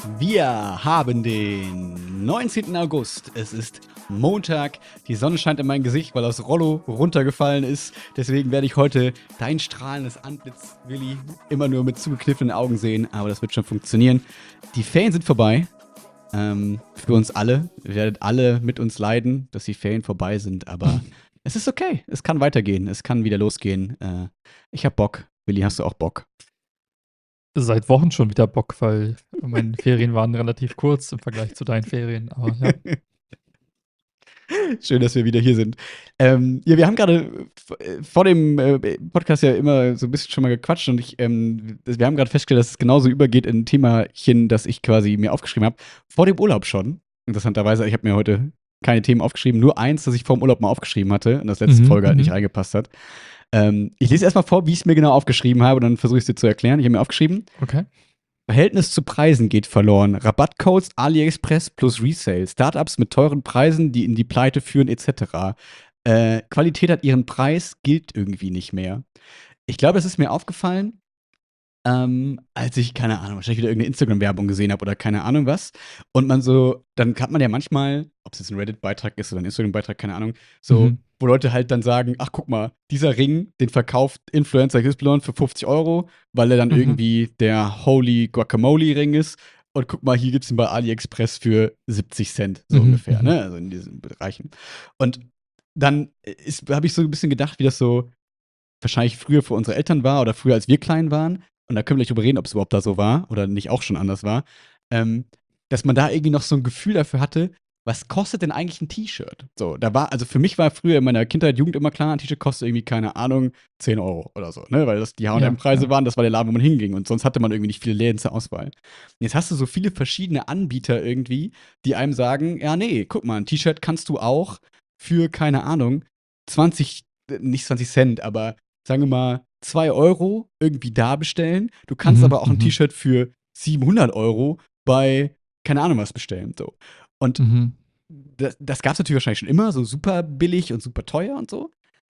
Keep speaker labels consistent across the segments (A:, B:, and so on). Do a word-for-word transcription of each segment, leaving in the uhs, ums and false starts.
A: Wir haben den neunzehnten August. Es ist Montag. Die Sonne scheint in mein Gesicht, weil das Rollo runtergefallen ist. Deswegen werde ich heute dein strahlendes Antlitz, Willi, immer nur mit zugekniffenen Augen sehen. Aber das wird schon funktionieren. Die Ferien sind vorbei. Ähm, für uns alle. Wir werden alle mit uns leiden, dass die Ferien vorbei sind. Aber es ist okay. Es kann weitergehen. Es kann wieder losgehen. Äh, ich hab Bock. Willi, hast du auch Bock?
B: Seit Wochen schon wieder Bock, weil meine Ferien waren relativ kurz im Vergleich zu deinen Ferien. Aber ja.
A: Schön, dass wir wieder hier sind. Ähm, ja, wir haben gerade vor dem äh, Podcast ja immer so ein bisschen schon mal gequatscht und ich, ähm, wir haben gerade festgestellt, dass es genauso übergeht in ein Themachen, das ich quasi mir aufgeschrieben habe. Vor dem Urlaub schon. Interessanterweise, ich habe mir heute keine Themen aufgeschrieben, nur eins, das ich vor dem Urlaub mal aufgeschrieben hatte und das letzte
B: Mhm,
A: Folge halt
B: mhm.
A: nicht reingepasst hat. Ähm, ich lese erstmal vor, wie ich es mir genau aufgeschrieben habe und dann versuche ich es dir zu erklären. Ich habe mir aufgeschrieben:
B: Okay.
A: Verhältnis zu Preisen geht verloren. Rabattcodes, AliExpress plus Resale. Startups mit teuren Preisen, die in die Pleite führen, et cetera. Äh, Qualität hat ihren Preis, gilt irgendwie nicht mehr. Ich glaube, es ist mir aufgefallen, ähm, als ich, keine Ahnung, wahrscheinlich wieder irgendeine Instagram-Werbung gesehen habe oder keine Ahnung was. Und man so, dann hat man ja manchmal, ob es jetzt ein Reddit-Beitrag ist oder ein Instagram-Beitrag, keine Ahnung, so,
B: Mhm.
A: wo Leute halt dann sagen, ach guck mal, dieser Ring, den verkauft Influencer Y für fünfzig Euro, weil er dann
B: Mhm.
A: irgendwie der Holy Guacamole-Ring ist. Und guck mal, hier gibt's ihn bei AliExpress für siebzig Cent, so
B: Mhm,
A: ungefähr,
B: mhm.
A: ne? Also in diesen Bereichen. Und dann habe ich so ein bisschen gedacht, wie das so wahrscheinlich früher für unsere Eltern war oder früher, als wir klein waren. Und da können wir gleich drüber reden, ob es überhaupt da so war oder nicht auch schon anders war. Ähm, dass man da irgendwie noch so ein Gefühl dafür hatte, was kostet denn eigentlich ein T-Shirt? So, da war, also für mich war früher in meiner Kindheit, Jugend immer klar, ein T-Shirt kostet irgendwie, keine Ahnung, zehn Euro oder so, ne? Weil das die H und
B: Ja,
A: M-Preise
B: ja.
A: waren, das war der Laden, wo man hinging. Und sonst hatte man irgendwie nicht viele Läden zur Auswahl. Und jetzt hast du so viele verschiedene Anbieter irgendwie, die einem sagen, ja, nee, guck mal, ein T-Shirt kannst du auch für, keine Ahnung, zwanzig, äh, nicht zwanzig Cent, aber sagen wir mal, zwei Euro irgendwie da bestellen. Du kannst
B: Mhm,
A: aber auch ein
B: mhm.
A: T-Shirt für siebenhundert Euro bei, keine Ahnung was, bestellen. So. Und
B: Mhm.
A: das, das gab es natürlich wahrscheinlich schon immer, so super billig und super teuer und so.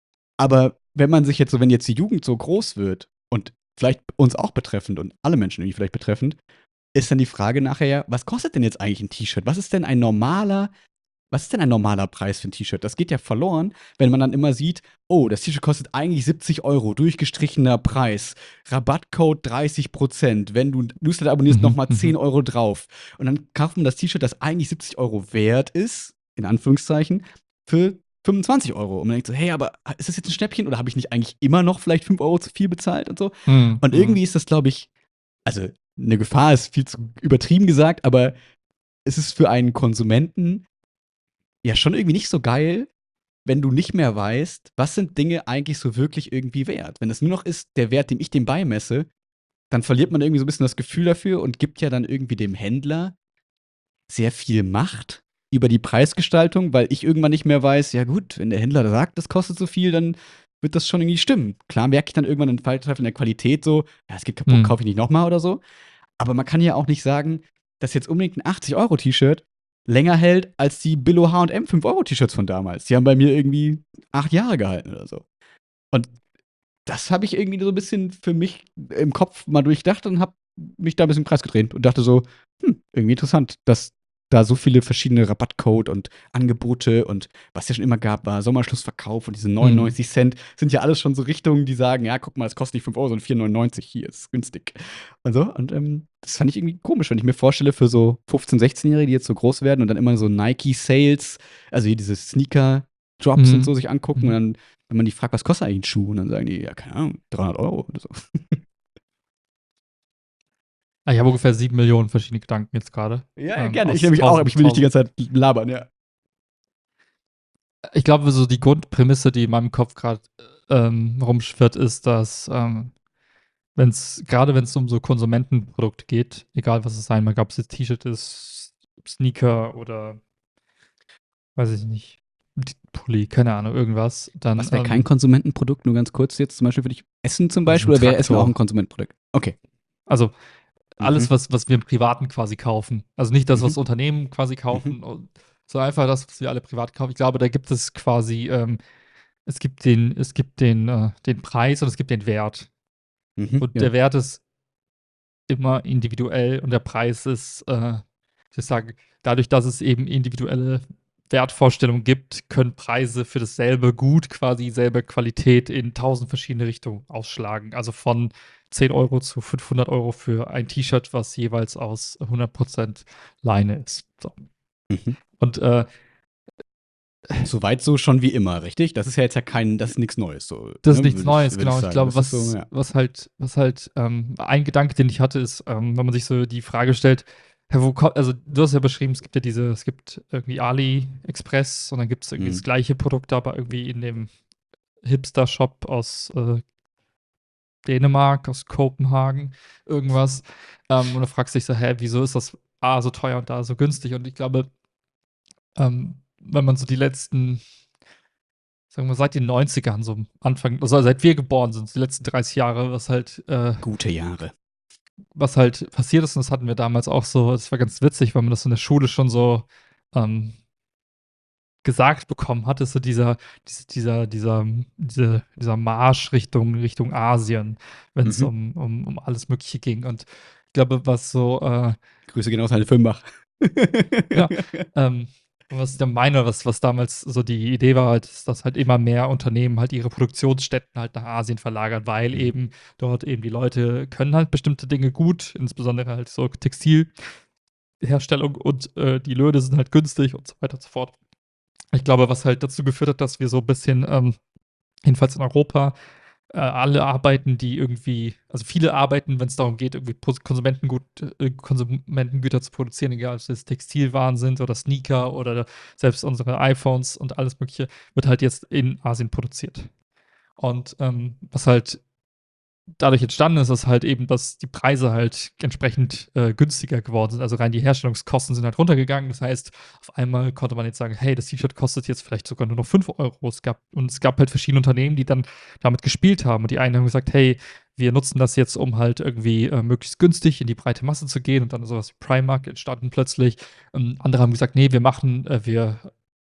A: Aber wenn man sich jetzt so, wenn jetzt die Jugend so groß wird und vielleicht uns auch betreffend und alle Menschen irgendwie vielleicht betreffend, ist dann die Frage nachher ja, was kostet denn jetzt eigentlich ein T-Shirt? Was ist denn ein normaler was ist denn ein normaler Preis für ein T-Shirt? Das geht ja verloren, wenn man dann immer sieht, oh, das T-Shirt kostet eigentlich siebzig Euro, durchgestrichener Preis, Rabattcode dreißig Prozent, wenn du Newsletter abonnierst,
B: Mhm,
A: nochmal zehn
B: mhm.
A: Euro drauf. Und dann kauft man das T-Shirt, das eigentlich siebzig Euro wert ist, in Anführungszeichen, für fünfundzwanzig Euro. Und man denkt so, hey, aber ist das jetzt ein Schnäppchen oder habe ich nicht eigentlich immer noch vielleicht fünf Euro zu viel bezahlt und so?
B: Mhm,
A: Und
B: mhm.
A: irgendwie ist das, glaube ich, also eine Gefahr ist viel zu übertrieben gesagt, aber es ist für einen Konsumenten ja schon irgendwie nicht so geil, wenn du nicht mehr weißt, was sind Dinge eigentlich so wirklich irgendwie wert. Wenn es nur noch ist, der Wert, dem ich dem beimesse, dann verliert man irgendwie so ein bisschen das Gefühl dafür und gibt ja dann irgendwie dem Händler sehr viel Macht über die Preisgestaltung, weil ich irgendwann nicht mehr weiß, ja gut, wenn der Händler sagt, das kostet so viel, dann wird das schon irgendwie stimmen. Klar merke ich dann irgendwann einen Falltreffen in der Qualität so, ja, es geht kaputt,
B: Mhm.
A: kaufe ich nicht nochmal oder so. Aber man kann ja auch nicht sagen, dass jetzt unbedingt ein achtzig-Euro-T-Shirt länger hält als die Billo H und M fünf-Euro-T-Shirts von damals. Die haben bei mir irgendwie acht Jahre gehalten oder so. Und das habe ich irgendwie so ein bisschen für mich im Kopf mal durchdacht und habe mich da ein bisschen im Kreis gedreht und dachte so, hm, irgendwie interessant, dass da so viele verschiedene Rabattcode und Angebote und was ja schon immer gab, war Sommerschlussverkauf und diese
B: Mhm.
A: neunundneunzig Cent sind ja alles schon so Richtungen, die sagen, ja, guck mal, es kostet nicht fünf Euro, sondern vier neunundneunzig, hier ist günstig. Und so, und ähm, das fand ich irgendwie komisch, wenn ich mir vorstelle, für so fünfzehn-, sechzehn-Jährige, die jetzt so groß werden und dann immer so Nike-Sales, also hier diese Sneaker-Drops und
B: Mhm.
A: so sich angucken und
B: Mhm.
A: dann, wenn man die fragt, was kostet eigentlich ein Schuh? Und dann sagen die, ja, keine Ahnung, dreihundert Euro oder so.
B: Ah, ich habe ungefähr sieben Millionen verschiedene Gedanken jetzt gerade.
A: Ja,
B: Ähm,
A: gerne. Ich
B: aus
A: nämlich auch, aber ich
B: tausend,
A: will nicht die
B: tausend.
A: ganze Zeit labern, ja.
B: Ich glaube, so die Grundprämisse, die in meinem Kopf gerade ähm, rumschwirrt, ist, dass ähm, wenn's, gerade wenn es um so Konsumentenprodukte geht, egal was es sein mag, ob es jetzt T-Shirt ist, Sneaker oder weiß ich nicht, D- Pulli, keine Ahnung, irgendwas, dann
A: Was wäre kein
B: ähm,
A: Konsumentenprodukt, nur ganz kurz jetzt zum Beispiel für dich? Essen zum
B: also so
A: Beispiel,
B: ein
A: oder wäre Essen auch ein
B: Traktor.
A: Konsumentenprodukt? Okay.
B: Also
A: Mhm.
B: alles, was, was wir im Privaten quasi kaufen. Also nicht das,
A: Mhm.
B: was Unternehmen quasi
A: Mhm.
B: kaufen, und- sondern einfach das, was wir alle privat kaufen. Ich glaube, da gibt es quasi, ähm, es gibt den, es gibt den, äh, den Preis und es gibt den Wert.
A: Mhm.
B: Und
A: Ja.
B: der Wert ist immer individuell und der Preis ist, äh, ich würde sagen, dadurch, dass es eben individuelle Wertvorstellungen gibt, können Preise für dasselbe Gut, quasi selbe Qualität in tausend verschiedene Richtungen ausschlagen. Also von zehn Euro zu fünfhundert Euro für ein T-Shirt, was jeweils aus hundert Prozent Leine ist. So.
A: Mhm.
B: Und äh,
A: Soweit so schon wie immer, richtig? Das ist ja jetzt ja kein, das ist nichts Neues. So,
B: das ist
A: ne,
B: nichts
A: würde ich,
B: Neues,
A: würd ich
B: genau. Ich
A: sagen.
B: glaube,
A: Das ist so,
B: was,
A: ja.
B: was halt, was halt, ähm, ein Gedanke, den ich hatte, ist, ähm, wenn man sich so die Frage stellt, ja, wo kommt, also du hast ja beschrieben, es gibt ja diese, es gibt irgendwie AliExpress und dann gibt es irgendwie das
A: Mhm.
B: gleiche Produkt, aber irgendwie in dem Hipster-Shop aus äh, Dänemark, aus Kopenhagen, irgendwas. Ähm, und dann fragst du dich so, hä, wieso ist das A so teuer und da so günstig? Und ich glaube, ähm, wenn man so die letzten, sagen wir, seit den neunzigern, so am Anfang, also seit wir geboren sind, die letzten dreißig Jahre, was halt, äh,
A: Gute Jahre.
B: was halt passiert ist, und das hatten wir damals auch so, das war ganz witzig, weil man das in der Schule schon so ähm, gesagt bekommen hat, ist so dieser, diese, dieser, dieser, diese, dieser Marsch Richtung, Richtung Asien, wenn es
A: Mhm.
B: um, um, um alles Mögliche ging. Und ich glaube, was so, äh,
A: Grüße gehen aus Heine Filmbach.
B: ja, ähm, was ich dann meine, was, was damals so die Idee war, halt, ist, dass halt immer mehr Unternehmen halt ihre Produktionsstätten halt nach Asien verlagern, weil
A: Mhm.
B: eben dort eben die Leute können halt bestimmte Dinge gut, insbesondere halt so Textilherstellung und äh, die Löhne sind halt günstig und so weiter und so fort. Ich glaube, was halt dazu geführt hat, dass wir so ein bisschen, ähm, jedenfalls in Europa, äh, alle arbeiten, die irgendwie, also viele arbeiten, wenn es darum geht, irgendwie Pos- Konsumentengut, äh, Konsumentengüter zu produzieren, egal ob es jetzt Textilwaren sind oder Sneaker oder selbst unsere iPhones und alles Mögliche, wird halt jetzt in Asien produziert. Und ähm, was halt dadurch entstanden ist, ist halt eben, dass die Preise halt entsprechend äh, günstiger geworden sind. Also rein die Herstellungskosten sind halt runtergegangen. Das heißt, auf einmal konnte man jetzt sagen, hey, das T-Shirt kostet jetzt vielleicht sogar nur noch fünf Euro. Es gab, und es gab halt verschiedene Unternehmen, die dann damit gespielt haben. Und die einen haben gesagt, hey, wir nutzen das jetzt, um halt irgendwie äh, möglichst günstig in die breite Masse zu gehen. Und dann sowas wie Primark entstanden plötzlich. Und andere haben gesagt, nee, wir machen, äh, wir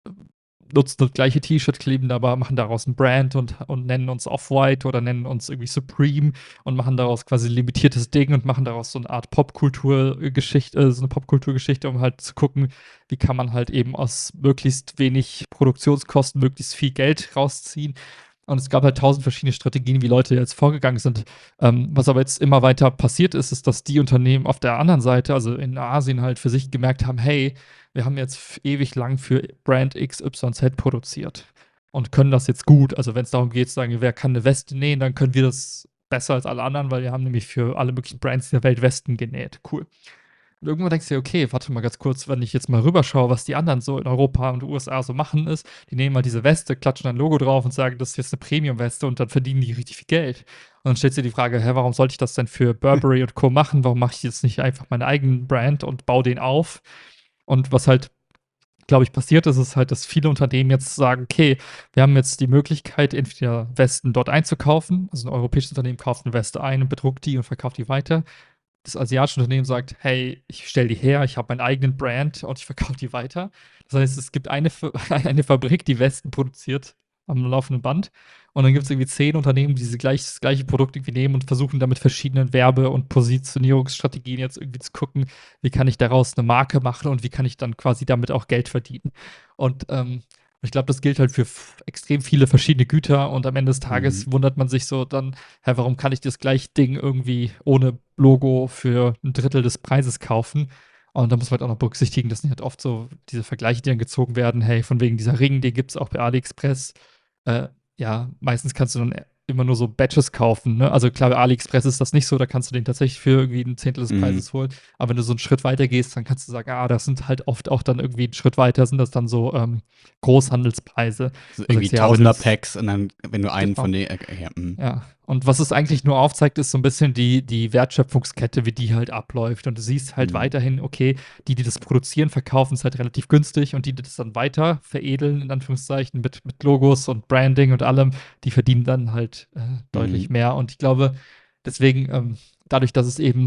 B: nutzen das gleiche T-Shirt, kleben aber, machen daraus ein Brand und, und nennen uns Off-White oder nennen uns irgendwie Supreme und machen daraus quasi ein limitiertes Ding und machen daraus so eine Art Popkulturgeschichte, äh, so eine Popkulturgeschichte, um halt zu gucken, wie kann man halt eben aus möglichst wenig Produktionskosten möglichst viel Geld rausziehen. Und es gab halt tausend verschiedene Strategien, wie Leute jetzt vorgegangen sind. Ähm, was aber jetzt immer weiter passiert ist, ist, dass die Unternehmen auf der anderen Seite, also in Asien, halt für sich gemerkt haben, hey, wir haben jetzt ewig lang für Brand X Y Z produziert und können das jetzt gut. Also wenn es darum geht, zu sagen, wer kann eine Weste nähen, dann können wir das besser als alle anderen, weil wir haben nämlich für alle möglichen Brands in der Welt Westen genäht. Cool. Und irgendwann denkst du dir, okay, warte mal ganz kurz, wenn ich jetzt mal rüberschaue, was die anderen so in Europa und U S A so machen, ist, die nehmen mal diese Weste, klatschen ein Logo drauf und sagen, das ist jetzt eine Premium-Weste und dann verdienen die richtig viel Geld. Und dann stellst du dir die Frage, hä, warum sollte ich das denn für Burberry und Co. machen? Warum mache ich jetzt nicht einfach meinen eigenen Brand und baue den auf? Und was halt, glaube ich, passiert ist, ist halt, dass viele Unternehmen jetzt sagen, okay, wir haben jetzt die Möglichkeit, entweder Westen dort einzukaufen, also ein europäisches Unternehmen kauft eine Weste ein und bedruckt die und verkauft die weiter. Das asiatische Unternehmen sagt, hey, ich stelle die her, ich habe meinen eigenen Brand und ich verkaufe die weiter. Das heißt, es gibt eine, eine Fabrik, die Westen produziert am laufenden Band. Und dann gibt es irgendwie zehn Unternehmen, die diese gleich, das gleiche Produkt irgendwie nehmen und versuchen damit verschiedenen Werbe- und Positionierungsstrategien jetzt irgendwie zu gucken, wie kann ich daraus eine Marke machen und wie kann ich dann quasi damit auch Geld verdienen. Und ähm, ich glaube, das gilt halt für extrem viele verschiedene Güter und am Ende des Tages
A: Mhm.
B: wundert man sich so dann, hä, warum kann ich das gleiche Ding irgendwie ohne Logo für ein Drittel des Preises kaufen? Und da muss man halt auch noch berücksichtigen, dass nicht halt oft so diese Vergleiche, die dann gezogen werden, hey, von wegen dieser Ring, den gibt es auch bei AliExpress. Äh, ja, meistens kannst du dann immer nur so Batches kaufen, ne? Also klar, bei AliExpress ist das nicht so, da kannst du den tatsächlich für irgendwie ein Zehntel des
A: Mhm.
B: Preises holen. Aber wenn du so einen Schritt weiter gehst, dann kannst du sagen, ah, das sind halt oft auch dann irgendwie einen Schritt weiter, sind das dann so ähm, Großhandelspreise.
A: So
B: Du
A: irgendwie
B: sagst, ja, wenn du das,
A: Tausender-Packs und dann, wenn du einen
B: genau.
A: von den. Okay, ja, mhm.
B: Ja, und was es eigentlich nur aufzeigt, ist so ein bisschen die, die Wertschöpfungskette, wie die halt abläuft. Und du siehst halt
A: Mhm.
B: weiterhin, okay, die, die das produzieren, verkaufen es halt relativ günstig und die, die das dann weiter veredeln, in Anführungszeichen, mit, mit Logos und Branding und allem, die verdienen dann halt äh, deutlich
A: Mhm.
B: mehr. Und ich glaube, deswegen, ähm, dadurch, dass es eben,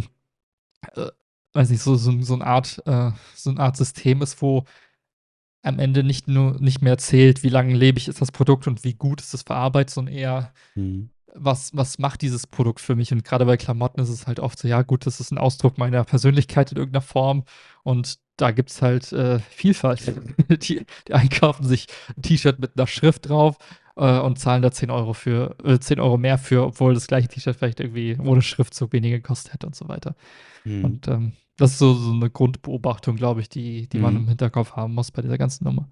B: äh, weiß nicht, so, so, so eine Art, äh, so eine Art System ist, wo am Ende nicht nur nicht mehr zählt, wie lange lebe ich ist das Produkt und wie gut ist es verarbeitet, sondern eher
A: Mhm.
B: was, was macht dieses Produkt für mich? Und gerade bei Klamotten ist es halt oft so, ja gut, das ist ein Ausdruck meiner Persönlichkeit in irgendeiner Form. Und da gibt es halt äh, Vielfalt. Die, die einkaufen sich ein T-Shirt mit einer Schrift drauf äh, und zahlen da zehn Euro für, äh, zehn Euro mehr für, obwohl das gleiche T-Shirt vielleicht irgendwie ohne Schriftzug weniger gekostet hätte und so weiter.
A: Mhm.
B: Und ähm, das ist so, so eine Grundbeobachtung, glaube ich, die, die man
A: Mhm.
B: im Hinterkopf haben muss bei dieser ganzen Nummer.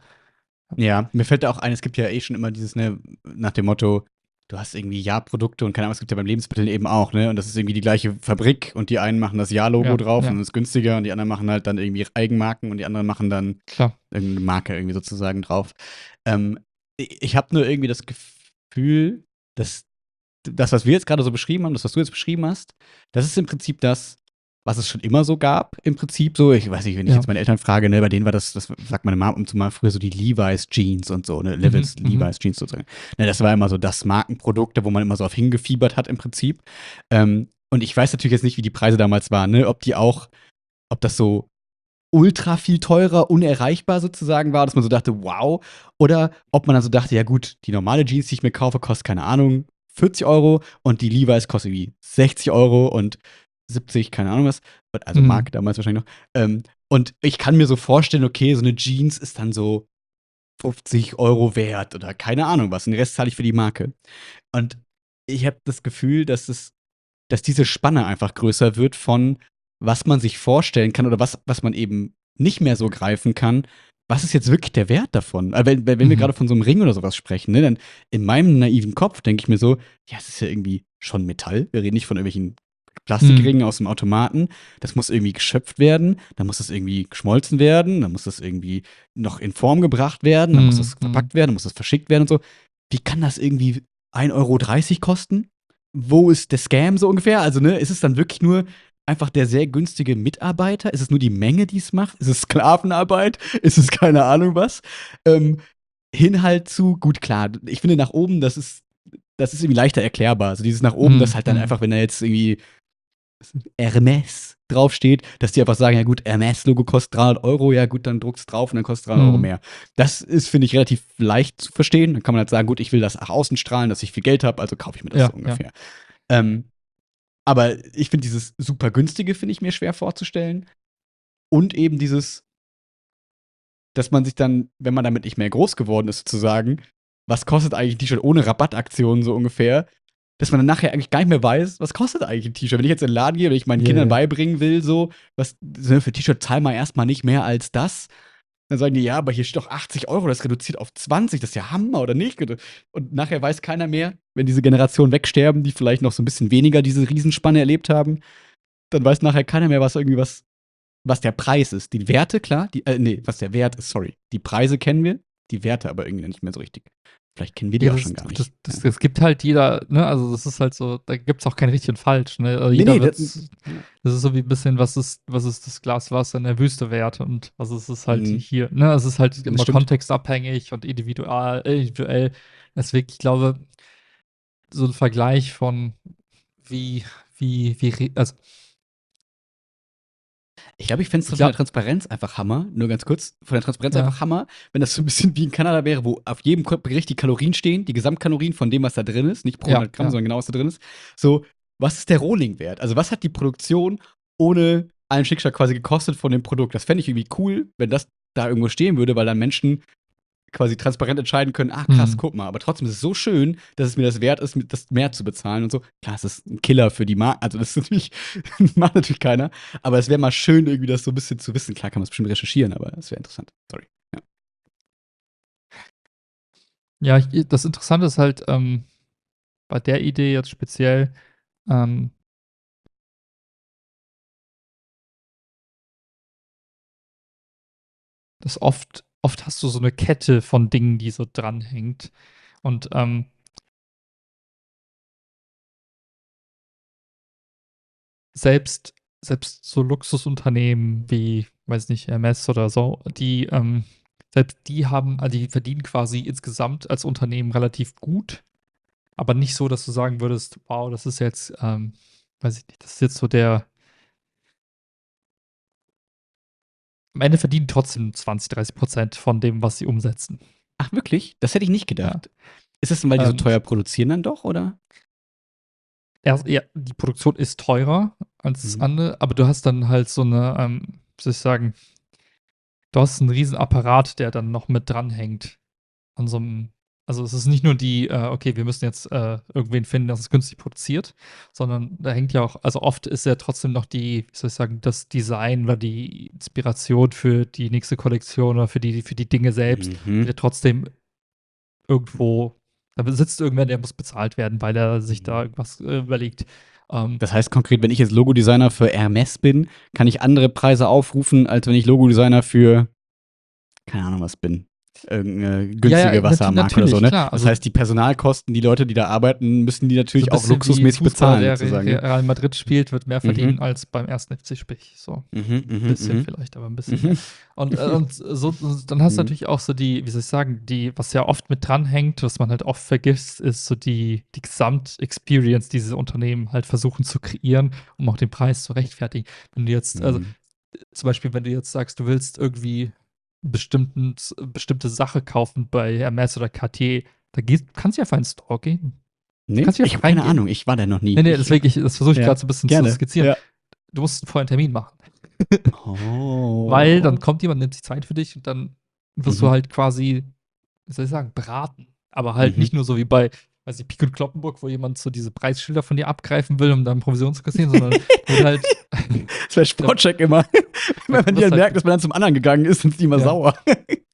A: Ja, mir fällt da auch ein, es gibt ja eh schon immer dieses, ne, nach dem Motto, du hast irgendwie Ja-Produkte und keine Ahnung, es gibt ja beim Lebensmitteln eben auch, ne? Und das ist irgendwie die gleiche Fabrik und die einen machen das Ja-Logo
B: Ja,
A: drauf und
B: ja,
A: ist günstiger und die anderen machen halt dann irgendwie Eigenmarken und die anderen machen dann
B: klar.
A: irgendeine Marke irgendwie sozusagen drauf. Ähm, ich ich habe nur irgendwie das Gefühl, dass das, was wir jetzt gerade so beschrieben haben, das, was du jetzt beschrieben hast, das ist im Prinzip das, was es schon immer so gab, im Prinzip so. Ich weiß nicht, wenn ich
B: Ja.
A: jetzt meine Eltern frage, ne, bei denen war das, das sagt meine Mom zumal früher so die Levi's Jeans und so, ne, Levi's,
B: Mhm, mhm.
A: Levi's Jeans sozusagen. Ne, das war immer so das Markenprodukt, wo man immer so auf hingefiebert hat im Prinzip. Ähm, und ich weiß natürlich jetzt nicht, wie die Preise damals waren, ne, ob die auch, ob das so ultra viel teurer, unerreichbar sozusagen war, dass man so dachte, wow. Oder ob man dann so dachte, ja gut, die normale Jeans, die ich mir kaufe, kostet, keine Ahnung, vierzig Euro und die Levi's kostet wie sechzig Euro und siebzig, keine Ahnung was. Also
B: Mhm.
A: Mark damals wahrscheinlich noch. Ähm, und ich kann mir so vorstellen, okay, so eine Jeans ist dann so fünfzig Euro wert oder keine Ahnung was. Und den Rest zahle ich für die Marke. Und ich habe das Gefühl, dass es, dass diese Spanne einfach größer wird von, was man sich vorstellen kann oder was, was man eben nicht mehr so greifen kann. Was ist jetzt wirklich der Wert davon? Also wenn, wenn wir
B: Mhm.
A: gerade von so einem Ring oder sowas sprechen, ne, dann in meinem naiven Kopf denke ich mir so, ja, es ist ja irgendwie schon Metall. Wir reden nicht von irgendwelchen
B: Mhm.
A: Plastikringen aus dem Automaten. Das muss irgendwie geschöpft werden, dann muss das irgendwie geschmolzen werden, dann muss das irgendwie noch in Form gebracht werden, dann muss
B: Mhm.
A: das
B: Mhm.
A: verpackt werden, dann muss das verschickt werden und so. Wie kann das irgendwie ein Euro dreißig kosten? Wo ist der Scam so ungefähr? Also, ne, ist es dann wirklich nur einfach der sehr günstige Mitarbeiter? Ist es nur die Menge, die es macht? Ist es Sklavenarbeit? Ist es keine Ahnung was? Ähm, hin halt zu, gut, klar, ich finde nach oben, das ist, das ist irgendwie leichter erklärbar. Also dieses nach oben, das
B: Mhm.
A: halt dann
B: Mhm.
A: einfach, wenn da jetzt irgendwie Hermes draufsteht, dass die einfach sagen, ja gut, Hermes-Logo kostet dreihundert Euro, ja gut, dann druckt's drauf und dann kostet dreihundert Euro
B: Mhm.
A: mehr. Das ist, finde ich, relativ leicht zu verstehen. Dann kann man halt sagen, gut, ich will das nach außen strahlen, dass ich viel Geld habe, also kaufe ich mir das
B: Ja,
A: so
B: ja.
A: ungefähr. Ähm, aber ich finde dieses super günstige, finde ich mir schwer vorzustellen. Und eben dieses, dass man sich dann, wenn man damit nicht mehr groß geworden ist, sozusagen, was kostet eigentlich ein T-Shirt ohne Rabattaktionen so ungefähr, dass man dann nachher eigentlich gar nicht mehr weiß, was kostet eigentlich ein T-Shirt. Wenn ich jetzt in den Laden gehe, wenn ich meinen
B: Ja,
A: Kindern
B: ja.
A: beibringen will, so, was, so für T-Shirt zahl mal erstmal nicht mehr als das, dann sagen die, ja, aber hier steht doch achtzig Euro, das reduziert auf zwanzig, das ist ja Hammer, oder nicht? Und nachher weiß keiner mehr, wenn diese Generationen wegsterben, die vielleicht noch so ein bisschen weniger diese Riesenspanne erlebt haben, dann weiß nachher keiner mehr, was irgendwie was, was der Preis ist. Die Werte, klar, die, äh, nee, was der Wert ist, sorry. Die Preise kennen wir, die Werte aber irgendwie nicht mehr so richtig. Vielleicht kennen wir die
B: Ja,
A: auch
B: das,
A: schon gar
B: das,
A: nicht.
B: das,
A: Ja.
B: das gibt halt jeder, ne, also das ist halt so, da gibt es auch kein richtig und falsch, ne? Also
A: Nee,
B: jeder
A: nee, das,
B: wird's,
A: ja.
B: das ist so wie ein bisschen, was ist, was ist das Glas Wasser in der Wüste wert und was ist es halt
A: Mhm.
B: hier, ne? Es ist halt
A: Das
B: immer
A: stimmt.
B: kontextabhängig und individual, äh, individuell. Deswegen, ich glaube, so ein Vergleich von wie, wie, wie, re- also
A: Ich glaube, ich fände es
B: ich
A: von der
B: glaube,
A: Transparenz einfach Hammer, nur ganz kurz, von der Transparenz
B: ja,
A: einfach Hammer, wenn das so ein bisschen wie in Kanada wäre, wo auf jedem Gericht die Kalorien stehen, die Gesamtkalorien von dem, was da drin ist, nicht pro
B: ja,
A: hundert Gramm,
B: ja.
A: sondern genau, was da drin ist. So, was ist der Rohling-Wert? Also, was hat die Produktion ohne allen Schickschlag quasi gekostet von dem Produkt? Das fände ich irgendwie cool, wenn das da irgendwo stehen würde, weil dann Menschen quasi transparent entscheiden können, ah krass,
B: Hm.
A: guck mal, aber trotzdem ist es so schön, dass es mir das wert ist, das mehr zu bezahlen und so. Klar, es ist ein Killer für die Marke, also das ist natürlich, macht natürlich keiner, aber es wäre mal schön, irgendwie das so ein bisschen zu wissen. Klar kann man es bestimmt recherchieren, aber das wäre interessant. Sorry. Ja.
B: Ja, ich, das Interessante ist halt, ähm, bei der Idee jetzt speziell, ähm, dass oft, oft hast du so eine Kette von Dingen, die so dranhängt. Und ähm, selbst, selbst so Luxusunternehmen wie, weiß nicht, Hermes oder so, die, ähm, selbst die haben, also die verdienen quasi insgesamt als Unternehmen relativ gut, aber nicht so, dass du sagen würdest, wow, das ist jetzt, ähm, weiß ich nicht, das ist jetzt so der, am Ende verdienen trotzdem zwanzig, dreißig Prozent von dem, was sie umsetzen.
A: Ach wirklich? Das hätte ich nicht
B: Ja.
A: gedacht. Ist das denn, weil die so
B: Ähm,
A: teuer produzieren dann doch, oder?
B: erst, ja, die Produktion ist teurer als
A: Mhm.
B: andere, aber du hast dann halt so eine, ähm, wie soll ich sagen, du hast einen riesen Apparat, der dann noch mit dranhängt an so einem, also es ist nicht nur die, äh, okay, wir müssen jetzt äh, irgendwen finden, der es günstig produziert, sondern da hängt ja auch, also oft ist ja trotzdem noch die, wie soll ich sagen, das Design oder die Inspiration für die nächste Kollektion oder für die, für die Dinge selbst,
A: Mhm.
B: der trotzdem irgendwo, da sitzt irgendwer, der muss bezahlt werden, weil er sich da
A: Mhm.
B: irgendwas äh, überlegt. Ähm,
A: Das heißt konkret, wenn ich jetzt Logodesigner für Hermes bin, kann ich andere Preise aufrufen, als wenn ich Logodesigner für, keine Ahnung was bin. Irgendeine
B: ja,
A: günstige
B: ja, nat
A: Wassermarke oder so,
B: natürlich,
A: ne?
B: klar.
A: Das
B: Also
A: heißt, die Personalkosten, die Leute, die da arbeiten, müssen die
B: so ein
A: natürlich auch
B: bisschen wie
A: luxusmäßig
B: Fußballer,
A: bezahlen,
B: der Re
A: sozusagen, ne?
B: Real Madrid spielt, wird mehr verdienen
A: Mhm.
B: als beim ersten F C Spich. So.
A: Mhm,
B: Ein
A: mhm,
B: bisschen
A: mhm.
B: vielleicht, aber ein bisschen mehr.
A: Mhm.
B: Und, äh, und so, dann hast du
A: Mhm.
B: natürlich auch so die, wie soll ich sagen, die, was ja oft mit dranhängt, was man halt oft vergisst, ist so die, die Gesamtexperience, die diese Unternehmen halt versuchen zu kreieren, um auch den Preis zu rechtfertigen. Wenn du jetzt, also
A: Mhm.
B: zum Beispiel, wenn du jetzt sagst, du willst irgendwie bestimmten, bestimmte Sache kaufen bei Hermes oder Cartier, da gehst, kannst du ja einfach in den Store gehen. Du
A: Nee,
B: kannst ja
A: ich habe
B: einfach
A: keine
B: reingehen.
A: Ahnung. Ich war da noch nie.
B: Nee, nee,
A: Ich,
B: deswegen, ich, das versuche ich
A: ja,
B: gerade so ein bisschen zu
A: gerne.
B: skizzieren.
A: Ja.
B: Du musst vorher einen Termin machen. Weil dann
A: Oh.
B: kommt jemand, nimmt sich Zeit für dich und dann wirst du
A: Mhm.
B: halt quasi, wie soll ich sagen, beraten. Aber halt
A: Mhm.
B: nicht nur so wie bei, weiß ich, Pik und Kloppenburg, wo jemand so diese Preisschilder von dir abgreifen will, um dann Provision zu kassieren, sondern da wird halt,
A: Das wäre
B: da,
A: Sportcheck immer.
B: da
A: Wenn man die
B: wirst
A: dann
B: halt,
A: merkt, dass man dann zum anderen gegangen ist, sind die immer
B: ja,
A: sauer.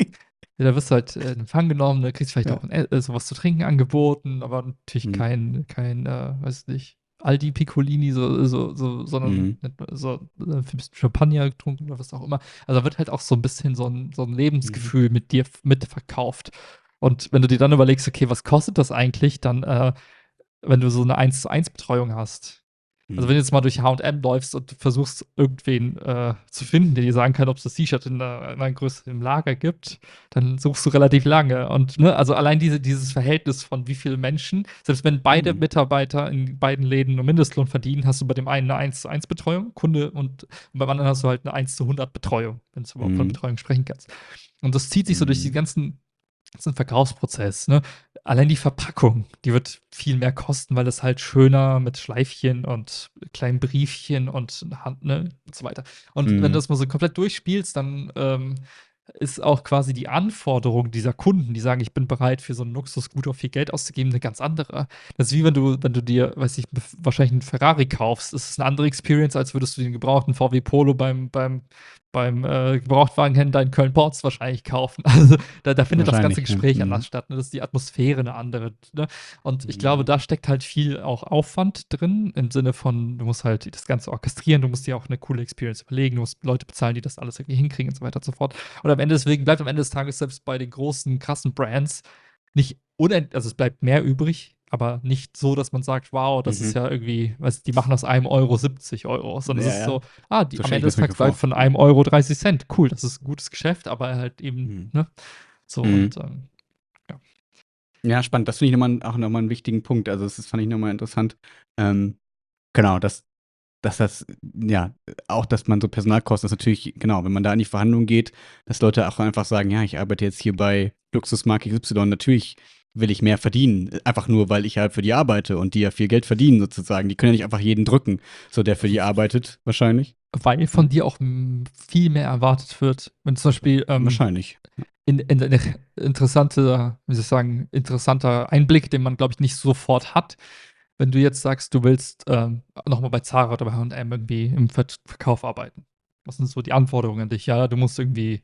B: da wirst du halt äh, in Empfang genommen, da kriegst du vielleicht
A: Ja.
B: auch ein, äh, sowas zu trinken angeboten, aber natürlich
A: Mhm.
B: kein, kein, äh, weiß nicht, Aldi Piccolini, so, so, so, sondern
A: Mhm.
B: so äh, ein bisschen Champagner getrunken oder was auch immer. Also da wird halt auch so ein bisschen so ein, so ein
A: Mhm.
B: Lebensgefühl mit dir f- mitverkauft. Und wenn du dir dann überlegst, okay, was kostet das eigentlich, dann, äh, wenn du so eine eins zu eins Betreuung hast. Also wenn
A: Mhm.
B: du jetzt mal durch H und M läufst und versuchst, irgendwen äh, zu finden, der dir sagen kann, ob es das T-Shirt in einer, in einer Größe im Lager gibt, dann suchst du relativ lange. Und ne, also allein diese, dieses Verhältnis von wie viele Menschen, selbst wenn beide
A: Mhm.
B: Mitarbeiter in beiden Läden nur Mindestlohn verdienen, hast du bei dem einen eine eins zu eins Betreuung, Kunde, und beim anderen hast du halt eine eins zu hundert Betreuung, wenn du überhaupt von
A: Mhm.
B: Betreuung sprechen kannst. Und das zieht sich so durch die
A: Mhm.
B: ganzen ganzen Verkaufsprozess, ne? Allein die Verpackung, die wird viel mehr kosten, weil es halt schöner mit Schleifchen und kleinen Briefchen und Hand, ne, und so weiter. Und wenn du
A: Mhm.
B: das mal so komplett durchspielst, dann ähm, ist auch quasi die Anforderung dieser Kunden, die sagen, ich bin bereit, für so einen Luxusgut auch viel Geld auszugeben, eine ganz andere. Das ist wie wenn du, wenn du dir, weiß ich, wahrscheinlich einen Ferrari kaufst. Das ist eine andere Experience, als würdest du den gebrauchten V W Polo beim, beim, beim äh, Gebrauchtwagenhändler in Köln-Porz wahrscheinlich kaufen. Also da, da findet das ganze
A: Wahrscheinlich, ja.
B: Gespräch anders
A: Mhm.
B: statt. Ne? Das ist die Atmosphäre eine andere. Ne? Und ich glaube,
A: Mhm.
B: da steckt halt viel auch Aufwand drin, im Sinne von, du musst halt das Ganze orchestrieren, du musst dir auch eine coole Experience überlegen, du musst Leute bezahlen, die das alles irgendwie hinkriegen und so weiter und so fort. Und am Ende deswegen bleibt am Ende des Tages selbst bei den großen, krassen Brands nicht unend, also es bleibt mehr übrig, aber nicht so, dass man sagt, wow, das ist
A: Mhm.
B: ja irgendwie, weißt, die machen aus einem Euro siebzig Euro, sondern
A: Ja,
B: es ist
A: ja.
B: so, ah, die,
A: So
B: am
A: stelle ich
B: Ende
A: mir
B: des
A: das manchmal
B: Tages bleibt
A: vor.
B: von
A: Ja.
B: einem Euro dreißig Cent. Cool, das ist ein gutes Geschäft, aber halt eben,
A: Mhm.
B: ne? So
A: Mhm.
B: und ähm, ja.
A: Ja, spannend. Das finde ich noch mal, auch nochmal einen wichtigen Punkt. Also, das fand ich nochmal interessant. Ähm, genau, dass, dass das, ja, auch, dass man so Personalkosten ist natürlich, genau, wenn man da in die Verhandlungen geht, dass Leute auch einfach sagen, ja, ich arbeite jetzt hier bei Luxusmarke X Y, natürlich will ich mehr verdienen, einfach nur, weil ich halt für die arbeite und die ja viel Geld verdienen sozusagen. Die können ja nicht einfach jeden drücken, so der für die arbeitet, wahrscheinlich.
B: Weil von
A: Ja,
B: dir auch m, viel mehr erwartet wird. Wenn zum Beispiel ähm,
A: wahrscheinlich.
B: in, in eine interessante, wie soll ich sagen, interessanter Einblick, den man, glaube ich, nicht sofort hat. Wenn du jetzt sagst, du willst ähm, nochmal bei Zara oder bei H und M irgendwie im Ver Verkauf arbeiten. Was sind so die Anforderungen an dich? Ja, du musst irgendwie,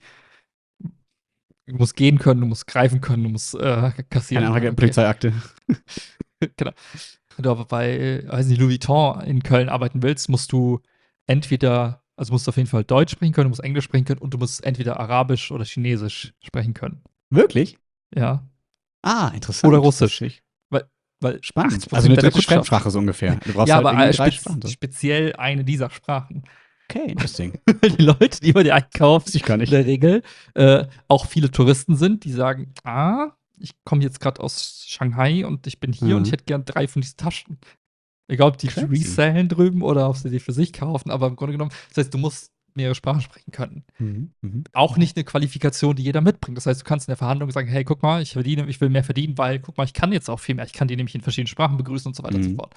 B: du musst gehen können, du musst greifen können, du musst äh,
A: Keine
B: kassieren können,
A: andere
B: okay.
A: Polizeiakte.
B: Genau. Wenn du aber bei, weiß nicht, Louis Vuitton in Köln arbeiten willst, musst du entweder, also musst du auf jeden Fall Deutsch sprechen können, du musst Englisch sprechen können und du musst entweder Arabisch oder Chinesisch sprechen können.
A: Wirklich?
B: Ja.
A: Ah,
B: Oder
A: interessant.
B: Russisch.
A: Wusste ich.
B: Weil, weil
A: Spannend.
B: achtzig
A: Also
B: Prozent
A: eine
B: deiner
A: dritte
B: Kundschaft.
A: Fremdsprache so ungefähr. Du brauchst
B: Ja,
A: halt
B: aber
A: irgendwie
B: äh,
A: drei
B: spez
A: Sprachen. So.
B: speziell eine dieser Sprachen.
A: Okay, interesting.
B: Weil die Leute, die bei dir einkaufen,
A: Wusste ich gar
B: in
A: nicht.
B: der Regel äh, auch viele Touristen sind, die sagen, ah, ich komme jetzt gerade aus Shanghai und ich bin hier und ich
A: Mhm.
B: hätte gern drei von diesen Taschen. Egal, ob die
A: Crazy.
B: resellen drüben oder ob sie die für sich kaufen, aber im Grunde genommen, das heißt, du musst mehrere Sprachen sprechen können.
A: Mhm. Mhm.
B: Auch
A: Wow.
B: nicht eine Qualifikation, die jeder mitbringt. Das heißt, du kannst in der Verhandlung sagen, hey, guck mal, ich verdiene, ich will mehr verdienen, weil, guck mal, ich kann jetzt auch viel mehr. Ich kann die nämlich in verschiedenen Sprachen begrüßen und so weiter und so
A: Mhm.
B: fort.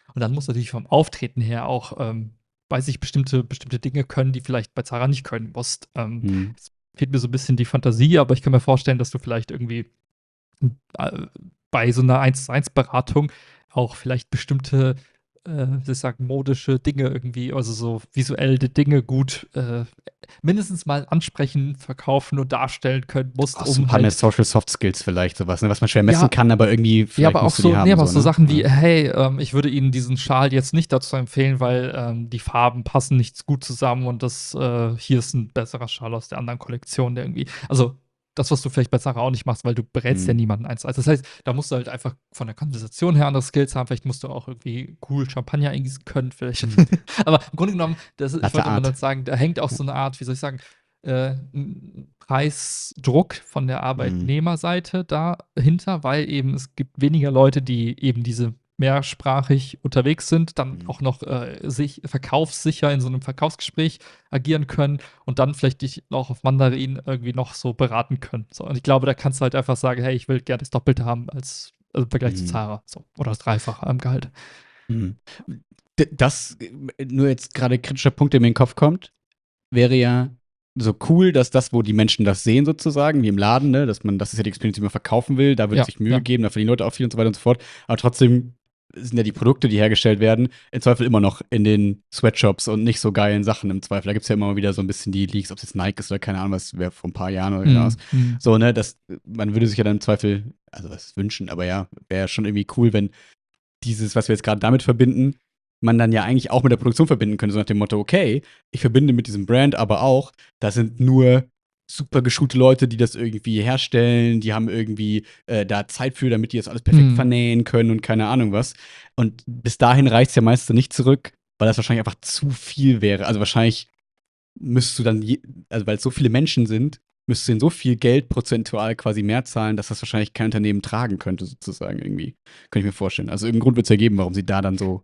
B: Und dann muss natürlich vom Auftreten her auch, ähm, weiß ich, bestimmte bestimmte Dinge können, die vielleicht bei Zara nicht können musst. Ähm,
A: Mhm.
B: es fehlt mir so 'n bisschen die Fantasie, aber ich kann mir vorstellen, dass du vielleicht irgendwie, hm, äh, bei so 'ner Eins-zu-eins-Beratung auch vielleicht bestimmte, äh, wie soll ich sagen, modische Dinge irgendwie, also so visuell die Dinge gut, äh, mindestens mal ansprechen, verkaufen und darstellen können musst,
A: Auch so 'n
B: um
A: paar mehr
B: halt
A: Social Soft Skills vielleicht so was, ne, was man schwer messen
B: Ja.
A: kann, aber irgendwie
B: Ja,
A: vielleicht
B: aber auch
A: musst du die
B: so ne,
A: haben
B: aber auch
A: so,
B: so
A: ne?
B: Sachen wie:
A: Ja.
B: „Hey, ähm, ich würde Ihnen diesen Schal jetzt nicht dazu empfehlen, weil, ähm, die Farben passen nicht s gut zusammen und das äh, hier ist 'n besserer Schal aus der anderen Kollektion, der irgendwie“ also, das, was du vielleicht bei Zara auch nicht machst, weil du berätst ja
A: Mhm.
B: niemanden eins zu eins. Das heißt, da musst du halt einfach von der Konversation her andere Skills haben. Vielleicht musst du auch irgendwie cool Champagner eingießen können, vielleicht.
A: Mhm.
B: Aber im Grunde genommen, das ich
A: Latte
B: wollte mal
A: Art.
B: damit sagen, da hängt auch
A: Ja.
B: so 'ne Art, wie soll ich sagen, äh, hm, Preisdruck von der
A: Mhm.
B: Arbeitnehmerseite dahinter, weil eben es gibt weniger Leute, die eben diese mehrsprachig unterwegs sind, dann
A: Mhm.
B: auch noch, äh, sich verkaufssicher in so 'nem Verkaufsgespräch agieren können und dann vielleicht dich auch auf Mandarin irgendwie noch so beraten können. So, und ich glaube, da kannst du halt einfach sagen: „Hey, ich will gerne das Doppelte haben als also, im Vergleich zu
A: Mhm.
B: Zara“, so oder das Dreifache am Gehalt.
A: Mhm. D das äh, nur jetzt grade kritischer Punkt, der mir in 'n Kopf kommt, wäre ja so cool, dass das, wo die Menschen das sehen sozusagen, wie im Laden, ne, dass man das ist ja die Experience, die man verkaufen will, da wird
B: Ja,
A: sich Mühe
B: ja.
A: gegeben, da verdienen Leute auch viel und so weiter und so fort. Aber trotzdem sind ja die Produkte, die hergestellt werden, im Zweifel immer noch in den Sweatshops und nicht so geilen Sachen im Zweifel. Da gibt's ja immer mal wieder so 'n bisschen die Leaks, ob's jetzt Nike ist oder keine Ahnung was, wäre vor 'n paar Jahren oder keine Ahnung was.
B: Mhm, mhm.
A: So, ne, das man würde sich ja dann im Zweifel also, was heißt wünschen, aber ja, wäre schon irgendwie cool, wenn dieses, was wir jetzt grad damit verbinden, man dann ja eigentlich auch mit der Produktion verbinden könnte, so nach dem Motto: „Okay, ich verbinde mit diesem Brand aber auch, da sind nur super geschulte Leute, die das irgendwie herstellen, die haben irgendwie, äh, da Zeit für, damit die das alles perfekt
B: Mhm.
A: vernähen können und keine Ahnung was.“ Und bis dahin reicht's ja meist dann nicht zurück, weil das wahrscheinlich einfach zu viel wäre. Also, wahrscheinlich müsstest du dann je also, weil's so viele Menschen sind, müsstest du denen so viel Geld prozentual quasi mehr zahlen, dass das wahrscheinlich kein Unternehmen tragen könnte sozusagen irgendwie. Könnte ich mir vorstellen. Also, irgend 'n Grund wird's ja geben, warum sie da dann so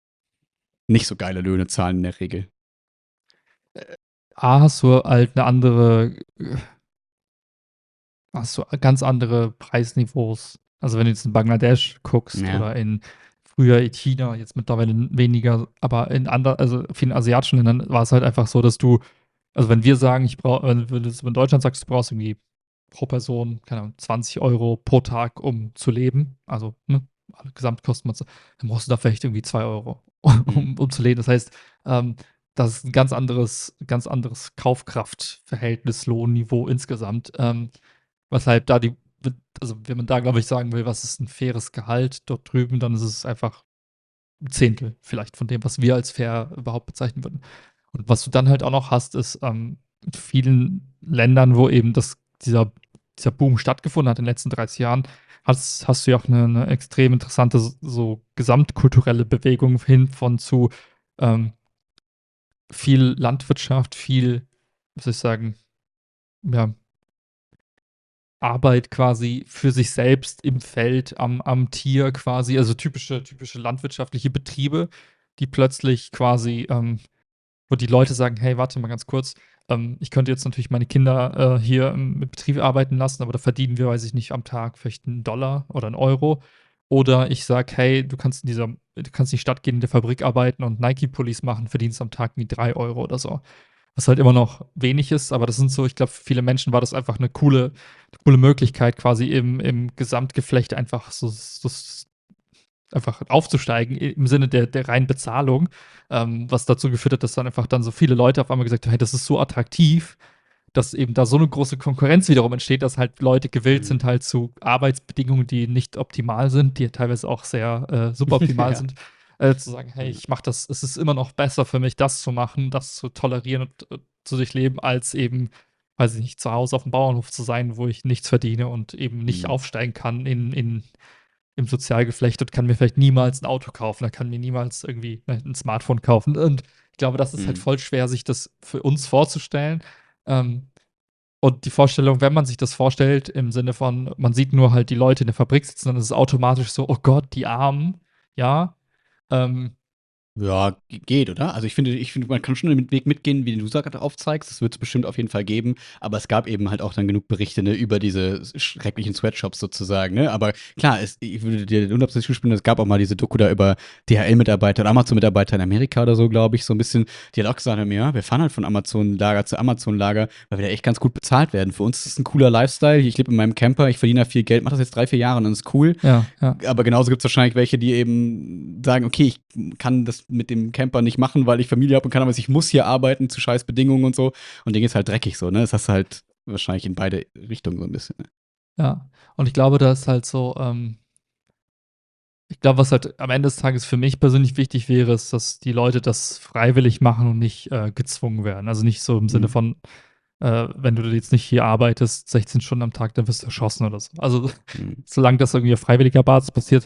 A: nicht so geile Löhne zahlen in der Regel.
B: Äh, A, hast du halt 'ne andere äh hast du ganz andere Preisniveaus. Also, wenn du jetzt in Bangladesch guckst
A: Ja.
B: oder in früher in China, jetzt mittlerweile n weniger, aber in ander also, vielen asiatischen Ländern war's halt einfach so, dass du also, wenn wir sagen, ich brauche wenn wenn du jetzt in Deutschland sagst, du brauchst irgendwie pro Person, keine Ahnung, zwanzig Euro pro Tag, um zu leben, also, ne, alle Gesamtkosten und so, dann brauchst du da vielleicht irgendwie zwei Euro,
A: Mhm.
B: um um zu leben. Das heißt, ähm, das ist 'n ganz anderes ganz anderes Kaufkraftverhältnis, Lohnniveau insgesamt, ähm, weshalb da die w also, wenn man da, glaube ich, sagen will: „Was ist 'n faires Gehalt dort drüben?“, dann ist es einfach 'n Zehntel vielleicht von dem, was wir als fair überhaupt bezeichnen würden. Und was du dann halt auch noch hast, ist, ähm, in vielen Ländern, wo eben das dieser dieser Boom stattgefunden hat in den letzten dreißig Jahren, hast hast du ja auch 'ne 'ne extrem interessante s so gesamtkulturelle Bewegung hin von zu, ähm viel Landwirtschaft, viel, wie soll ich sagen, ja Arbeit quasi für sich selbst im Feld, am am Tier quasi, also, typische typische landwirtschaftliche Betriebe, die plötzlich quasi, ähm wo die Leute sagen: „Hey, warte mal ganz kurz, ähm, ich könnte jetzt natürlich meine Kinder, äh, hier im Betrieb arbeiten lassen, aber da verdienen wir, weiß ich nicht, am Tag vielleicht 'n Dollar oder 'n Euro.“ Oder ich sage: „Hey, du kannst in dieser du kannst in die Stadt gehen, in der Fabrik arbeiten und Nike-Pullis machen, verdienst am Tag irgendwie drei Euro oder so.“ Was halt immer noch wenig ist, aber das sind so ich glaube, für viele Menschen war das einfach 'ne coole coole Möglichkeit, quasi im im Gesamtgeflecht einfach so so s einfach aufzusteigen i im Sinne der der reinen Bezahlung, ähm, was dazu geführt hat, dass dann einfach dann so viele Leute auf einmal gesagt haben: „Hey, das ist so attraktiv“, dass eben da so 'ne große Konkurrenz wiederum entsteht, dass halt Leute gewillt
A: Mhm.
B: sind, halt zu Arbeitsbedingungen, die nicht optimal sind, die ja teilweise auch sehr, äh, suboptimal
A: Ja.
B: sind, äh, zu sagen: „Hey,
A: Ja.
B: ich mache das es ist immer noch besser für mich, das zu machen, das zu tolerieren und, äh, zu durchleben, als eben, weiß ich nicht, zu Hause auf'm Bauernhof zu sein, wo ich nichts verdiene und eben nicht
A: Mhm.
B: aufsteigen kann in in im Sozialgeflecht und kann mir vielleicht niemals 'n Auto kaufen, oder kann mir niemals irgendwie, ne, 'n Smartphone kaufen.“ Und ich glaube, das ist halt
A: Mhm.
B: voll schwer, sich das für uns vorzustellen. Ähm, und die Vorstellung, wenn man sich das vorstellt im Sinne von, man sieht nur halt die Leute in der Fabrik sitzen, dann ist es automatisch so: „Oh Gott, die Armen“, ja? Ähm
A: Ja, g geht, oder? Also, ich finde ich finde, man kann schon den Weg mitgehen, wie den du sa grad aufzeigst. Das wird's bestimmt auf jeden Fall geben. Aber es gab eben halt auch dann genug Berichte, ne, über diese s schrecklichen Sweatshops sozusagen, ne? Aber klar, es ich würde dir hundertprozentig zustimmen, es gab auch mal diese Doku da über D H L-Mitarbeiter oder Amazon-Mitarbeiter in Amerika oder so, glaube ich, so ein bisschen. Die hat auch gesagt haben: „Ja, wir fahren halt von Amazon-Lager zu Amazon-Lager, weil wir da echt ganz gut bezahlt werden. Für uns ist es 'n cooler Lifestyle. Ich lebe in meinem Camper, ich verdiene da viel Geld, mache das jetzt drei vier Jahre und dann ist cool.“
B: Ja, ja.
A: Aber genauso gibt es wahrscheinlich welche, die eben sagen: „Okay, ich kann das mit dem Camper nicht machen, weil ich Familie habe und kann, aber ich muss hier arbeiten zu scheiß Bedingungen und so.“ Und denen geht's halt dreckig so, ne? Das hast du halt wahrscheinlich in beide Richtungen so ein bisschen, ne?
B: Ja. Und ich glaube, da ist halt so, ähm ich glaube, was halt am Ende des Tages für mich persönlich wichtig wäre, ist, dass die Leute das freiwillig machen und nicht, äh, gezwungen werden. Also, nicht so im Sinne
A: Mhm.
B: von, äh, wenn du jetzt nicht hier arbeitest sechzehn Stunden am Tag, dann wirst du erschossen oder so. Also,
A: Mhm.
B: solange das irgendwie auf freiwilliger Basis passiert,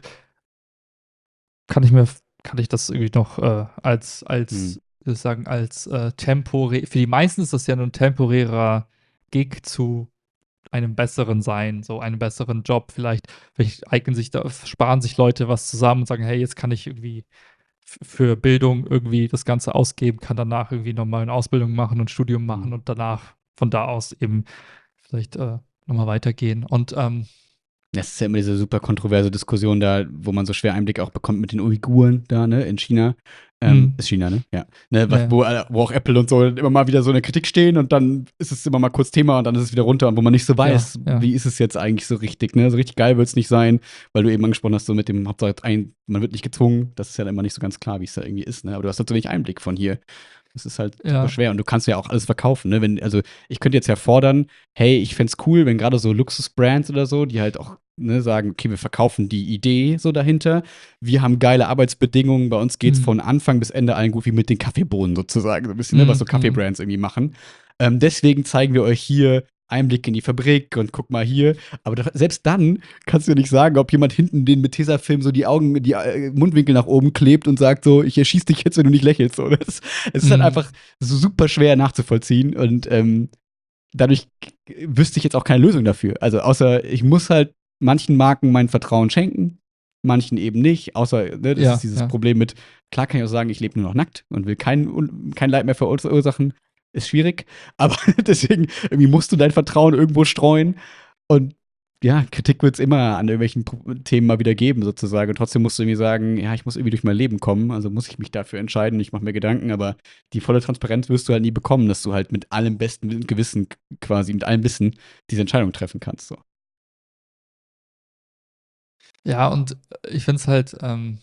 B: kann ich mir kann ich das irgendwie noch, äh, als
A: Mhm.
B: als wie soll ich sagen, als, äh, temporä für die meisten ist das ja nur 'n temporärer Gig zu einem besseren Sein, so einem besseren Job vielleicht. Vielleicht eignen sich da sparen sich Leute was zusammen und sagen: „Hey, jetzt kann ich irgendwie f für Bildung irgendwie das Ganze ausgeben, kann danach irgendwie noch mal 'ne Ausbildung machen und Studium machen
A: Mhm.
B: und danach von da aus eben vielleicht, äh, noch mal weitergehen.“ Und, ähm
A: Das ist ja immer diese super kontroverse Diskussion da, wo man so schwer Einblick auch bekommt mit den Uiguren da, ne, in China. Ähm,
B: mhm,
A: ist China, ne? Ja. Ne, was,
B: ja,
A: wo, äh, wo auch Apple und so immer mal wieder so in der Kritik stehen und dann ist es immer mal kurz Thema und dann ist es wieder runter und wo man nicht so
B: ja,
A: weiß,
B: ja,
A: wie ist es jetzt eigentlich so richtig, ne? So richtig geil wird es nicht sein, weil du eben angesprochen hast, so mit dem Hauptsache ein, man wird nicht gezwungen. Das ist ja dann immer nicht so ganz klar, wie es da irgendwie ist, ne? Aber du hast halt so wenig Einblick von hier. Das ist halt super
B: ja,
A: schwer und du kannst ja auch alles verkaufen, ne? Wenn, also ich könnte jetzt ja fordern, hey, ich fände es cool, wenn gerade so Luxus-Brands oder so, die halt auch, ne, sagen, okay, wir verkaufen die Idee so dahinter. Wir haben geile Arbeitsbedingungen. Bei uns geht's
B: mhm,
A: von Anfang bis Ende allen gut wie mit den Kaffeebohnen sozusagen, so ein bisschen, ne, was
B: mhm,
A: so
B: mhm,
A: Kaffeebrands irgendwie machen. Ähm, deswegen zeigen wir euch hier Einblick in die Fabrik und guck mal hier. Aber da, selbst dann kannst du ja nicht sagen, ob jemand hinten den mit Tesafilm so die Augen, die äh, Mundwinkel nach oben klebt und sagt so, ich erschieß dich jetzt, wenn du nicht lächelst. So. Das, es ist halt
B: mhm.
A: einfach so super schwer nachzuvollziehen und ähm, dadurch wüsste ich jetzt auch keine Lösung dafür. Also außer ich muss halt manchen Marken mein Vertrauen schenken, manchen eben nicht. Außer, ne, das ist
B: Ja,
A: dieses
B: ja.
A: Problem mit, klar kann ich auch sagen, ich lebe nur noch nackt und will kein, kein Leid mehr verursachen. Ist schwierig. Aber deswegen, irgendwie musst du dein Vertrauen irgendwo streuen. Und ja, Kritik wird es immer an irgendwelchen Pro- Themen mal wieder geben, sozusagen. Und trotzdem musst du irgendwie sagen, ja, ich muss irgendwie durch mein Leben kommen. Also muss ich mich dafür entscheiden. Ich mache mir Gedanken, aber die volle Transparenz wirst du halt nie bekommen, dass du halt mit allem besten Gewissen quasi, mit allem Wissen diese Entscheidung treffen kannst. So.
B: Ja, und, äh, ich finde es halt, ähm,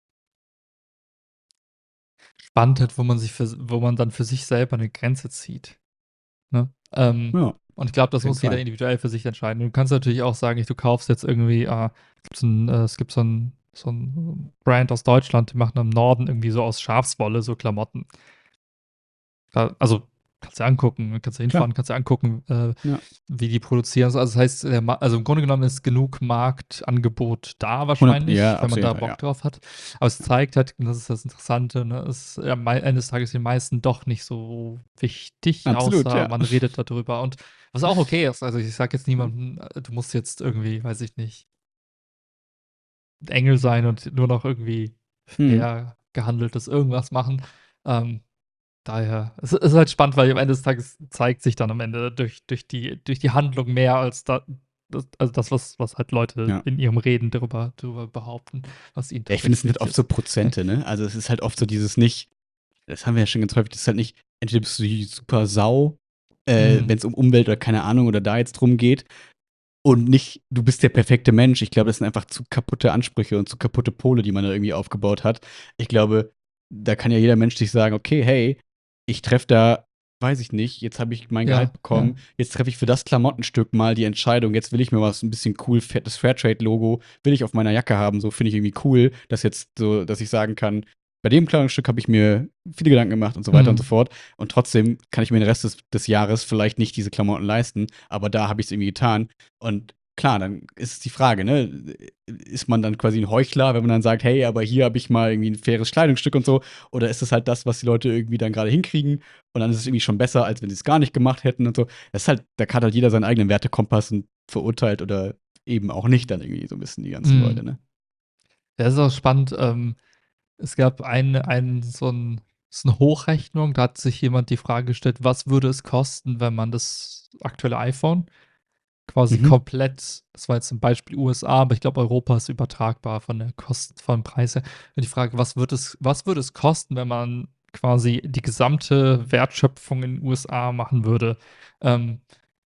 B: spannend halt, wo man sich für wo man dann für sich selber 'ne Grenze zieht, ne? Ähm,
A: Ja,
B: und ich glaube, das
A: auf jeden
B: muss jeder
A: Fall.
B: individuell für sich entscheiden. Du kannst natürlich auch sagen, ich du kaufst jetzt irgendwie, äh, gibt's 'n äh, es gibt so 'n so 'n Brand aus Deutschland, die machen im Norden irgendwie so aus Schafswolle so Klamotten. Da also, kannst dir angucken, kannst du
A: Klar.
B: hinfahren, kannst dir angucken, äh,
A: Ja.
B: wie die produzieren. Also, das heißt, der Ma also, im Grunde genommen ist genug Marktangebot da
A: hundert, ja,
B: wahrscheinlich, wenn
A: auf
B: man
A: jeden
B: da
A: Fall, ja.
B: Bock drauf hat. Aber es zeigt halt, und das ist das Interessante, ne, es ist am Ende des Tages den meisten doch nicht so wichtig,
A: Absolut,
B: außer
A: ja.
B: man redet da drüber und was auch okay ist. Also, ich sage jetzt
A: Ja.
B: niemandem, äh, du musst jetzt irgendwie, weiß ich nicht, Engel sein und nur noch irgendwie
A: Mhm.
B: fair gehandeltes irgendwas machen. Ähm Daher es ist halt spannend, weil am Ende des Tages zeigt sich dann am Ende durch durch die durch die Handlung mehr als da das also das, was was halt Leute
A: Ja.
B: in ihrem Reden darüber darüber behaupten, was ihnen
A: Ja, ich finde, es
B: tatsächlich
A: sind halt
B: wichtig
A: oft so
B: ist.
A: Prozente, ne? Also es ist halt oft so dieses nicht, das haben wir ja schon ganz häufig, das ist halt nicht, entweder bist du die super Sau, äh,
B: Mhm,
A: wenn es um Umwelt oder keine Ahnung oder da jetzt drum geht, und nicht, du bist der perfekte Mensch. Ich glaube, das sind einfach zu kaputte Ansprüche und zu kaputte Pole, die man da irgendwie aufgebaut hat. Ich glaube, da kann ja jeder Mensch sich sagen, okay, hey, ich treffe da, weiß ich nicht, jetzt habe ich mein Gehalt
B: ja, ja,
A: bekommen, jetzt treffe ich für das Klamottenstück mal die Entscheidung, jetzt will ich mir was ein bisschen cool, fettes Fairtrade-Logo will ich auf meiner Jacke haben, so finde ich irgendwie cool, dass jetzt so, dass ich sagen kann, bei dem Kleidungsstück habe ich mir viele Gedanken gemacht und so weiter und so
B: mhm.
A: fort. Und trotzdem kann ich mir den Rest des, des Jahres vielleicht nicht diese Klamotten leisten, aber da habe ich es irgendwie getan. Und klar, dann ist es die Frage, ne? Ist man dann quasi ein Heuchler, wenn man dann sagt, hey, aber hier habe ich mal irgendwie ein faires Kleidungsstück und so? Oder ist es halt das, was die Leute irgendwie dann gerade hinkriegen? Und dann ist es irgendwie schon besser, als wenn sie es gar nicht gemacht hätten und so. Das ist halt, da hat halt jeder seinen eigenen Wertekompass und verurteilt oder eben auch nicht dann irgendwie so ein bisschen die ganzen Leute,
B: Mhm.
A: ne?
B: Ja, ist auch spannend, ähm Es gab eine ein so 'n so 'ne Hochrechnung, da hat sich jemand die Frage gestellt: „Was würde es kosten, wenn man das aktuelle iPhone quasi
A: Mhm.
B: komplett“, das war jetzt 'n Beispiel U S A, aber ich glaube, Europa ist übertragbar von der Kosten vom Preis her. Und die Frage: „Was wird es was würde es kosten, wenn man quasi die gesamte Wertschöpfung in U S A machen würde?“ Ähm,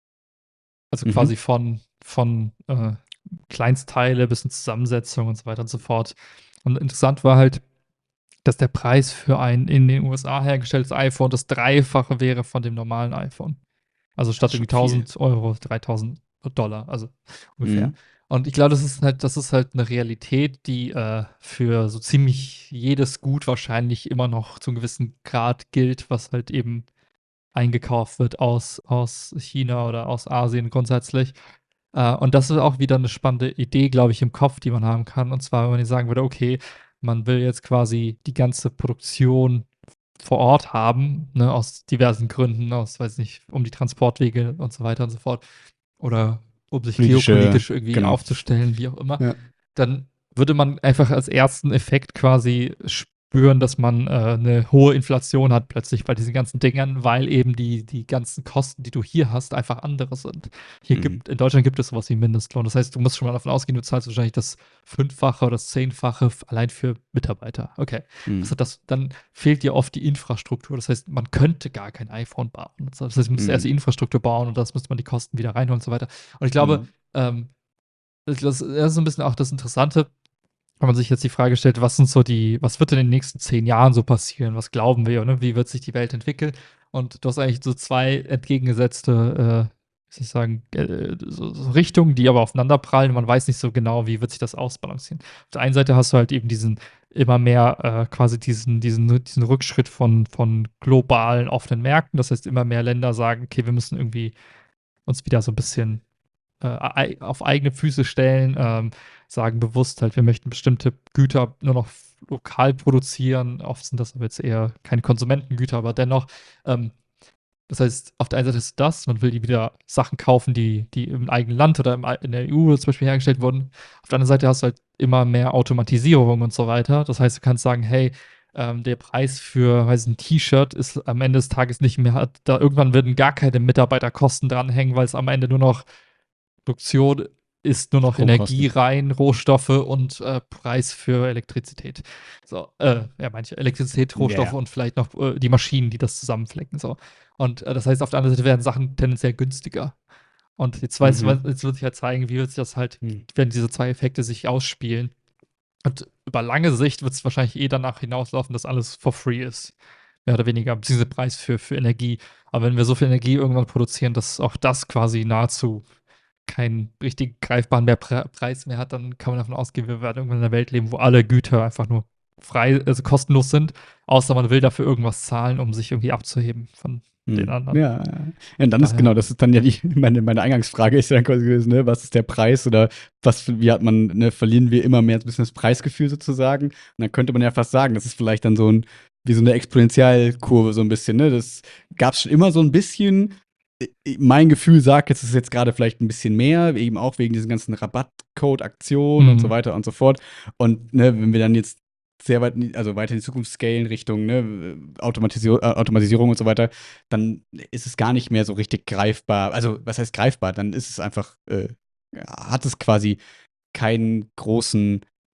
B: also
A: Mhm.
B: quasi von von, äh, Kleinstteile bis in Zusammensetzung und so weiter und so fort. Und interessant war halt, dass der Preis für ein in den U S A hergestelltes iPhone das Dreifache wäre von dem normalen iPhone. Also
A: Das
B: statt
A: ist
B: irgendwie
A: schon viel.
B: tausend Euro dreitausend Dollar, also ungefähr.
A: Mhm.
B: Und ich glaube, das ist halt das ist halt 'ne Realität, die, äh, für so ziemlich jedes Gut wahrscheinlich immer noch zu 'nem gewissen Grad gilt, was halt eben eingekauft wird aus aus China oder aus Asien grundsätzlich. Äh, und das ist auch wieder 'ne spannende Idee, glaube ich, im Kopf, die man haben kann. Und zwar, wenn man jetzt sagen würde: „Okay, man will jetzt quasi die ganze Produktion vor Ort haben, ne, aus diversen Gründen, aus weiß nicht, um die Transportwege und so weiter und so fort oder um sich
A: Politische,
B: geopolitisch irgendwie
A: genau.
B: aufzustellen, wie auch immer.“
A: Ja.
B: Dann würde man einfach als ersten Effekt quasi spüren, dass man, äh, 'ne hohe Inflation hat plötzlich bei diesen ganzen Dingern, weil eben die die ganzen Kosten, die du hier hast, einfach andere sind. Hier
A: Mhm.
B: gibt in Deutschland gibt es so was wie Mindestlohn. Das heißt, du musst schon mal davon ausgehen, du zahlst wahrscheinlich das Fünffache oder das Zehnfache f allein für Mitarbeiter. Okay. Was
A: Mhm.
B: hat das dann fehlt dir oft die Infrastruktur. Das heißt, man könnte gar kein iPhone bauen. Das heißt, man müsste erst die
A: Mhm.
B: Infrastruktur bauen und das müsste man die Kosten wieder reinholen und so weiter. Und ich glaube,
A: Mhm.
B: ähm, das das ist so 'n bisschen auch das Interessante, wenn man sich jetzt die Frage stellt: „Was sind so die was wird in den nächsten zehn Jahren so passieren? Was glauben wir, ne? Wie wird sich die Welt entwickeln?“ Und du hast eigentlich so zwei entgegengesetzte, äh, wie soll ich sagen, äh, so so Richtungen, die aber aufeinanderprallen. Man weiß nicht so genau, wie wird sich das ausbalancieren. Auf der einen Seite hast du halt eben diesen immer mehr, äh, quasi diesen diesen diesen Rückschritt von von globalen offenen Märkten. Das heißt, immer mehr Länder sagen: „Okay, wir müssen irgendwie uns wieder so 'n bisschen, äh, ei auf eigene Füße stellen“, ähm, sagen bewusst halt: „Wir möchten bestimmte Güter nur noch f lokal produzieren.“ Oft sind das aber jetzt eher keine Konsumentengüter, aber dennoch. Ähm, das heißt, auf der einen Seite ist das, man will die wieder Sachen kaufen, die die im eigenen Land oder im ei in der E U zum Beispiel hergestellt wurden. Auf der anderen Seite hast du halt immer mehr Automatisierung und so weiter. Das heißt, du kannst sagen: „Hey, ähm, der Preis für, weiß ich, 'n T-Shirt ist am Ende des Tages nicht mehr hat da irgendwann werden gar keine Mitarbeiterkosten dranhängen, weil's am Ende nur noch Produktion ist, nur noch Energie
A: Stromkosten.
B: rein, Rohstoffe und, äh, Preis für Elektrizität.“ So, äh, ja, manche Elektrizität,
A: Ja,
B: Rohstoffe
A: ja.
B: und vielleicht noch, äh, die Maschinen, die das zusammenflecken, so. Und, äh, das heißt, auf der anderen Seite werden Sachen tendenziell günstiger. Und jetzt weiß man
A: Mhm.
B: jetzt wird sich halt zeigen, wie wird sich das halt
A: Mhm.
B: werden diese zwei Effekte sich ausspielen. Und über lange Sicht wird's wahrscheinlich eh danach hinauslaufen, dass alles for free ist, mehr oder weniger, beziehungsweise Preis für für Energie. Aber wenn wir so viel Energie irgendwann produzieren, dass auch das quasi nahezu keinen richtig greifbaren mehr Pre Preis mehr hat, dann kann man davon ausgehen, wir werden irgendwann in 'ner Welt leben, wo alle Güter einfach nur frei also kostenlos sind, außer man will dafür irgendwas zahlen, um sich irgendwie abzuheben von den
A: Mhm.
B: anderen.
A: Ja, ja. Ja, und dann ist genau,
B: Daher
A: das ist dann ja die meine meine Eingangsfrage ist ja dann quasi gewesen, ne, was ist der Preis oder was für wie hat man ne, verlieren wir immer mehr so 'n bisschen das Preisgefühl sozusagen? Und dann könnte man ja fast sagen, das ist vielleicht dann so 'n wie so 'ne Exponentialkurve so 'n bisschen, ne? Das gab's schon immer so 'n bisschen. I i mein Gefühl sagt, es ist jetzt grade vielleicht 'n bisschen mehr, eben auch wegen diesen ganzen Rabattcode-Aktionen und so
B: Mhm.
A: weiter und so fort. Und, ne, wenn wir dann jetzt sehr weit in die also weiter in die Zukunft scalen Richtung, ne, Automatisio äh, Automatisierung und so weiter, dann ist es gar nicht mehr so richtig greifbar. Also, was heißt greifbar? Dann ist es einfach, äh hat es quasi keinen großen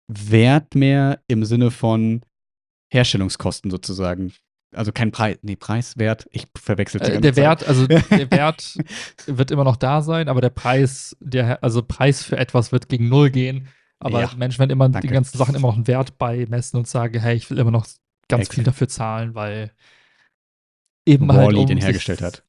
A: Wert mehr im Sinne von Herstellungskosten sozusagen. Also kein Prei ne, Preis, Wert, ich verwechsel's die
B: Äh,
A: ganze
B: der
A: Zeit.
B: Wert also der Wert wird immer noch da sein, aber der Preis, der also Preis für etwas wird gegen null gehen. Aber
A: Ja,
B: Menschen werden immer den
A: danke.
B: ganzen Sachen immer noch 'n Wert beimessen und sagen: „Hey, ich will immer noch ganz viel
A: Exakt.
B: dafür zahlen“, weil eben halt,
A: Wall-E den
B: um sich
A: hergestellt hat.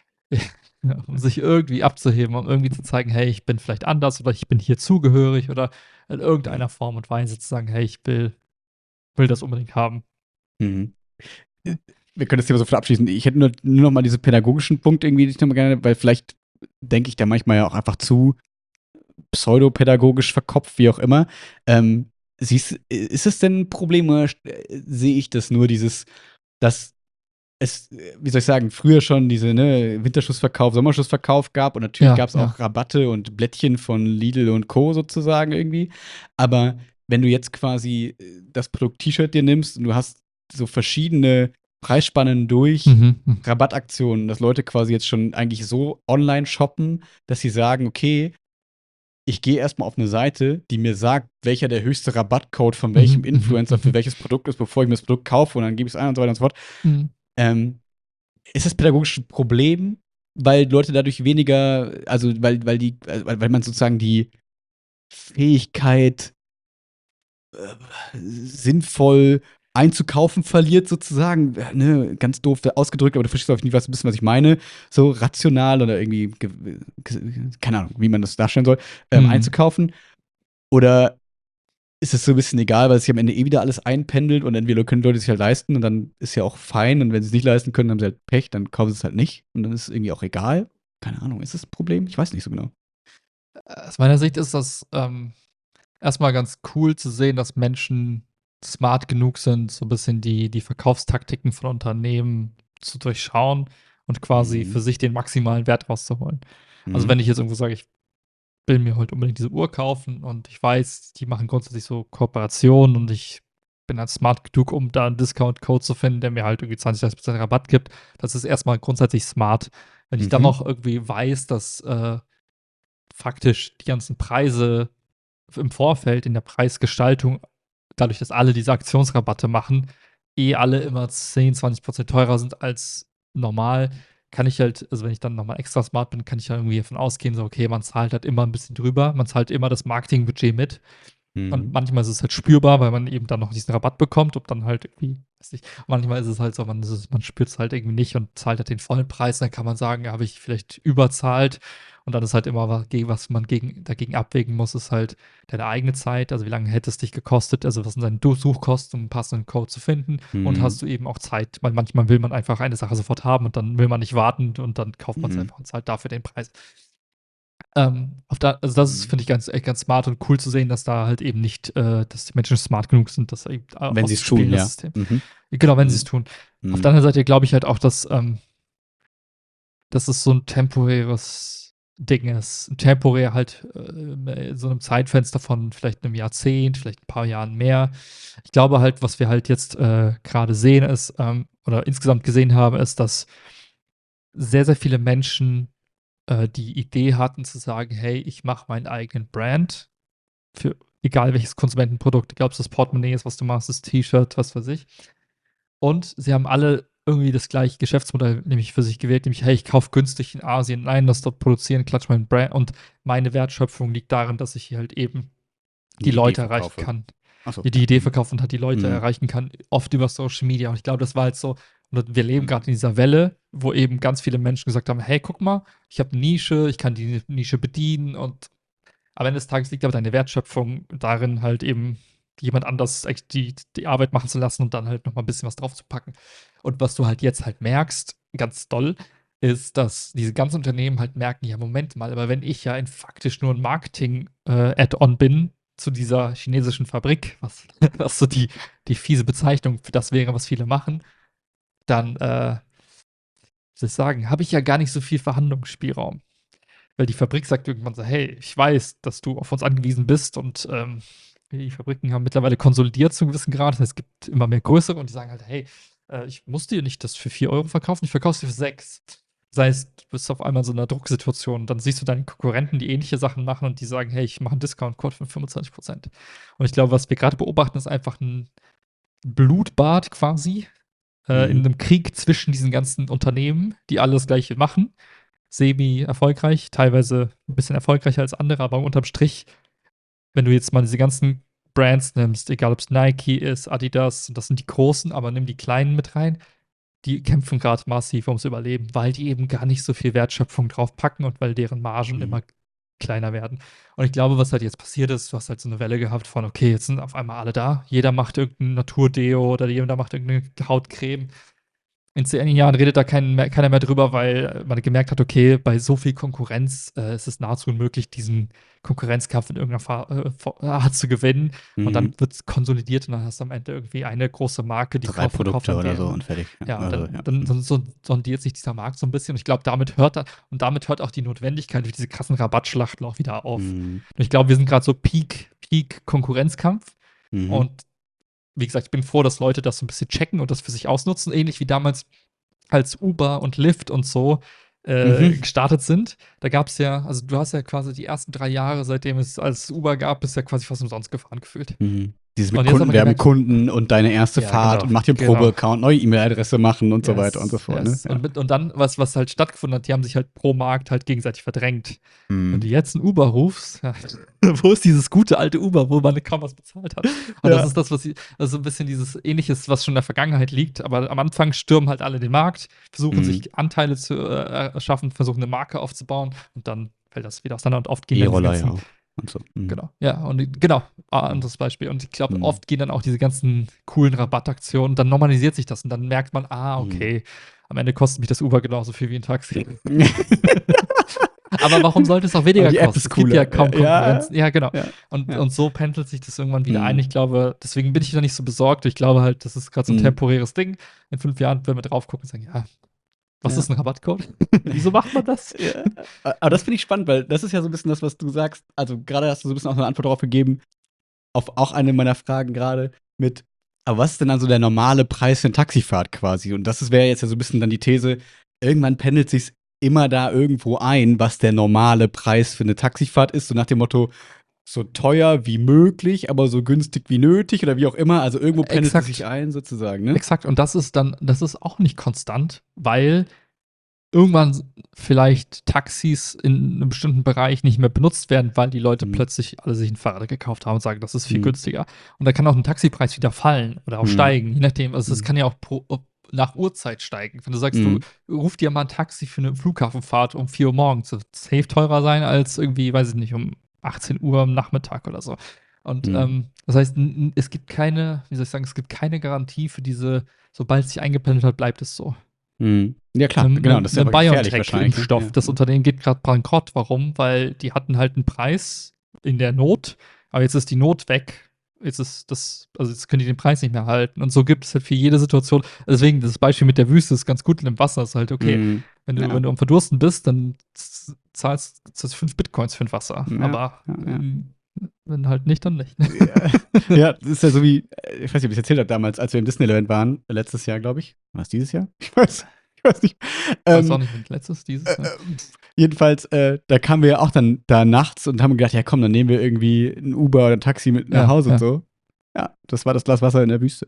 B: ja, um sich irgendwie abzuheben, um irgendwie zu zeigen: „Hey, ich bin vielleicht anders oder ich bin hier zugehörig“ oder in
A: Ja.
B: irgendeiner Form und Weise zu sagen: „Hey, ich will will das unbedingt haben.“
A: Mhm. Äh,
B: Ja.
A: wir können das Thema sofort abschließen. Ich hätte nur nur noch mal diese pädagogischen Punkte irgendwie, die ich noch mal gerne weil vielleicht denke ich da manchmal ja auch einfach zu pseudopädagogisch verkopft, wie auch immer. Ähm, siehst i ist es denn 'n Problem oder st äh, sehe ich das nur, dieses, dass es, äh, wie soll ich sagen, früher schon diese, ne, Winterschussverkauf, Sommerschussverkauf gab und natürlich
B: Ja,
A: gab's
B: ja.
A: auch Rabatte und Blättchen von Lidl und Co. sozusagen irgendwie. Aber wenn du jetzt quasi äh, das Produkt T-Shirt dir nimmst und du hast so verschiedene Preisspannen durch
B: Mhm. mhm.
A: Rabattaktionen, dass Leute quasi jetzt schon eigentlich so online shoppen, dass sie sagen, okay, ich gehe erstmal auf eine Seite, die mir sagt, welcher der höchste Rabattcode von welchem
B: Mhm, mhm,
A: Influencer für
B: mhm.
A: welches Produkt ist, bevor ich mir das Produkt kaufe und dann gebe ich es ein und so weiter und so fort.
B: Mhm.
A: Ähm, ist das pädagogisch ein Problem, weil Leute dadurch weniger, also weil, weil die, äh, weil, weil man sozusagen die Fähigkeit, äh, sinnvoll einzukaufen verliert, sozusagen. Äh, Ne, ganz doof ausgedrückt, aber du verstehst auf jeden Fall ein bisschen, was ich meine. So rational oder irgendwie, ge- ge- keine Ahnung, wie man das darstellen soll, ähm,
B: Mhm.
A: einzukaufen. Oder ist es so ein bisschen egal, weil sich am Ende eh wieder alles einpendelt und entweder können Leute sich halt leisten und dann ist ja auch fein und wenn sie es nicht leisten können, haben sie halt Pech, dann kaufen sie es halt nicht und dann ist es irgendwie auch egal. Keine Ahnung, ist das ein Problem? Ich weiß nicht so genau.
B: Aus meiner Sicht ist das ähm, erstmal ganz cool zu sehen, dass Menschen smart genug sind, so ein bisschen die, die Verkaufstaktiken von Unternehmen zu durchschauen und quasi für
A: Mhm.
B: sich den maximalen Wert rauszuholen. Also wenn
A: Mhm.
B: ich jetzt irgendwo sage, ich will mir heute unbedingt diese Uhr kaufen und ich weiß, die machen grundsätzlich so Kooperationen und ich bin halt smart genug, um da einen Discount-Code zu finden, der mir halt irgendwie zwanzig, dreißig Prozent Rabatt gibt. Das ist erstmal grundsätzlich smart. Wenn ich dann
A: Mhm.
B: noch irgendwie weiß, dass äh, faktisch die ganzen Preise im Vorfeld in der Preisgestaltung, dadurch, dass alle diese Aktionsrabatte machen, eh alle immer zehn, zwanzig Prozent teurer sind als normal, kann ich halt, also wenn ich dann nochmal extra smart bin, kann ich ja irgendwie davon ausgehen, so, okay, man zahlt halt immer ein bisschen drüber, man zahlt immer das Marketingbudget mit. Und
A: Mhm.
B: manchmal ist es halt spürbar, weil man eben dann noch diesen Rabatt bekommt, ob dann halt irgendwie, weiß nicht, manchmal ist es halt so, man, ist es, man spürt es halt irgendwie nicht und zahlt halt den vollen Preis, dann kann man sagen, ja, habe ich vielleicht überzahlt. Und dann ist halt immer, was, was man gegen, dagegen abwägen muss, ist halt deine eigene Zeit, also wie lange hätte es dich gekostet, also was sind deine Du- Suchkosten, um einen passenden Code zu finden und
A: Mhm.
B: hast du eben auch Zeit, weil manchmal will man einfach eine Sache sofort haben und dann will man nicht warten und dann kauft man es
A: Mhm.
B: einfach und zahlt dafür den Preis. Ähm, auf da, also das ist,
A: Mhm.
B: finde ich, ganz, echt ganz smart und cool zu sehen, dass da halt eben nicht, äh, dass die Menschen smart genug sind, das eben äh,
A: Wenn sie es tun,
B: auszuspielen, das
A: ja.
B: System.
A: Mhm.
B: Genau, wenn sie es
A: Mhm.
B: tun. Auf der
A: Mhm.
B: anderen Seite glaube ich halt auch, dass, ähm, dass es so ein temporäres Ding ist. Temporär halt äh, in so einem Zeitfenster von vielleicht einem Jahrzehnt, vielleicht ein paar Jahren mehr. Ich glaube halt, was wir halt jetzt äh, gerade sehen ist, ähm, oder insgesamt gesehen haben, ist, dass sehr, sehr viele Menschen äh, die Idee hatten zu sagen, hey, ich mache meinen eigenen Brand für egal welches Konsumentenprodukt, egal ob es das Portemonnaie ist, was du machst, das T-Shirt, was weiß ich. Und sie haben alle irgendwie das gleiche Geschäftsmodell nämlich für sich gewählt, nämlich, hey, ich kaufe günstig in Asien ein, das dort produzieren, klatsch meinen Brand und meine Wertschöpfung liegt darin, dass ich hier halt eben die
A: Die Idee
B: Leute erreichen
A: verkaufe.
B: kann.
A: Achso,
B: Die
A: ja.
B: Idee
A: Mhm.
B: verkauft und halt die Leute
A: Mhm.
B: erreichen kann, oft über Social Media. Und ich glaube, das war halt so, und wir leben gerade
A: Mhm.
B: in dieser Welle, wo eben ganz viele Menschen gesagt haben, hey, guck mal, ich habe eine Nische, ich kann die Nische bedienen und am Ende des Tages liegt aber deine Wertschöpfung darin, halt eben jemand anders echt die, die Arbeit machen zu lassen und dann halt nochmal ein bisschen was drauf zu packen. Und was du halt jetzt halt merkst, ganz doll, ist, dass diese ganzen Unternehmen halt merken, ja, Moment mal, aber wenn ich ja in faktisch nur ein Marketing-Add-on bin zu dieser chinesischen Fabrik, was, was so die, die fiese Bezeichnung für das wäre, was viele machen, dann, äh, wie soll ich sagen, habe ich ja gar nicht so viel Verhandlungsspielraum. Weil die Fabrik sagt irgendwann so, hey, ich weiß, dass du auf uns angewiesen bist und ähm, die Fabriken haben mittlerweile konsolidiert zu einem gewissen Grad. Das heißt, es gibt immer mehr größere und die sagen halt, hey, äh, ich muss dir nicht das für vier Euro verkaufen, ich verkaufe es dir für sechs. Das heißt, du bist auf einmal in so einer Drucksituation. Dann siehst du deine Konkurrenten, die ähnliche Sachen machen und die sagen, hey, ich mache einen Discount-Code von fünfundzwanzig Prozent. Und ich glaube, was wir gerade beobachten, ist einfach ein Blutbad quasi äh, in
A: Mhm.
B: einem Krieg zwischen diesen ganzen Unternehmen, die alles Gleiche machen semi-erfolgreich, teilweise ein bisschen erfolgreicher als andere, aber unterm Strich, wenn du jetzt mal diese ganzen Brands nimmst, egal ob es Nike ist, Adidas, das sind die großen, aber nimm die kleinen mit rein, die kämpfen gerade massiv ums Überleben, weil die eben gar nicht so viel Wertschöpfung drauf packen und weil deren Margen
A: Mhm.
B: immer kleiner werden. Und ich glaube, was halt jetzt passiert ist, du hast halt so eine Welle gehabt von, okay, jetzt sind auf einmal alle da, jeder macht irgendein Naturdeo oder jeder macht irgendeine Hautcreme in zehn Jahren redet da kein, mehr, keiner mehr drüber, weil man gemerkt hat, okay, bei so viel Konkurrenz äh, ist es nahezu unmöglich, diesen Konkurrenzkampf in irgendeiner Fa äh, Art zu gewinnen. Und dann
A: Mhm.
B: wird es konsolidiert und dann hast du am Ende irgendwie eine große Marke, die
A: Drei
B: kauft, verkauft
A: Produkte
B: dann
A: oder so
B: deren.
A: und fertig. Ja,
B: Ja, und
A: also,
B: dann,
A: ja.
B: dann, dann so, sondiert sich dieser Markt so ein bisschen. Und ich glaube, damit hört er, und damit hört auch die Notwendigkeit für diese krassen Rabattschlachten auch wieder auf.
A: Mhm.
B: Und ich glaube, wir sind gerade so Peak, Peak Konkurrenzkampf.
A: Mhm.
B: Und wie gesagt, ich bin froh, dass Leute das so ein bisschen checken und das für sich ausnutzen, ähnlich wie damals, als Uber und Lyft und so äh,
A: Mhm.
B: gestartet sind. Da gab es ja, also du hast ja quasi die ersten drei Jahre, seitdem es als Uber gab, bist ja quasi fast umsonst gefahren gefühlt.
A: Mhm. Dieses mit
B: Und jetzt haben
A: Kunden
B: wir
A: werben
B: gemerkt,
A: Kunden und deine erste
B: ja,
A: Fahrt
B: genau,
A: und mach dir einen
B: genau.
A: Probeaccount, neue E-Mail-Adresse machen und so weiter und so
B: Yes,
A: fort. Ne?
B: yes.
A: Ja.
B: Und, mit, und dann, was, was halt stattgefunden hat, die haben sich halt pro Markt halt gegenseitig verdrängt. Wenn du
A: Mhm.
B: jetzt ein Uber rufst, ja, wo ist dieses gute alte Uber, wo man kaum was bezahlt hat? Und das
A: Ja.
B: ist das, was ich, also so ein bisschen dieses Ähnliches, was schon in der Vergangenheit liegt. Aber am Anfang stürmen halt alle den Markt, versuchen
A: Mhm.
B: sich Anteile zu äh, erschaffen, versuchen eine Marke aufzubauen und dann fällt das wieder auseinander und oft gehen dann diese
A: E-Roller ja
B: ganzen,
A: auch. Und so. Mhm.
B: genau, ja, und genau, ah,
A: Mhm.
B: anderes Beispiel. Und ich glaube,
A: Mhm.
B: oft gehen dann auch diese ganzen coolen Rabattaktionen, dann normalisiert sich das und dann merkt man, ah,
A: Mhm.
B: okay, am Ende kostet mich das Uber genauso viel wie ein Taxi. Aber warum sollte es auch
A: Aber
B: weniger
A: die App
B: kosten?
A: ist
B: Es gibt ja
A: cooler.
B: kaum
A: Ja,
B: Konkurrenz. Ja, genau.
A: ja,
B: Und,
A: ja.
B: und so pendelt sich das irgendwann wieder ein.
A: Mhm.
B: Ich glaube, deswegen bin ich da nicht so besorgt. Ich glaube halt, das ist gerade so ein
A: Mhm.
B: temporäres Ding. In fünf Jahren werden wir drauf gucken und sagen, ja, was
A: Ja.
B: ist ein Rabattcode? Wieso macht man das?
A: Ja. Aber das finde ich spannend, weil das ist ja so ein bisschen das, was du sagst. Also gerade hast du so ein bisschen auch eine Antwort darauf gegeben, auf auch eine meiner Fragen gerade mit, aber was ist denn dann so der normale Preis für eine Taxifahrt quasi? Und das wäre jetzt ja so ein bisschen dann die These, irgendwann pendelt sich's immer da irgendwo ein, was der normale Preis für eine Taxifahrt ist, so nach dem Motto, so teuer wie möglich, aber so günstig wie nötig oder wie auch immer. Also irgendwo pendelt es sich
B: Exakt.
A: ein, sozusagen, ne?
B: Exakt. Und das ist dann, das ist auch nicht konstant, weil irgendwann vielleicht Taxis in einem bestimmten Bereich nicht mehr benutzt werden, weil die Leute
A: Mhm.
B: plötzlich alle sich ein Fahrrad gekauft haben und sagen, das ist viel
A: Mhm.
B: günstiger. Und da kann auch ein Taxipreis wieder fallen oder auch
A: Mhm.
B: steigen, je nachdem. Also es
A: Mhm.
B: kann ja auch pro, nach Uhrzeit steigen. Wenn du sagst,
A: Mhm.
B: du ruf dir mal ein Taxi für eine Flughafenfahrt um vier Uhr morgens, das wird safe teurer sein als irgendwie, weiß ich nicht, um achtzehn Uhr am Nachmittag oder so. Und
A: Mhm.
B: ähm, das heißt, n- n- es gibt keine, wie soll ich sagen, es gibt keine Garantie für diese, sobald es sich eingependelt hat, bleibt es so.
A: Mhm. Ja, klar,
B: Einem,
A: genau,
B: einem,
A: das ist ja
B: einem
A: aber gefährlich wahrscheinlich. Ne?
B: BioNTech-Impfstoff.
A: Ja.
B: Das Unternehmen geht gerade bankrott. Warum? Weil die hatten halt einen Preis in der Not, aber jetzt ist die Not weg. Jetzt ist das, also jetzt können die den Preis nicht mehr halten. Und so gibt es halt für jede Situation. Deswegen, das Beispiel mit der Wüste ist ganz gut in dem Wasser. Ist halt, okay,
A: Mhm.
B: wenn du,
A: Ja.
B: wenn du am Verdursten bist, dann z- zahlst du fünf Bitcoins für ein Wasser.
A: Ja,
B: Aber
A: ja, ja.
B: ähm, wenn halt nicht, dann nicht.
A: Ja, ja, das ist ja so wie, äh, ich weiß nicht, ob ich es erzählt habe damals, als wir im Disneyland waren, äh, letztes Jahr, glaube ich. War es dieses Jahr? Ich weiß, ich weiß nicht.
B: Weiß auch
A: Ähm,
B: nicht, wenn letztes, dieses
A: äh,
B: Jahr.
A: äh, jedenfalls, äh, da kamen wir ja auch dann da nachts und haben gedacht, ja komm, dann nehmen wir irgendwie ein Uber oder ein Taxi mit nach
B: Ja,
A: Hause
B: ja.
A: und so. Ja, das war das Glas Wasser in der Wüste.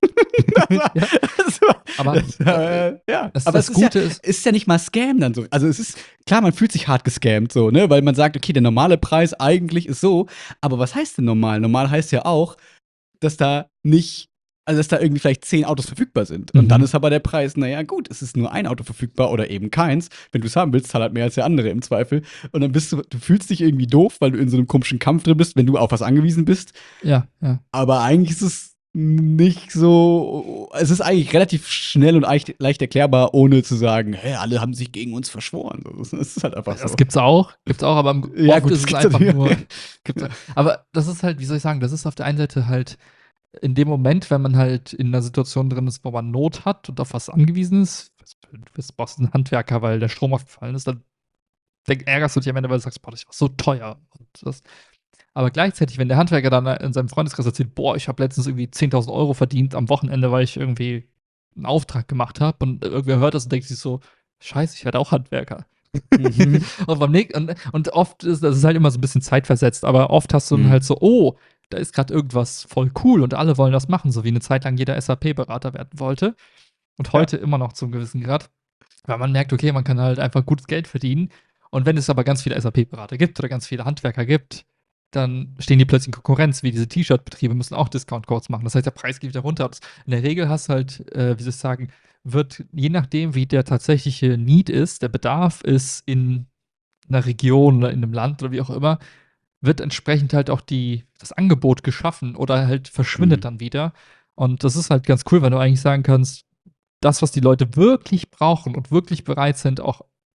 A: das war,
B: Ja.
A: das war,
B: Aber,
A: das war, äh, ja.
B: Das,
A: Aber
B: das
A: es ist ja,
B: Gute ist,
A: ist ja nicht mal Scam dann so. Also es ist, klar, man fühlt sich hart gescammt so, ne? Weil man sagt, okay, der normale Preis eigentlich ist so. Aber was heißt denn normal? Normal heißt ja auch, dass da nicht, also dass da irgendwie vielleicht zehn Autos verfügbar sind. Und
B: Mhm.
A: dann ist aber der Preis, naja, gut, es ist nur ein Auto verfügbar oder eben keins. Wenn du es haben willst, zahl halt mehr als der andere im Zweifel. Und dann bist du, du fühlst dich irgendwie doof, weil du in so einem komischen Kampf drin bist, wenn du auf was angewiesen bist.
B: ja, ja.
A: Aber eigentlich ist es nicht so, es ist eigentlich relativ schnell und leicht, leicht erklärbar, ohne zu sagen, hey, alle haben sich gegen uns verschworen. Das ist halt einfach so.
B: Das gibt's auch, gibt's auch, aber im-
A: Ja,
B: oft
A: gut,
B: ist
A: das
B: es
A: gibt's
B: einfach
A: natürlich.
B: nur. Gibt's, aber das ist halt, wie soll ich sagen, das ist auf der einen Seite halt in dem Moment, wenn man halt in einer Situation drin ist, wo man Not hat und auf was angewiesen ist, du bist brauchst einen Handwerker, weil der Strom aufgefallen ist, dann denk, ärgerst du dich am Ende, weil du sagst, boah, das war so teuer. Und das, aber gleichzeitig, wenn der Handwerker dann in seinem Freundeskreis erzählt, boah, ich habe letztens irgendwie zehntausend Euro verdient am Wochenende, weil ich irgendwie einen Auftrag gemacht habe und irgendwer hört das und denkt sich so, scheiße, ich werde auch Handwerker.
A: Mhm.
B: und, beim nächsten, und, und oft ist das ist halt immer so ein bisschen zeitversetzt, aber oft hast du dann
A: Mhm.
B: halt so, oh, da ist gerade irgendwas voll cool und alle wollen das machen, so wie eine Zeit lang jeder S A P-Berater werden wollte. Und heute immer noch zum gewissen Grad. Weil man merkt, okay, man kann halt einfach gutes Geld verdienen. Und wenn es aber ganz viele S A P-Berater gibt oder ganz viele Handwerker gibt, dann stehen die plötzlich in Konkurrenz, wie diese T-Shirt-Betriebe müssen auch Discount-Codes machen. Das heißt, der Preis geht wieder runter. Und in der Regel hast du halt, äh, wie soll ich sagen, wird, je nachdem, wie der tatsächliche Need ist, der Bedarf ist in einer Region oder in einem Land oder wie auch immer, wird entsprechend halt auch die, das Angebot geschaffen oder halt verschwindet
A: Mhm.
B: dann wieder. Und das ist halt ganz cool, weil du eigentlich sagen kannst, das, was die Leute wirklich brauchen und wirklich bereit sind, auch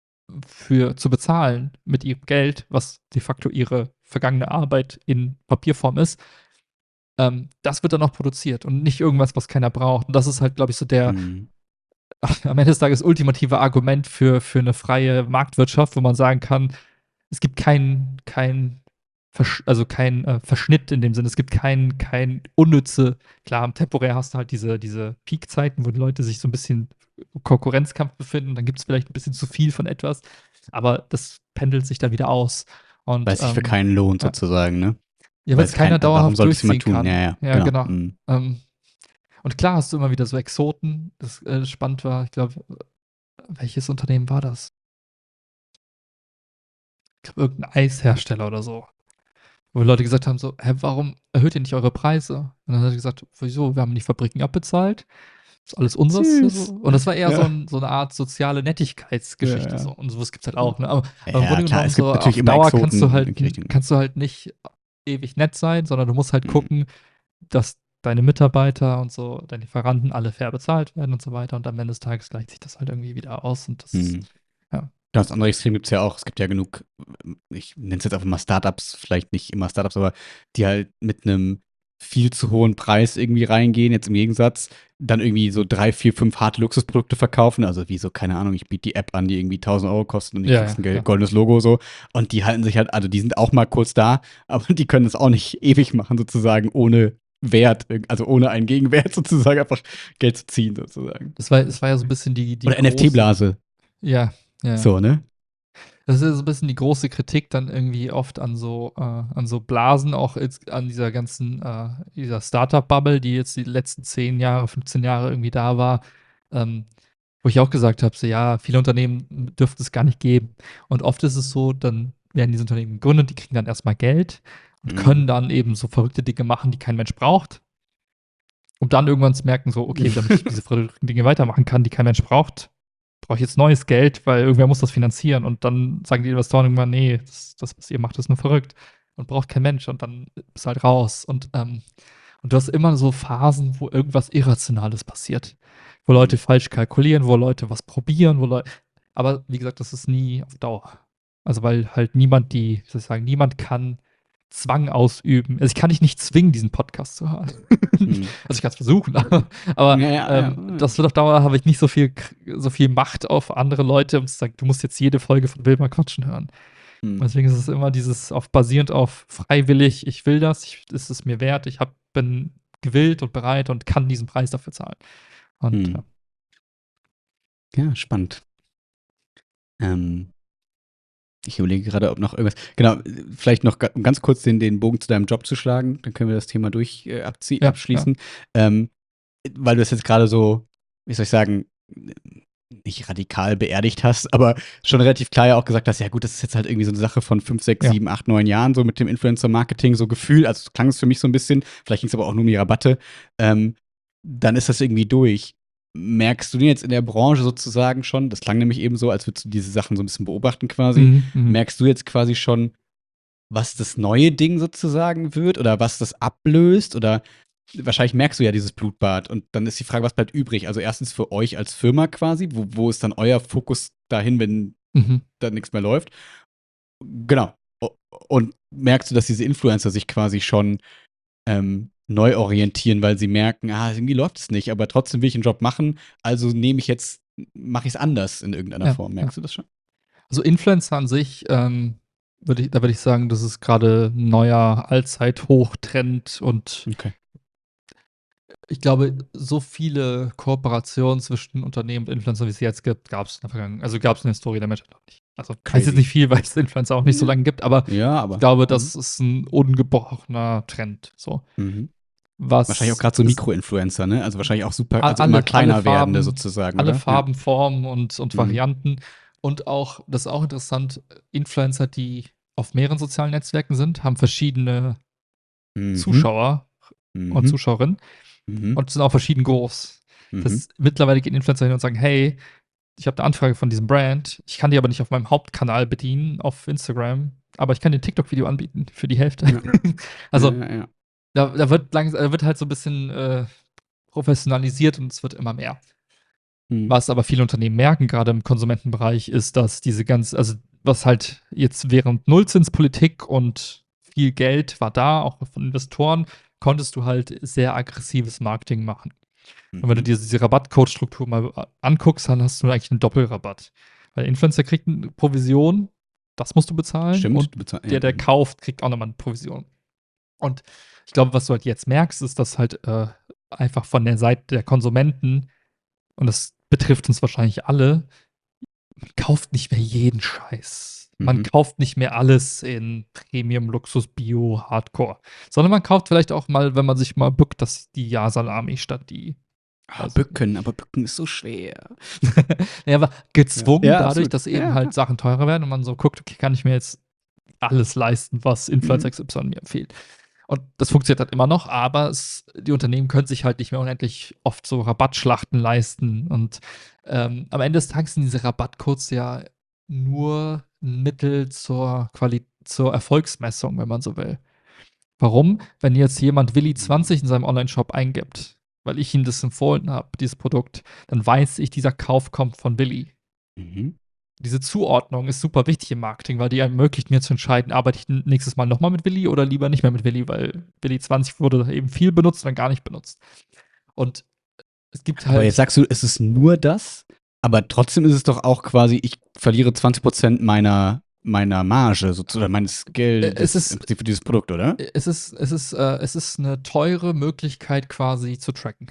B: für zu bezahlen mit ihrem Geld, was de facto ihre vergangene Arbeit in Papierform ist, ähm, das wird dann auch produziert und nicht irgendwas, was keiner braucht. Und das ist halt, glaube ich, so der
A: Mhm.
B: am Ende des Tages ultimative Argument für, für eine freie Marktwirtschaft, wo man sagen kann, es gibt kein, kein Versch also kein äh, Verschnitt in dem Sinne. Es gibt kein, kein unnütze, klar, temporär hast du halt diese, diese Peakzeiten, wo die Leute sich so ein bisschen im Konkurrenzkampf befinden. Dann gibt es vielleicht ein bisschen zu viel von etwas, aber das pendelt sich dann wieder aus.
A: Weil
B: Und
A: es sich für
B: ähm,
A: keinen lohnt,
B: ja,
A: sozusagen, ne?
B: ja weil
A: Weil
B: es
A: es kein,
B: keiner
A: warum
B: dauerhaft
A: sollte es jemand
B: durchziehen
A: tun? Ja,
B: kann.
A: ja,
B: Ja,
A: genau.
B: genau.
A: Mhm.
B: Ähm, und klar hast du immer wieder so Exoten, das äh, spannend war. Ich glaube, welches Unternehmen war das? Ich glaube, irgendein Eishersteller oder so. Wo Leute gesagt haben so: „Hä, warum erhöht ihr nicht eure Preise?“ Und dann hat er gesagt: „Wieso? Wir haben die Fabriken abbezahlt. Ist alles unseres hier so.“
A: Süß.
B: Und das war eher so
A: Ja.
B: 'n so 'ne Art soziale
A: Ja,
B: Nettigkeitsgeschichte so.
A: ja.
B: Und so was gibt's halt auch, ne? Aber aber im
A: Ja,
B: Grunde
A: klar,
B: genommen
A: es gibt
B: so
A: natürlich
B: auf
A: immer
B: Dauer kannst du
A: Exoten in
B: halt
A: die
B: n
A: Richtung.
B: kannst du halt nicht ewig nett sein, sondern du musst halt
A: Mhm.
B: gucken, dass deine Mitarbeiter und so, deine Lieferanten alle fair bezahlt werden und so weiter. Und am Ende des Tages gleicht sich das halt irgendwie wieder aus und das
A: Mhm.
B: ja.
A: Das andere Extrem gibt es ja auch. Es gibt ja genug, ich nenne es jetzt einfach mal Startups, vielleicht nicht immer Startups, aber die halt mit einem viel zu hohen Preis irgendwie reingehen, jetzt im Gegensatz, dann irgendwie so drei, vier, fünf harte Luxusprodukte verkaufen, also wie so, keine Ahnung, ich biete die App an, die irgendwie tausend Euro kostet und du
B: Ja,
A: kriegst
B: ja,
A: ein gel-
B: klar.
A: goldenes Logo so und die halten sich halt, also die sind auch mal kurz da, aber die können es auch nicht ewig machen sozusagen, ohne Wert, also ohne einen Gegenwert sozusagen einfach Geld zu ziehen sozusagen.
B: Das war das war ja so 'n bisschen die die
A: Oder
B: große
A: N F T-Blase,
B: ja, ja, ja.
A: so, ne?
B: Das ist ja so 'n bisschen die große Kritik dann irgendwie oft an so äh, an so Blasen, auch jetzt an dieser ganzen äh, dieser Startup-Bubble, die jetzt die letzten zehn Jahre, fünfzehn Jahre irgendwie da war, ähm, wo ich auch gesagt habe, so: „Ja, viele Unternehmen dürfte es gar nicht geben.“ Und oft ist es so, dann werden diese Unternehmen gegründet, die kriegen dann erst mal Geld und
A: Mhm.
B: können dann eben so verrückte Dinge machen, die kein Mensch braucht, um dann irgendwann zu merken, so: „Okay, damit ich diese verrückten Dinge weitermachen kann, die kein Mensch braucht, brauche ich jetzt neues Geld, weil irgendwer muss das finanzieren.“ Und dann sagen die Investoren irgendwann: „Nee, das das, was ihr macht, ist nur verrückt und braucht kein Mensch.“ Und dann bist du halt raus. Und, ähm und du hast immer so Phasen, wo irgendwas Irrationales passiert, wo Leute
A: Mhm.
B: falsch kalkulieren, wo Leute was probieren, wo Leu aber wie gesagt, das ist nie auf Dauer. Also, weil halt niemand die wie soll ich sagen, niemand kann Zwang ausüben. Also, ich kann dich nicht zwingen, diesen Podcast zu hören.
A: Mhm.
B: Also, ich kann's versuchen, aber aber,
A: Ja, ja, ja.
B: ähm, das wird auf Dauer habe ich nicht so viel k so viel Macht auf andere Leute, um zu sagen: „Du musst jetzt jede Folge von Will mal quatschen hören.“
A: Mhm.
B: Deswegen ist es immer dieses auf basierend auf freiwillig, ich will das, ich es ist mir wert, ich habe bin gewillt und bereit und kann diesen Preis dafür zahlen. Und
A: Mhm.
B: ja.
A: Ja, spannend. Ähm, ich überlege gerade, ob noch irgendwas genau, äh, vielleicht noch ga um ganz kurz den den Bogen zu deinem Job zu schlagen, dann können wir das Thema durch äh, abzie
B: Ja, ja.
A: abschließen. Ähm, weil du das jetzt gerade so, wie soll ich sagen, nicht radikal beerdigt hast, aber schon relativ klar ja auch gesagt hast, ja gut, das ist jetzt halt irgendwie so eine Sache von fünf, sechs,
B: Ja.
A: sieben, acht, neun Jahren so mit dem Influencer-Marketing, so Gefühl, also so klang es für mich so ein bisschen, vielleicht ging es aber auch nur um die Rabatte, ähm, dann ist das irgendwie durch. Merkst du denn jetzt in der Branche sozusagen schon, das klang nämlich eben so, als würdest du diese Sachen so ein bisschen beobachten quasi,
B: Mhm, mhm.
A: merkst du jetzt quasi schon, was das neue Ding sozusagen wird oder was das ablöst oder wahrscheinlich merkst du ja dieses Blutbad und dann ist die Frage, was bleibt übrig? Also erstens für euch als Firma quasi, wo, wo ist dann euer Fokus dahin, wenn
B: Mhm.
A: da nichts mehr läuft? Genau. O- Und merkst du, dass diese Influencer sich quasi schon ähm, neu orientieren, weil sie merken, ah, irgendwie läuft es nicht, aber trotzdem will ich einen Job machen, also nehme ich jetzt, mache ich es anders in irgendeiner
B: Ja,
A: Form.
B: ja.
A: Merkst du das schon?
B: Also, Influencer an sich, ähm, würde ich da würde ich sagen, das ist grade 'n neuer Allzeithochtrend und
A: Okay.
B: ich glaube, so viele Kooperationen zwischen Unternehmen und Influencern, wie es jetzt gibt, gab's in der Vergangen also, gab's in der Historie der Menschheit noch nicht. Also, heißt jetzt
A: Crazy.
B: nicht viel, weil es Influencer auch nicht so
A: Ja,
B: lange gibt, aber
A: ja,
B: ich
A: aber.
B: glaube,
A: Mhm.
B: das ist 'n ungebrochener Trend so.
A: Mhm. Wahrscheinlich auch
B: Was
A: gerade so
B: es
A: Mikroinfluencer, ne? Also wahrscheinlich auch super,
B: a
A: also immer
B: alle alle
A: kleiner werdende
B: Farben
A: sozusagen,
B: alle
A: oder? Ja.
B: Farben, Formen und und
A: Mhm.
B: Varianten und auch das ist auch interessant, Influencer, die auf mehreren sozialen Netzwerken sind, haben verschiedene
A: Mhm.
B: Zuschauer und
A: Mhm.
B: Zuschauerinnen
A: Mhm.
B: und sind auch verschieden groß. Das
A: Mhm.
B: heißt, mittlerweile gehen Influencer hin und sagen: „Hey, ich habe 'ne Anfrage von diesem Brand. Ich kann die aber nicht auf meinem Hauptkanal bedienen auf Instagram, aber ich kann dir 'n TikTok-Video anbieten für die Hälfte.“
A: Ja. Ja,
B: Also,
A: ja, ja.
B: da da wird langs da wird halt so 'n bisschen, äh, professionalisiert und es wird immer mehr.
A: Mhm.
B: Was aber viele Unternehmen merken, grade im Konsumentenbereich, ist, dass diese ganz also, was halt jetzt während Nullzinspolitik und viel Geld war da, auch von Investoren, konntest du halt sehr aggressives Marketing machen. Und wenn du
A: Mhm.
B: dir diese Rabattcode-Struktur mal a anguckst, dann hast du eigentlich 'n Doppelrabatt. Weil Influencer kriegt 'ne Provision das musst du bezahlen.
A: Stimmt,
B: Und
A: du bezahlst-
B: der, der
A: ja.
B: kauft, kriegt auch nochmal eine Provision. Und ich glaube, was du halt jetzt merkst, ist, dass halt äh, einfach von der Seite der Konsumenten, und das betrifft uns wahrscheinlich alle, man kauft nicht mehr jeden Scheiß. Man
A: Mhm.
B: kauft nicht mehr alles in Premium, Luxus, Bio, Hardcore. Sondern man kauft vielleicht auch mal, wenn man sich mal bückt, dass die Ja-Salami statt die.
A: Ah,
B: Also-
A: Bücken, aber Bücken ist so schwer.
B: Ja, aber gezwungen
A: Ja,
B: dadurch,
A: absolut.
B: dass eben
A: Ja,
B: halt Sachen teurer werden und man so guckt, okay, kann ich mir jetzt alles leisten, was Influencer
A: Mhm.
B: X Y mir empfiehlt. Und das funktioniert halt immer noch, aber es, die Unternehmen können sich halt nicht mehr unendlich oft so Rabattschlachten leisten. Und ähm, am Ende des Tages sind diese Rabattcodes ja nur ein Mittel zur, Quali zur Erfolgsmessung, wenn man so will. Warum? Wenn jetzt jemand Willi zwanzig in seinem Online-Shop eingibt, weil ich ihm das empfohlen habe, dieses Produkt, dann weiß ich, dieser Kauf kommt von Willi.
A: Mhm.
B: Diese Zuordnung ist super wichtig im Marketing, weil die ermöglicht mir zu entscheiden, arbeite ich nächstes Mal nochmal mit Willi oder lieber nicht mehr mit Willi, weil Willi zwanzig wurde eben viel benutzt, dann gar nicht benutzt. Und es gibt halt.
A: Aber jetzt sagst du, es ist nur das, aber trotzdem ist es doch auch quasi, ich verliere zwanzig Prozent meiner, meiner Marge, sozusagen meines Geldes
B: Äh, es ist-
A: im Prinzip für dieses Produkt, oder?
B: es ist, es ist, äh, es ist eine teure Möglichkeit quasi zu tracken.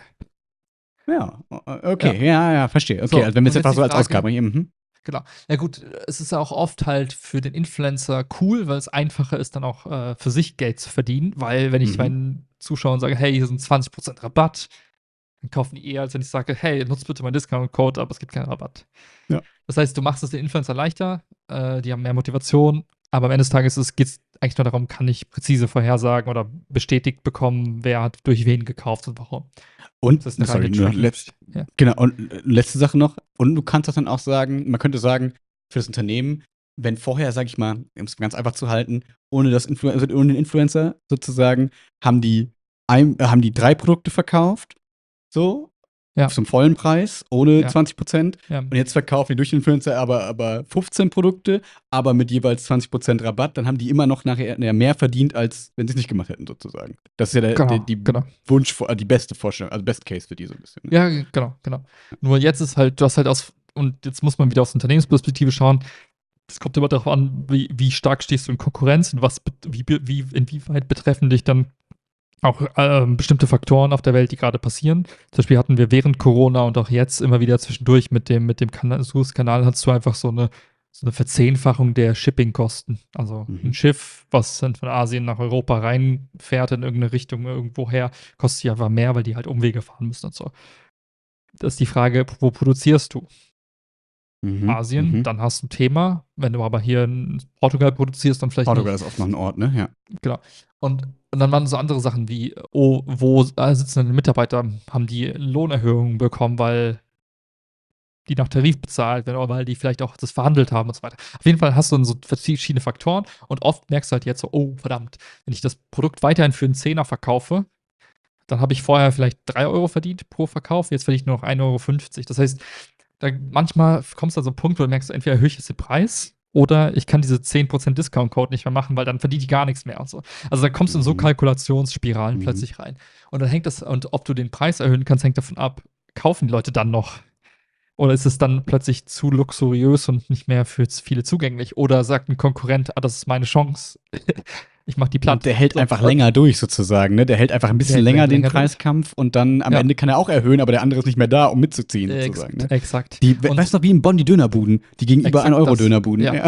A: Ja, okay, ja, ja, verstehe. Okay,
B: So,
A: also wenn wir es
B: und jetzt
A: einfach
B: die
A: so als
B: Frage-
A: Ausgabe mhm.
B: Genau. Ja gut, es ist ja auch oft halt für den Influencer cool, weil es einfacher ist, dann auch äh, für sich Geld zu verdienen, weil wenn ich
A: Mhm.
B: meinen Zuschauern sage, hey, hier sind zwanzig Prozent Rabatt, dann kaufen die eher, als wenn ich sage, hey, nutzt bitte meinen Discount-Code, aber es gibt keinen Rabatt.
A: Ja.
B: Das heißt, du machst es den Influencer leichter, äh, die haben mehr Motivation, aber am Ende des Tages geht es eigentlich nur darum, kann ich präzise vorhersagen oder bestätigt bekommen, wer hat durch wen gekauft und warum.
A: Und,
B: Das ist eine
A: sorry,
B: reine
A: nur noch
B: Tracking-
A: letzt,
B: ja.
A: genau, und äh, letzte Sache noch. Und du kannst das dann auch sagen, man könnte sagen, für das Unternehmen, wenn vorher, sag ich mal, um es ganz einfach zu halten, ohne, das Influ also ohne den Influencer sozusagen, haben die, ein, äh, haben die drei Produkte verkauft, so,
B: Ja.
A: zum vollen Preis, ohne
B: Ja.
A: zwanzig Prozent.
B: Ja.
A: Und jetzt verkaufen die durch den Influencer aber, aber fünfzehn Produkte, aber mit jeweils zwanzig Prozent Rabatt. Dann haben die immer noch nachher mehr verdient, als wenn sie es nicht gemacht hätten, sozusagen. Das ist ja der,
B: Genau,
A: der, die
B: genau.
A: Wunsch, die beste Vorstellung, also Best Case für die so ein bisschen. Ne?
B: Ja, genau, genau. Nur jetzt ist halt, du hast halt aus, und jetzt muss man wieder aus Unternehmensperspektive schauen. Es kommt immer darauf an, wie, wie stark stehst du in Konkurrenz und was, wie, wie, inwieweit betreffen dich dann auch ähm, bestimmte Faktoren auf der Welt, die gerade passieren. Zum Beispiel hatten wir während Corona und auch jetzt immer wieder zwischendurch mit dem, mit dem Kanal, Suezkanal hattest du einfach so eine, so eine Verzehnfachung der Shippingkosten. Also
A: Mhm.
B: ein Schiff, was dann von Asien nach Europa reinfährt in irgendeine Richtung irgendwoher, kostet sich einfach mehr, weil die halt Umwege fahren müssen und so. Das ist die Frage, wo produzierst du?
A: Mhm.
B: Asien,
A: Mhm.
B: dann hast du ein Thema. Wenn du aber hier in Portugal produzierst, dann vielleicht
A: Portugal
B: nicht.
A: ist oft noch ein Ort, ne? Ja.
B: Genau. Und, und dann waren so andere Sachen wie, oh, wo sitzende Mitarbeiter haben die Lohnerhöhungen bekommen, weil die nach Tarif bezahlt werden oder weil die vielleicht auch das verhandelt haben und so weiter. Auf jeden Fall hast du dann so verschiedene Faktoren und oft merkst du halt jetzt so, oh, verdammt, wenn ich das Produkt weiterhin für einen Zehner verkaufe, dann habe ich vorher vielleicht drei Euro verdient pro Verkauf, jetzt verdiene ich nur noch ein Euro fünfzig. Das heißt, da manchmal kommst du an so einen Punkt, wo du merkst, entweder erhöhe ich jetzt den Preis oder ich kann diese zehn Prozent Discount-Code nicht mehr machen, weil dann verdiene ich gar nichts mehr und so. Also da kommst du in so
A: Mhm.
B: Kalkulationsspiralen
A: Mhm.
B: plötzlich rein. Und dann hängt das, und ob du den Preis erhöhen kannst, hängt davon ab, kaufen die Leute dann noch? Oder ist es dann plötzlich zu luxuriös und nicht mehr für viele zugänglich? Oder sagt ein Konkurrent, ah, das ist meine Chance. Ich mach die platt.
A: Und der hält
B: So,
A: einfach
B: was-
A: länger durch, sozusagen, ne? Der hält einfach ein bisschen
B: hält
A: länger
B: länger
A: den
B: durch.
A: Preiskampf und dann am
B: Ja.
A: Ende kann er auch erhöhen, aber der andere ist nicht mehr da, um mitzuziehen,
B: Ex
A: sozusagen. Ne?
B: Exakt.
A: Die,
B: Und-
A: weißt du noch, wie in Bonn die Dönerbuden, die gegenüber
B: Exakt
A: ein Euro
B: das.
A: Dönerbuden.
B: Ja.
A: Ja.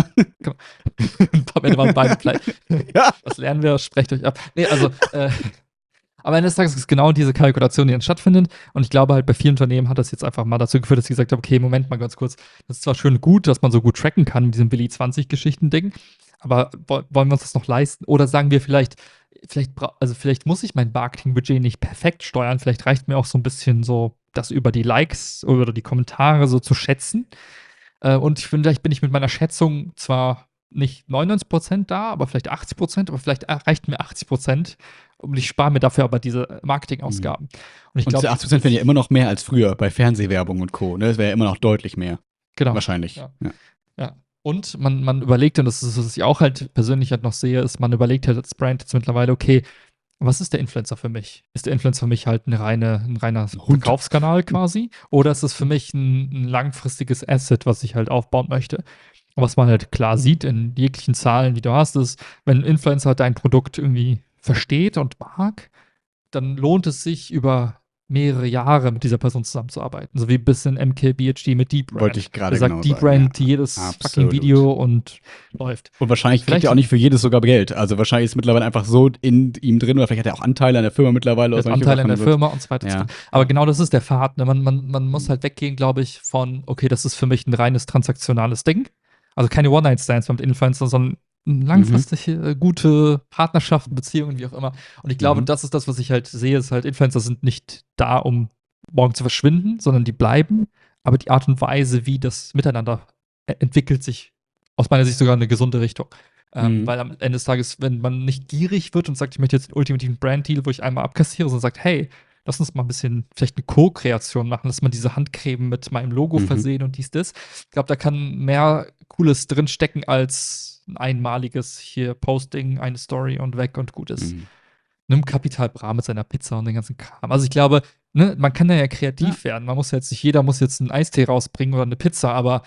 B: Am Ende waren beide pleite.
A: Ja.
B: Was lernen wir? Sprecht euch ab. Nee, also, äh, am Ende des Tages ist genau diese Kalkulation, die dann stattfindet. Und ich glaube halt, bei vielen Unternehmen hat das jetzt einfach mal dazu geführt, dass sie gesagt haben, okay, Moment mal ganz kurz, das ist zwar schön gut, dass man so gut tracken kann in diesem Willi zwanzig-Geschichten-Ding, aber wo- wollen wir uns das noch leisten? Oder sagen wir vielleicht, vielleicht, bra- also vielleicht muss ich mein Marketingbudget nicht perfekt steuern, vielleicht reicht mir auch so ein bisschen so, das über die Likes oder die Kommentare so zu schätzen. Äh, und ich finde, vielleicht bin ich mit meiner Schätzung zwar nicht neunundneunzig Prozent da, aber vielleicht achtzig Prozent, aber vielleicht reicht mir achtzig Prozent und ich spare mir dafür aber diese Marketingausgaben. Und ich
A: Und diese
B: glaube,
A: achtzig Prozent wären ja immer noch mehr als früher bei Fernsehwerbung und Co. Ne? Das wäre ja immer noch deutlich mehr.
B: genau.
A: Wahrscheinlich.
B: Ja.
A: Ja.
B: Ja. Und man, man überlegt, und das ist, was ich auch halt persönlich halt noch sehe, ist, man überlegt halt als Brand jetzt mittlerweile, okay, was ist der Influencer für mich? Ist der Influencer für mich halt eine reine, ein reiner
A: Hund.
B: Verkaufskanal quasi? Oder ist es für mich ein, ein langfristiges Asset, was ich halt aufbauen möchte? was man halt klar sieht in jeglichen Zahlen, die du hast, ist, wenn ein Influencer dein Produkt irgendwie versteht und mag, dann lohnt es sich über mehrere Jahre mit dieser Person zusammenzuarbeiten. So wie ein bisschen M K B H D mit Deep Brand.
A: Wollte ich gerade
B: Der sagt
A: genau
B: Deep
A: sagen,
B: Brand
A: ja.
B: jedes fucking
A: Absolut.
B: Video und läuft.
A: Und wahrscheinlich kriegt
B: Vielleicht-
A: er auch nicht für jedes sogar Geld. Also wahrscheinlich ist mittlerweile einfach so in ihm drin, oder vielleicht hat er auch Anteile an der Firma mittlerweile.
B: Der
A: oder
B: hat
A: solche
B: Anteile in der
A: Sachen.
B: Firma und so weiter. und so
A: Ja.
B: fort. Aber genau das ist der Pfad. Ne? Man, man, man muss halt weggehen, glaube ich, von, okay, das ist für mich ein reines transaktionales Ding. Also keine One-Night-Stands mit Influencern, sondern langfristige, äh, gute Partnerschaften, Beziehungen, wie auch immer. Und ich glaube,
A: Mhm.
B: das ist das, was ich halt sehe, ist halt, Influencer sind nicht da, um morgen zu verschwinden, sondern die bleiben. Aber die Art und Weise, wie das miteinander äh, entwickelt sich, aus meiner Sicht sogar in eine gesunde Richtung. Ähm,
A: Mhm.
B: Weil am Ende des Tages, wenn man nicht gierig wird und sagt, ich möchte jetzt den ultimativen Brand-Deal, wo ich einmal abkassiere, sondern sagt, hey, lass uns mal ein bisschen vielleicht eine Co-Kreation machen, lass mal diese Handcreme mit meinem Logo
A: Mhm.
B: versehen und dies, das. Ich glaube, da kann mehr Cooles drinstecken als ein einmaliges hier Posting, eine Story und weg und gut ist.
A: Mhm.
B: Nimm Kapital Bra mit seiner Pizza und den ganzen Kram. Also ich glaube, ne, man kann da ja kreativ
A: Ja.
B: werden. Man muss ja jetzt nicht, jeder muss jetzt einen Eistee rausbringen oder eine Pizza, aber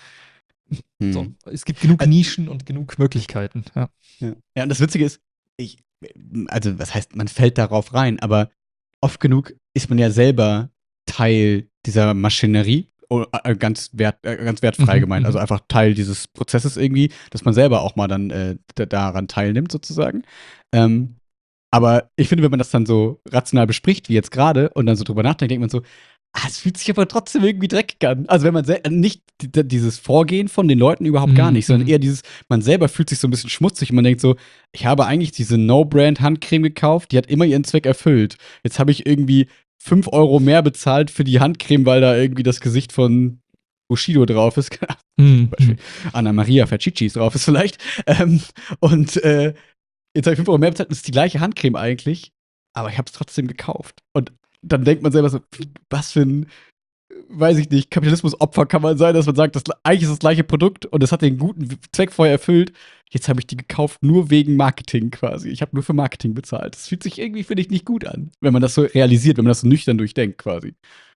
A: Mhm.
B: so, es gibt genug
A: Ä-
B: Nischen und genug Möglichkeiten. Ja.
A: Ja. Ja, und das Witzige ist, ich, also was heißt, man fällt darauf rein, aber oft genug ist man ja selber Teil dieser Maschinerie, oh, äh, ganz, wert, äh, ganz wertfrei
B: Mhm,
A: gemeint,
B: mhm.
A: also einfach Teil dieses Prozesses irgendwie, dass man selber auch mal dann äh, da- daran teilnimmt sozusagen. Ähm, aber ich finde, wenn man das dann so rational bespricht, wie jetzt gerade, und dann so drüber nachdenkt, denkt man so, ah, es fühlt sich aber trotzdem irgendwie dreckig an. Also wenn man sel- nicht die- dieses Vorgehen von den Leuten überhaupt gar
B: Mhm,
A: nicht, sondern
B: mhm.
A: eher dieses, man selber fühlt sich so ein bisschen schmutzig und man denkt so, ich habe eigentlich diese No-Brand-Handcreme gekauft, die hat immer ihren Zweck erfüllt. Jetzt habe ich irgendwie fünf Euro mehr bezahlt für die Handcreme, weil da irgendwie das Gesicht von Bushido drauf ist.
B: Mhm,
A: Beispiel.
B: mhm.
A: Anna Maria Fercicis drauf ist vielleicht. Ähm, und äh, jetzt habe ich fünf Euro mehr bezahlt, das ist die gleiche Handcreme eigentlich, aber ich habe es trotzdem gekauft. Und dann denkt man selber so, was für ein, weiß ich nicht, Kapitalismusopfer kann man sein, dass man sagt, das, eigentlich ist das gleiche Produkt und es hat den guten Zweck vorher erfüllt. Jetzt habe ich die gekauft nur wegen Marketing quasi. Ich habe nur für Marketing bezahlt. Das fühlt sich irgendwie, finde ich, nicht gut an, wenn man das so realisiert, wenn man das so nüchtern durchdenkt quasi.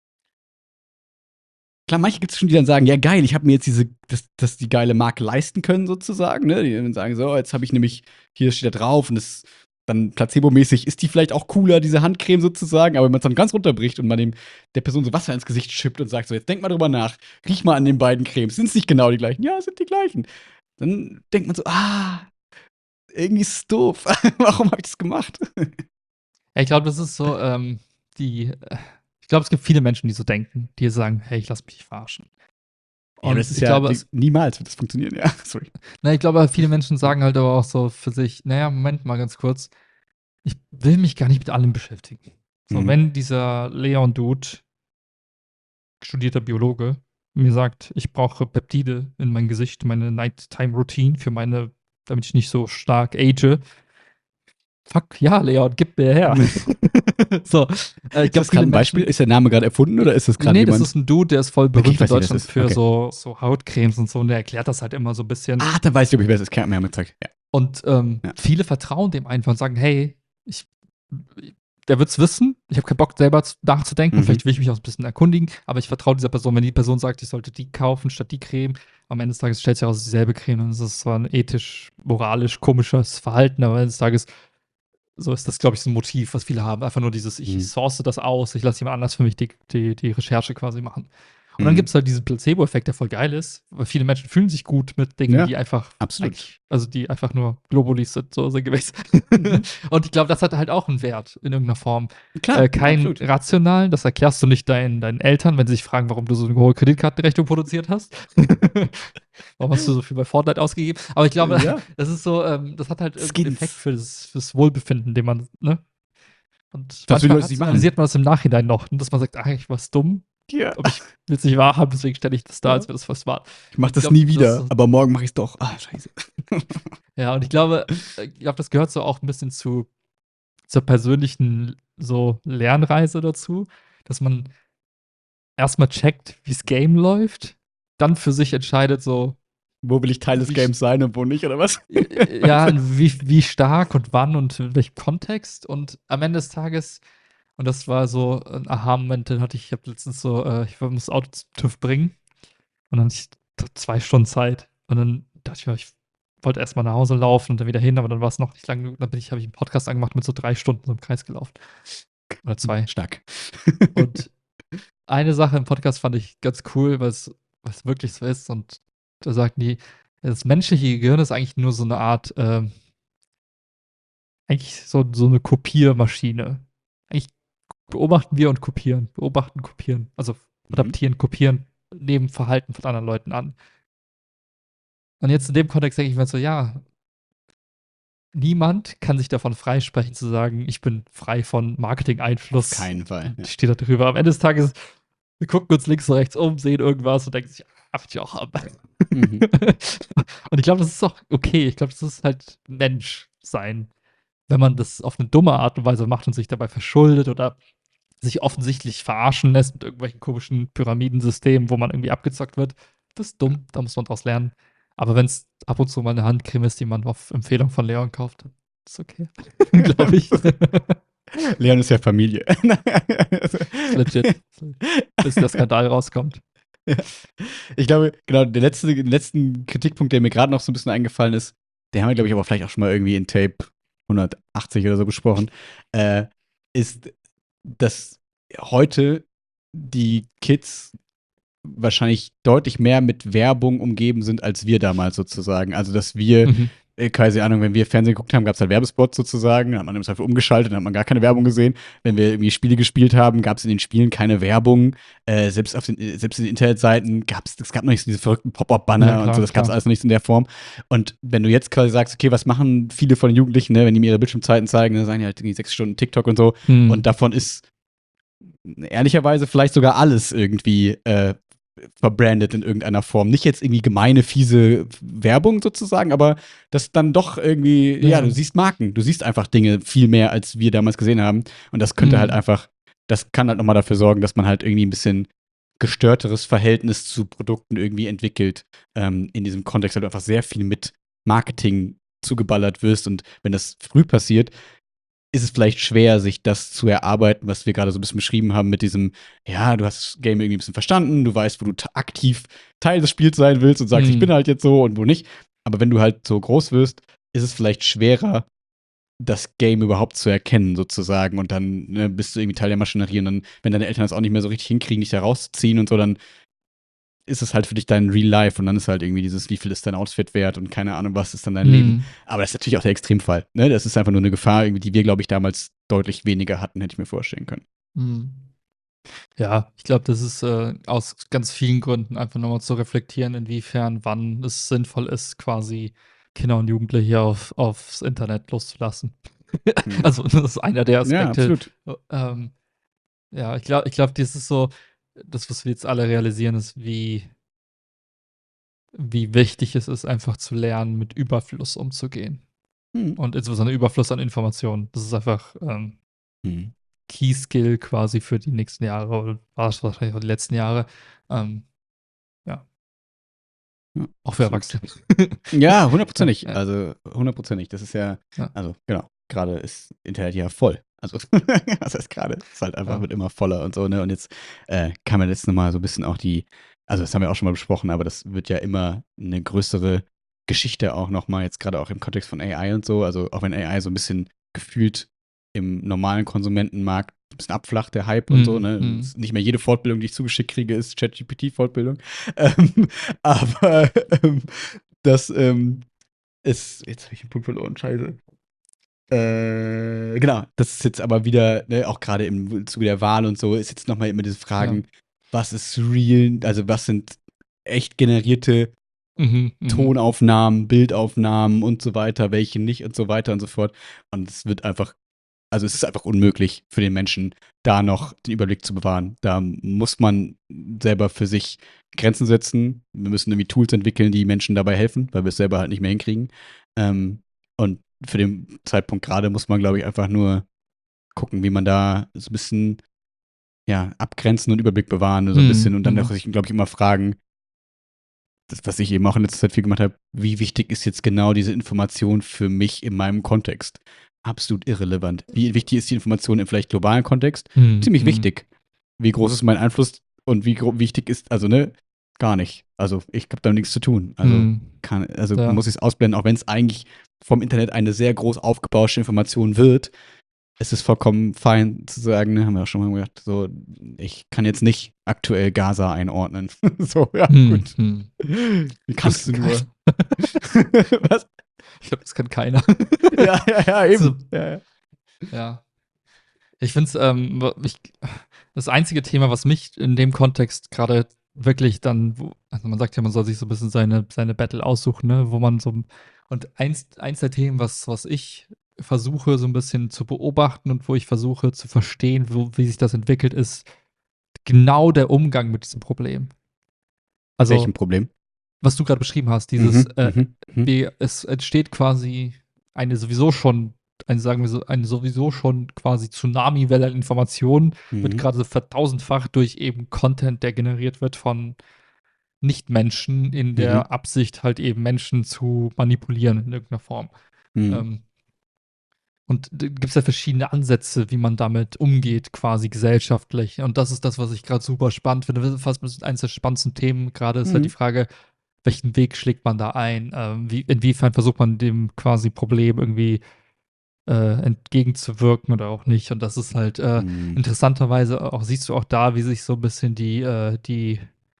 A: Klar, manche gibt es schon, die dann sagen, ja geil, ich habe mir jetzt diese, das, das die geile Marke leisten können sozusagen, ne? Die dann sagen so, jetzt habe ich nämlich, hier steht da drauf und das dann placebo-mäßig ist die vielleicht auch cooler, diese Handcreme sozusagen, aber wenn man es dann ganz runterbricht und man dem, der Person so Wasser ins Gesicht schippt und sagt so, jetzt denk mal drüber nach, riech mal an den beiden Cremes, sind es nicht genau die gleichen? Ja, es sind die gleichen. Dann denkt man so, ah, irgendwie ist es doof. Warum habe ich das gemacht?
B: Ja, ich glaube, das ist so, ähm, die, äh, ich glaube, es gibt viele Menschen, die so denken, die sagen, hey, ich lass mich nicht verarschen.
A: Ja,
B: Und
A: aber das ist
B: ich
A: ja,
B: glaube,
A: die,
B: es,
A: niemals wird das funktionieren, ja, sorry.
B: na, ich glaube, viele Menschen sagen halt aber auch so für sich, naja, Moment mal ganz kurz, ich will mich gar nicht mit allem beschäftigen. So,
A: Mhm.
B: wenn dieser Leon-Dude, studierter Biologe, mir sagt, ich brauche Peptide in mein Gesicht, meine Nighttime-Routine für meine, damit ich nicht so stark age. Fuck, ja, Leon, gib mir her. So, äh, ich
A: Ist
B: glaube,
A: das
B: viele
A: gerade ein
B: Menschen.
A: Beispiel? Ist der Name gerade erfunden oder ist das gerade
B: Nee, das
A: jemand?
B: ist ein Dude, der ist voll
A: Okay,
B: berühmt
A: ich
B: in
A: weiß nicht, wer das
B: Deutschland
A: ist.
B: für
A: Okay.
B: so, so Hautcremes und so. Und der erklärt das halt immer so ein bisschen.
A: Ah, dann weiß ich, ob ich wer es ist. Kann mir mit Zeug. Ja.
B: Und ähm,
A: Ja.
B: viele vertrauen dem einfach und sagen, hey, ich, der wird's wissen. Ich habe keinen Bock, selber zu- nachzudenken.
A: Mhm.
B: Vielleicht will ich mich auch ein bisschen erkundigen. Aber ich vertraue dieser Person. Wenn die Person sagt, ich sollte die kaufen statt die Creme, am Ende des Tages stellt sich heraus, es ist dieselbe Creme. Und es ist zwar ein ethisch, moralisch, komisches Verhalten, aber am Ende des Tages so ist das, glaube ich, so ein Motiv, was viele haben. Einfach nur dieses, ich
A: Mhm.
B: source das aus, ich lasse jemand anders für mich die, die, die Recherche quasi machen. Und dann
A: Mhm.
B: gibt es halt diesen Placebo-Effekt, der voll geil ist, weil viele Menschen fühlen sich gut mit Dingen,
A: Ja,
B: die einfach,
A: absolut.
B: eigentlich- also die einfach nur Globulis sind, so sinngemäß.
A: Mhm.
B: Und ich glaube, das hat halt auch einen Wert in irgendeiner Form.
A: Klar,
B: Äh, kein
A: absolut.
B: rationalen, das erklärst du nicht deinen, deinen Eltern, wenn sie sich fragen, warum du so eine hohe Kreditkartenrechnung produziert hast. Warum hast du so viel bei Fortnite ausgegeben? Aber ich glaube,
A: Ja.
B: das ist so, ähm, das hat halt irgendeinen
A: Skins.
B: Effekt fürs, fürs Wohlbefinden, den man, ne? Und
A: Das will
B: manchmal
A: Leute nicht machen.
B: rationalisiert man das im Nachhinein noch, dass man sagt, ach, ich war's dumm,
A: Ja.
B: aber ich will es nicht wahrhaben, deswegen stelle ich das da,
A: Ja.
B: als wäre das was wahr.
A: Ich mach
B: Ich
A: das
B: glaub,
A: nie
B: das
A: wieder,
B: ist-
A: aber morgen mache ich es doch. Ah, scheiße.
B: Ja, und ich glaube, äh, ich glaube, das gehört so auch ein bisschen zu zur persönlichen so Lernreise dazu, dass man erstmal checkt, wie's Game läuft, dann für sich entscheidet so,
A: Wo will ich Teil des
B: Wie-
A: Games sein und wo nicht, oder was?
B: äh, ja, wie, wie stark und wann und in welchem Kontext. Und am Ende des Tages, und das war so ein Aha-Moment, den hatte ich, ich habe letztens so, äh, ich muss das Auto zum TÜV bringen und dann hatte ich zwei Stunden Zeit. Und dann dachte ich mir, ich wollte erst mal nach Hause laufen und dann wieder hin, aber dann war es noch nicht lang genug. Dann bin ich, habe ich einen Podcast angemacht, mit so drei Stunden so im Kreis gelaufen. Oder zwei.
A: Stark.
B: Und eine Sache im Podcast fand ich ganz cool, weil es wirklich so ist. Und da sagten die, das menschliche Gehirn ist eigentlich nur so eine Art, ähm, eigentlich so, so eine Kopiermaschine. Eigentlich beobachten wir und kopieren. Beobachten, kopieren. Also adaptieren, kopieren, nehmen Verhalten von anderen Leuten an. Und jetzt in dem Kontext denke ich mir so, ja, niemand kann sich davon freisprechen zu sagen, ich bin frei von Marketing-Einfluss.
A: Auf keinen Fall.
B: Ja. Steht da drüber. Am Ende des Tages, wir gucken uns links und rechts um, sehen irgendwas und denken sich, ach, ich auch ab. Mhm. Und ich glaube, das ist auch okay. Ich glaube, das ist halt Mensch sein. Wenn man das auf eine dumme Art und Weise macht und sich dabei verschuldet oder sich offensichtlich verarschen lässt mit irgendwelchen komischen Pyramidensystemen, wo man irgendwie abgezockt wird, das ist dumm. Da muss man draus lernen. Aber wenn es ab und zu mal eine Handcreme ist, die man auf Empfehlung von Leon kauft, ist okay. Glaube ich.
A: Leon ist ja Familie.
B: Legit. Bis der Skandal rauskommt.
A: Ja. Ich glaube, genau, der letzte, der letzten Kritikpunkt, der mir gerade noch so ein bisschen eingefallen ist, den haben wir, glaube ich, aber vielleicht auch schon mal irgendwie in Tape hundertachtzig oder so besprochen, äh, ist, dass heute die Kids wahrscheinlich deutlich mehr mit Werbung umgeben sind, als wir damals sozusagen. Also, dass wir, mhm. äh, keine Ahnung, wenn wir Fernsehen geguckt haben, gab es halt Werbespots sozusagen, dann hat man im Zweifel umgeschaltet, dann hat man gar keine Werbung gesehen. Wenn wir irgendwie Spiele gespielt haben, gab es in den Spielen keine Werbung. Äh, selbst auf den, selbst in den Internetseiten gab es, es gab noch nicht so diese verrückten Pop-Up-Banner ja, und so, das gab es alles noch nicht in der Form. Und wenn du jetzt quasi sagst, okay, was machen viele von den Jugendlichen, ne, wenn die mir ihre Bildschirmzeiten zeigen, dann sagen die halt irgendwie sechs Stunden TikTok und so. Mhm. Und davon ist ehrlicherweise vielleicht sogar alles irgendwie äh, verbrandet in irgendeiner Form. Nicht jetzt irgendwie gemeine, fiese Werbung sozusagen, aber das dann doch irgendwie, ja, ja du siehst Marken, du siehst einfach Dinge viel mehr, als wir damals gesehen haben. Und das könnte mhm. halt einfach, das kann halt nochmal dafür sorgen, dass man halt irgendwie ein bisschen gestörteres Verhältnis zu Produkten irgendwie entwickelt. Ähm, in diesem Kontext halt einfach sehr viel mit Marketing zugeballert wirst. Und wenn das früh passiert, ist es vielleicht schwer, sich das zu erarbeiten, was wir gerade so ein bisschen beschrieben haben mit diesem, ja, du hast das Game irgendwie ein bisschen verstanden, du weißt, wo du t- aktiv Teil des Spiels sein willst und sagst, mhm. ich bin halt jetzt so und wo nicht. Aber wenn du halt so groß wirst, ist es vielleicht schwerer, das Game überhaupt zu erkennen, sozusagen. Und dann ne, bist du irgendwie Teil der Maschinerie und dann, wenn deine Eltern das auch nicht mehr so richtig hinkriegen, dich da rauszuziehen und so, dann ist es halt für dich dein Real Life und dann ist halt irgendwie dieses, wie viel ist dein Outfit wert und keine Ahnung, was ist dann dein mm. Leben. Aber das ist natürlich auch der Extremfall. Ne? Das ist einfach nur eine Gefahr, die wir, glaube ich, damals deutlich weniger hatten, hätte ich mir vorstellen können.
B: Mm. Ja, ich glaube, das ist äh, aus ganz vielen Gründen einfach nochmal zu reflektieren, inwiefern, wann es sinnvoll ist, quasi Kinder und Jugendliche auf, aufs Internet loszulassen. Mm. Also, das ist einer der Aspekte.
A: Ja, absolut.
B: Ähm, ja, ich glaube, ich glaube, das ist so, das, was wir jetzt alle realisieren, ist, wie, wie wichtig es ist, einfach zu lernen, mit Überfluss umzugehen. Hm. Und insbesondere Überfluss an Informationen. Das ist einfach ähm, hm. Key-Skill quasi für die nächsten Jahre oder war es wahrscheinlich auch die letzten Jahre. Ähm, ja.
A: ja.
B: Auch für Erwachsene.
A: Ja, hundertprozentig. Ja. Also hundertprozentig. Das ist ja, ja. also genau, gerade ist Internet ja voll. Also, was heißt gerade? Es halt einfach, ja. wird immer voller und so, ne? Und jetzt äh, kann man jetzt nochmal so ein bisschen auch die, also das haben wir auch schon mal besprochen, aber das wird ja immer eine größere Geschichte auch nochmal, jetzt gerade auch im Kontext von A I und so. Also auch wenn A I so ein bisschen gefühlt im normalen Konsumentenmarkt ein bisschen abflacht, der Hype mm, und so, ne? Mm. Nicht mehr jede Fortbildung, die ich zugeschickt kriege, ist ChatGPT-Fortbildung. Ähm, aber ähm, das ähm, ist, jetzt habe ich den Punkt verloren, scheiße. Äh, genau, das ist jetzt aber wieder, ne, auch gerade im Zuge der Wahl und so, ist jetzt nochmal immer diese Fragen, ja. was ist real, also was sind echt generierte mhm, Tonaufnahmen, Bildaufnahmen und so weiter, welche nicht und so weiter und so fort. Und es wird einfach, also es ist einfach unmöglich für den Menschen, da noch den Überblick zu bewahren. Da muss man selber für sich Grenzen setzen. Wir müssen irgendwie Tools entwickeln, die Menschen dabei helfen, weil wir es selber halt nicht mehr hinkriegen. Ähm, und für den Zeitpunkt gerade muss man, glaube ich, einfach nur gucken, wie man da so ein bisschen ja, abgrenzen und Überblick bewahren, so ein mm, bisschen. Und dann mm. sich, glaube ich, immer fragen, das, was ich eben auch in letzter Zeit viel gemacht habe, wie wichtig ist jetzt genau diese Information für mich in meinem Kontext? Absolut irrelevant. Wie wichtig ist die Information im vielleicht globalen Kontext? Mm, Ziemlich mm. wichtig. Wie groß ist mein Einfluss und wie wichtig ist, also ne, gar nicht. Also ich habe damit nichts zu tun. Also,
B: Hm,
A: kann, also
B: ja.
A: muss ich es ausblenden, auch wenn es eigentlich vom Internet eine sehr groß aufgebauschte Information wird. Es ist vollkommen fein zu sagen, ne, haben wir auch schon mal gesagt, so, ich kann jetzt nicht aktuell Gaza einordnen. So, ja,
B: Hm,
A: gut.
B: hm.
A: Wie kannst du
B: kann
A: nur? Was?
B: Ich glaube, das kann keiner.
A: Ja, ja, ja,
B: So,
A: eben. Ja, ja.
B: ja. Ich finde es, ähm, wa- ich, das einzige Thema, was mich in dem Kontext gerade wirklich dann, wo, also man sagt ja, man soll sich so ein bisschen seine, seine Battle aussuchen, ne, wo man so, und eins, eins der Themen, was, was ich versuche so ein bisschen zu beobachten und wo ich versuche zu verstehen, wo, wie sich das entwickelt, ist genau der Umgang mit diesem Problem.
A: Mit welchem
B: Also,
A: Problem?
B: was du gerade beschrieben hast, dieses,
A: Mhm,
B: äh,
A: mhm, mhm,
B: wie, es entsteht quasi eine sowieso schon, eine, sagen wir so, eine sowieso schon quasi Tsunami-Welle an Informationen, wird
A: mhm,
B: gerade vertausendfacht durch eben Content, der generiert wird von Nicht-Menschen in
A: mhm,
B: der Absicht, halt eben Menschen zu manipulieren in irgendeiner Form.
A: mhm.
B: Ähm, und da gibt es ja verschiedene Ansätze, wie man damit umgeht, quasi gesellschaftlich. Und das ist das, was ich gerade super spannend finde. Das ist fast eines der spannendsten Themen gerade ist halt die
A: Mhm.
B: Frage, welchen Weg schlägt man da ein? Ähm, wie, inwiefern versucht man dem quasi Problem irgendwie äh, entgegenzuwirken oder auch nicht? Und das ist halt äh,
A: Mhm.
B: interessanterweise auch, siehst du auch da, wie sich so ein bisschen die, äh, die,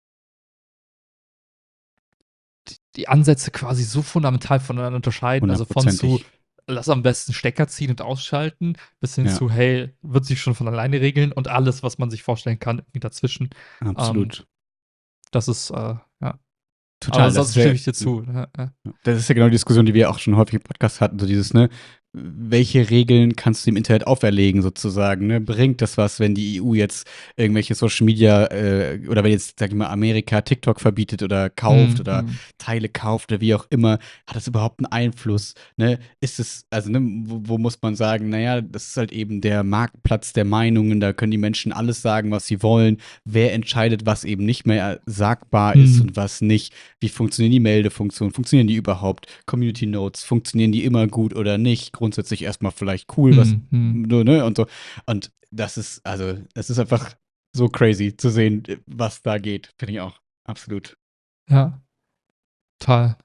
B: die Ansätze quasi so fundamental voneinander unterscheiden. Also von zu,
A: Hundertprozentig.
B: lass am besten Stecker ziehen und ausschalten, bis hin
A: Ja,
B: zu, hey, wird sich schon von alleine regeln und alles, was man sich vorstellen kann, irgendwie dazwischen. Ähm,
A: absolut.
B: das ist, äh, ja. Aber
A: Total. Das ist
B: sonst
A: ja,
B: stimme ich dir zu. Ja, ja.
A: das ist ja genau die Diskussion, die wir auch schon häufig im Podcast hatten, so dieses, ne, welche Regeln kannst du dem Internet auferlegen, sozusagen, ne? Bringt das was, wenn die E U jetzt irgendwelche Social Media, äh, oder wenn jetzt, sag ich mal, Amerika TikTok verbietet oder kauft
B: Hm,
A: oder
B: hm.
A: Teile kauft oder wie auch immer, hat das überhaupt einen Einfluss, ne? Ist es, also, ne, wo, wo muss man sagen, naja, das ist halt eben der Marktplatz der Meinungen, da können die Menschen alles sagen, was sie wollen. Wer entscheidet, was eben nicht mehr sagbar ist
B: Hm.
A: und was nicht? Wie funktionieren die Meldefunktionen? Funktionieren die überhaupt? Community Notes, funktionieren die immer gut oder nicht? Grundsätzlich erstmal vielleicht cool, was,
B: Hm, hm.
A: ne, und so. Und das ist, also, es ist einfach so crazy zu sehen, was da geht, finde ich auch. Absolut.
B: Ja, total.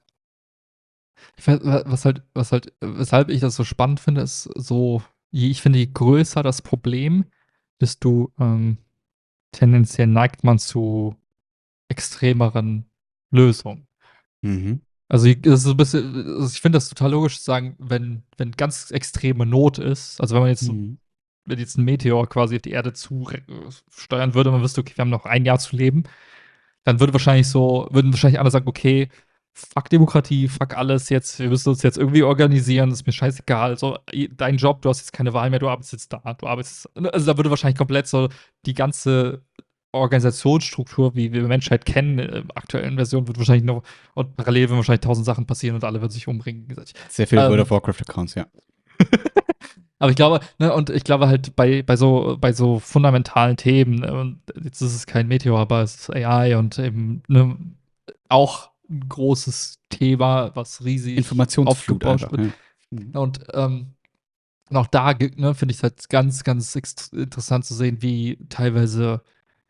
B: Ich weiß, was halt, was halt, weshalb ich das so spannend finde, ist so, je, ich finde, je größer das Problem, desto ähm, tendenziell neigt man zu extremeren Lösungen.
A: Mhm.
B: Also, ich- das ist so ein bisschen, also ich finde das total logisch zu sagen, wenn, wenn ganz extreme Not ist, also wenn man jetzt so,
A: Mhm.
B: wenn jetzt ein Meteor quasi auf die Erde zu re- steuern würde, man wüsste, okay, wir haben noch ein Jahr zu leben, dann würde wahrscheinlich so, würden wahrscheinlich alle sagen, okay, fuck Demokratie, fuck alles jetzt, wir müssen uns jetzt irgendwie organisieren, ist mir scheißegal. So, dein Job, du hast jetzt keine Wahl mehr, du arbeitest jetzt da, du arbeitest, also da würde wahrscheinlich komplett so die ganze Organisationsstruktur, wie wir Menschheit kennen, in der aktuellen Version, wird wahrscheinlich noch, und parallel würden wahrscheinlich tausend Sachen passieren und alle würden sich umbringen.
A: Sehr viele World of
B: Ähm,
A: Warcraft-Accounts, ja.
B: aber ich glaube, ne, und ich glaube halt bei, bei so, bei so fundamentalen Themen, ne, und jetzt ist es kein Meteor, aber es ist A I und eben, ne, auch ein großes Thema, was riesig
A: Informationsflut
B: aufgebauscht
A: einfach,
B: wird.
A: ja. Mhm.
B: Und, ähm, und auch da ne, finde ich es halt ganz, ganz interessant zu sehen, wie teilweise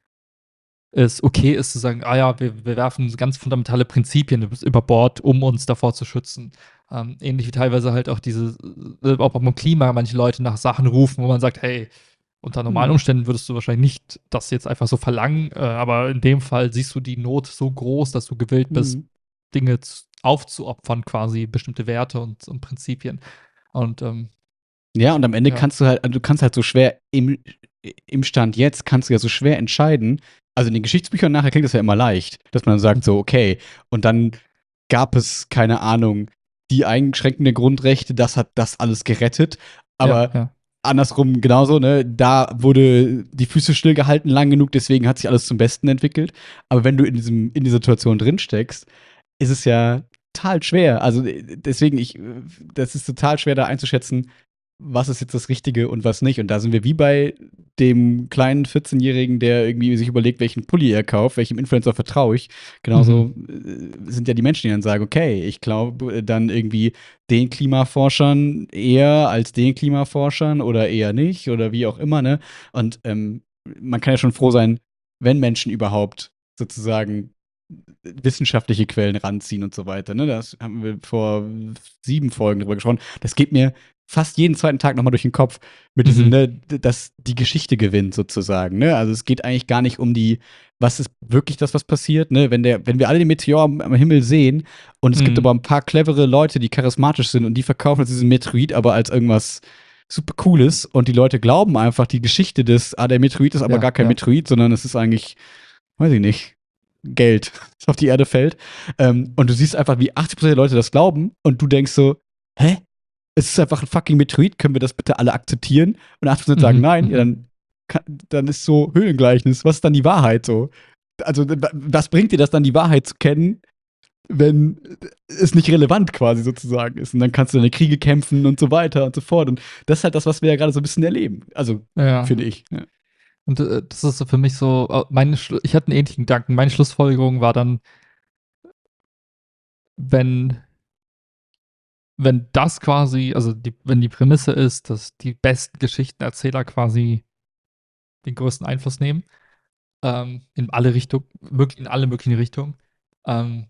B: es okay ist zu sagen, ah ja, wir, wir werfen ganz fundamentale Prinzipien über Bord, um uns davor zu schützen. Ähm, ähnlich wie teilweise halt auch diese, äh, auch beim Klima manche Leute nach Sachen rufen, wo man sagt, hey, unter normalen
A: Mhm.
B: Umständen würdest du wahrscheinlich nicht das jetzt einfach so verlangen, äh, aber in dem Fall siehst du die Not so groß, dass du gewillt bist,
A: Mhm.
B: Dinge zu, aufzuopfern, quasi bestimmte Werte und, und Prinzipien. Und ähm,
A: Ja, und am Ende
B: ja.
A: kannst du halt, also du kannst halt so schwer im, im Stand jetzt, kannst du ja so schwer entscheiden. Also in den Geschichtsbüchern nachher klingt das ja immer leicht, dass man dann sagt so, okay, und dann gab es, keine Ahnung, die einschränkende Grundrechte, das hat das alles gerettet.
B: Ja,
A: Aber
B: ja.
A: andersrum genauso, ne? Da wurde die Füße stillgehalten lang genug, deswegen hat sich alles zum Besten entwickelt. Aber wenn du in diesem, in dieser Situation drin steckst, ist es ja total schwer. Also deswegen, ich, das ist total schwer da einzuschätzen, was ist jetzt das Richtige und was nicht. Und da sind wir wie bei dem kleinen vierzehnjährigen, der irgendwie sich überlegt, welchen Pulli er kauft, welchem Influencer vertraue ich. Genauso
B: Mhm.
A: äh, sind ja die Menschen, die dann sagen, okay, ich glaube dann irgendwie den Klimaforschern eher als den Klimaforschern oder eher nicht oder wie auch immer, ne? Und ähm, man kann ja schon froh sein, wenn Menschen überhaupt sozusagen wissenschaftliche Quellen ranziehen und so weiter. Ne? Das haben wir vor sieben Folgen drüber gesprochen. Das geht mir fast jeden zweiten Tag nochmal durch den Kopf mit diesem,
B: Mhm.
A: ne, dass die Geschichte gewinnt sozusagen. Ne? Also es geht eigentlich gar nicht um die, was ist wirklich das, was passiert. Ne? Wenn, der, wenn wir alle den Meteor am, am Himmel sehen und es gibt
B: Mhm.
A: aber ein paar clevere Leute, die charismatisch sind und die verkaufen diesen Meteorit aber als irgendwas super Cooles und die Leute glauben einfach die Geschichte des, ah, der Meteorit ist aber
B: Ja,
A: gar kein
B: ja.
A: Meteorit, sondern es ist eigentlich, weiß ich nicht, Geld, das auf die Erde fällt. Ähm, und du siehst einfach, wie achtzig Prozent der Leute das glauben und du denkst so, hä? Es ist einfach ein fucking Meteorit, können wir das bitte alle akzeptieren? Und achtzig Prozent sagen
B: Mhm.
A: nein,
B: Mhm.
A: ja, dann, kann, dann ist so Höhlengleichnis. Was ist dann die Wahrheit so? Also, was bringt dir das dann, die Wahrheit zu kennen, wenn es nicht relevant quasi sozusagen ist? Und dann kannst du deine Kriege kämpfen und so weiter und so fort. Und das ist halt das, was wir ja gerade so ein bisschen erleben. Also,
B: Ja.
A: finde ich. Ja.
B: Und äh, das ist so für mich so, äh, meine Schlu- ich hatte einen ähnlichen Gedanken. Meine Schlussfolgerung war dann, wenn, wenn das quasi, also die, wenn die Prämisse ist, dass die besten Geschichtenerzähler quasi den größten Einfluss nehmen, ähm, in alle Richtungen, mög- in alle möglichen Richtungen. Ähm,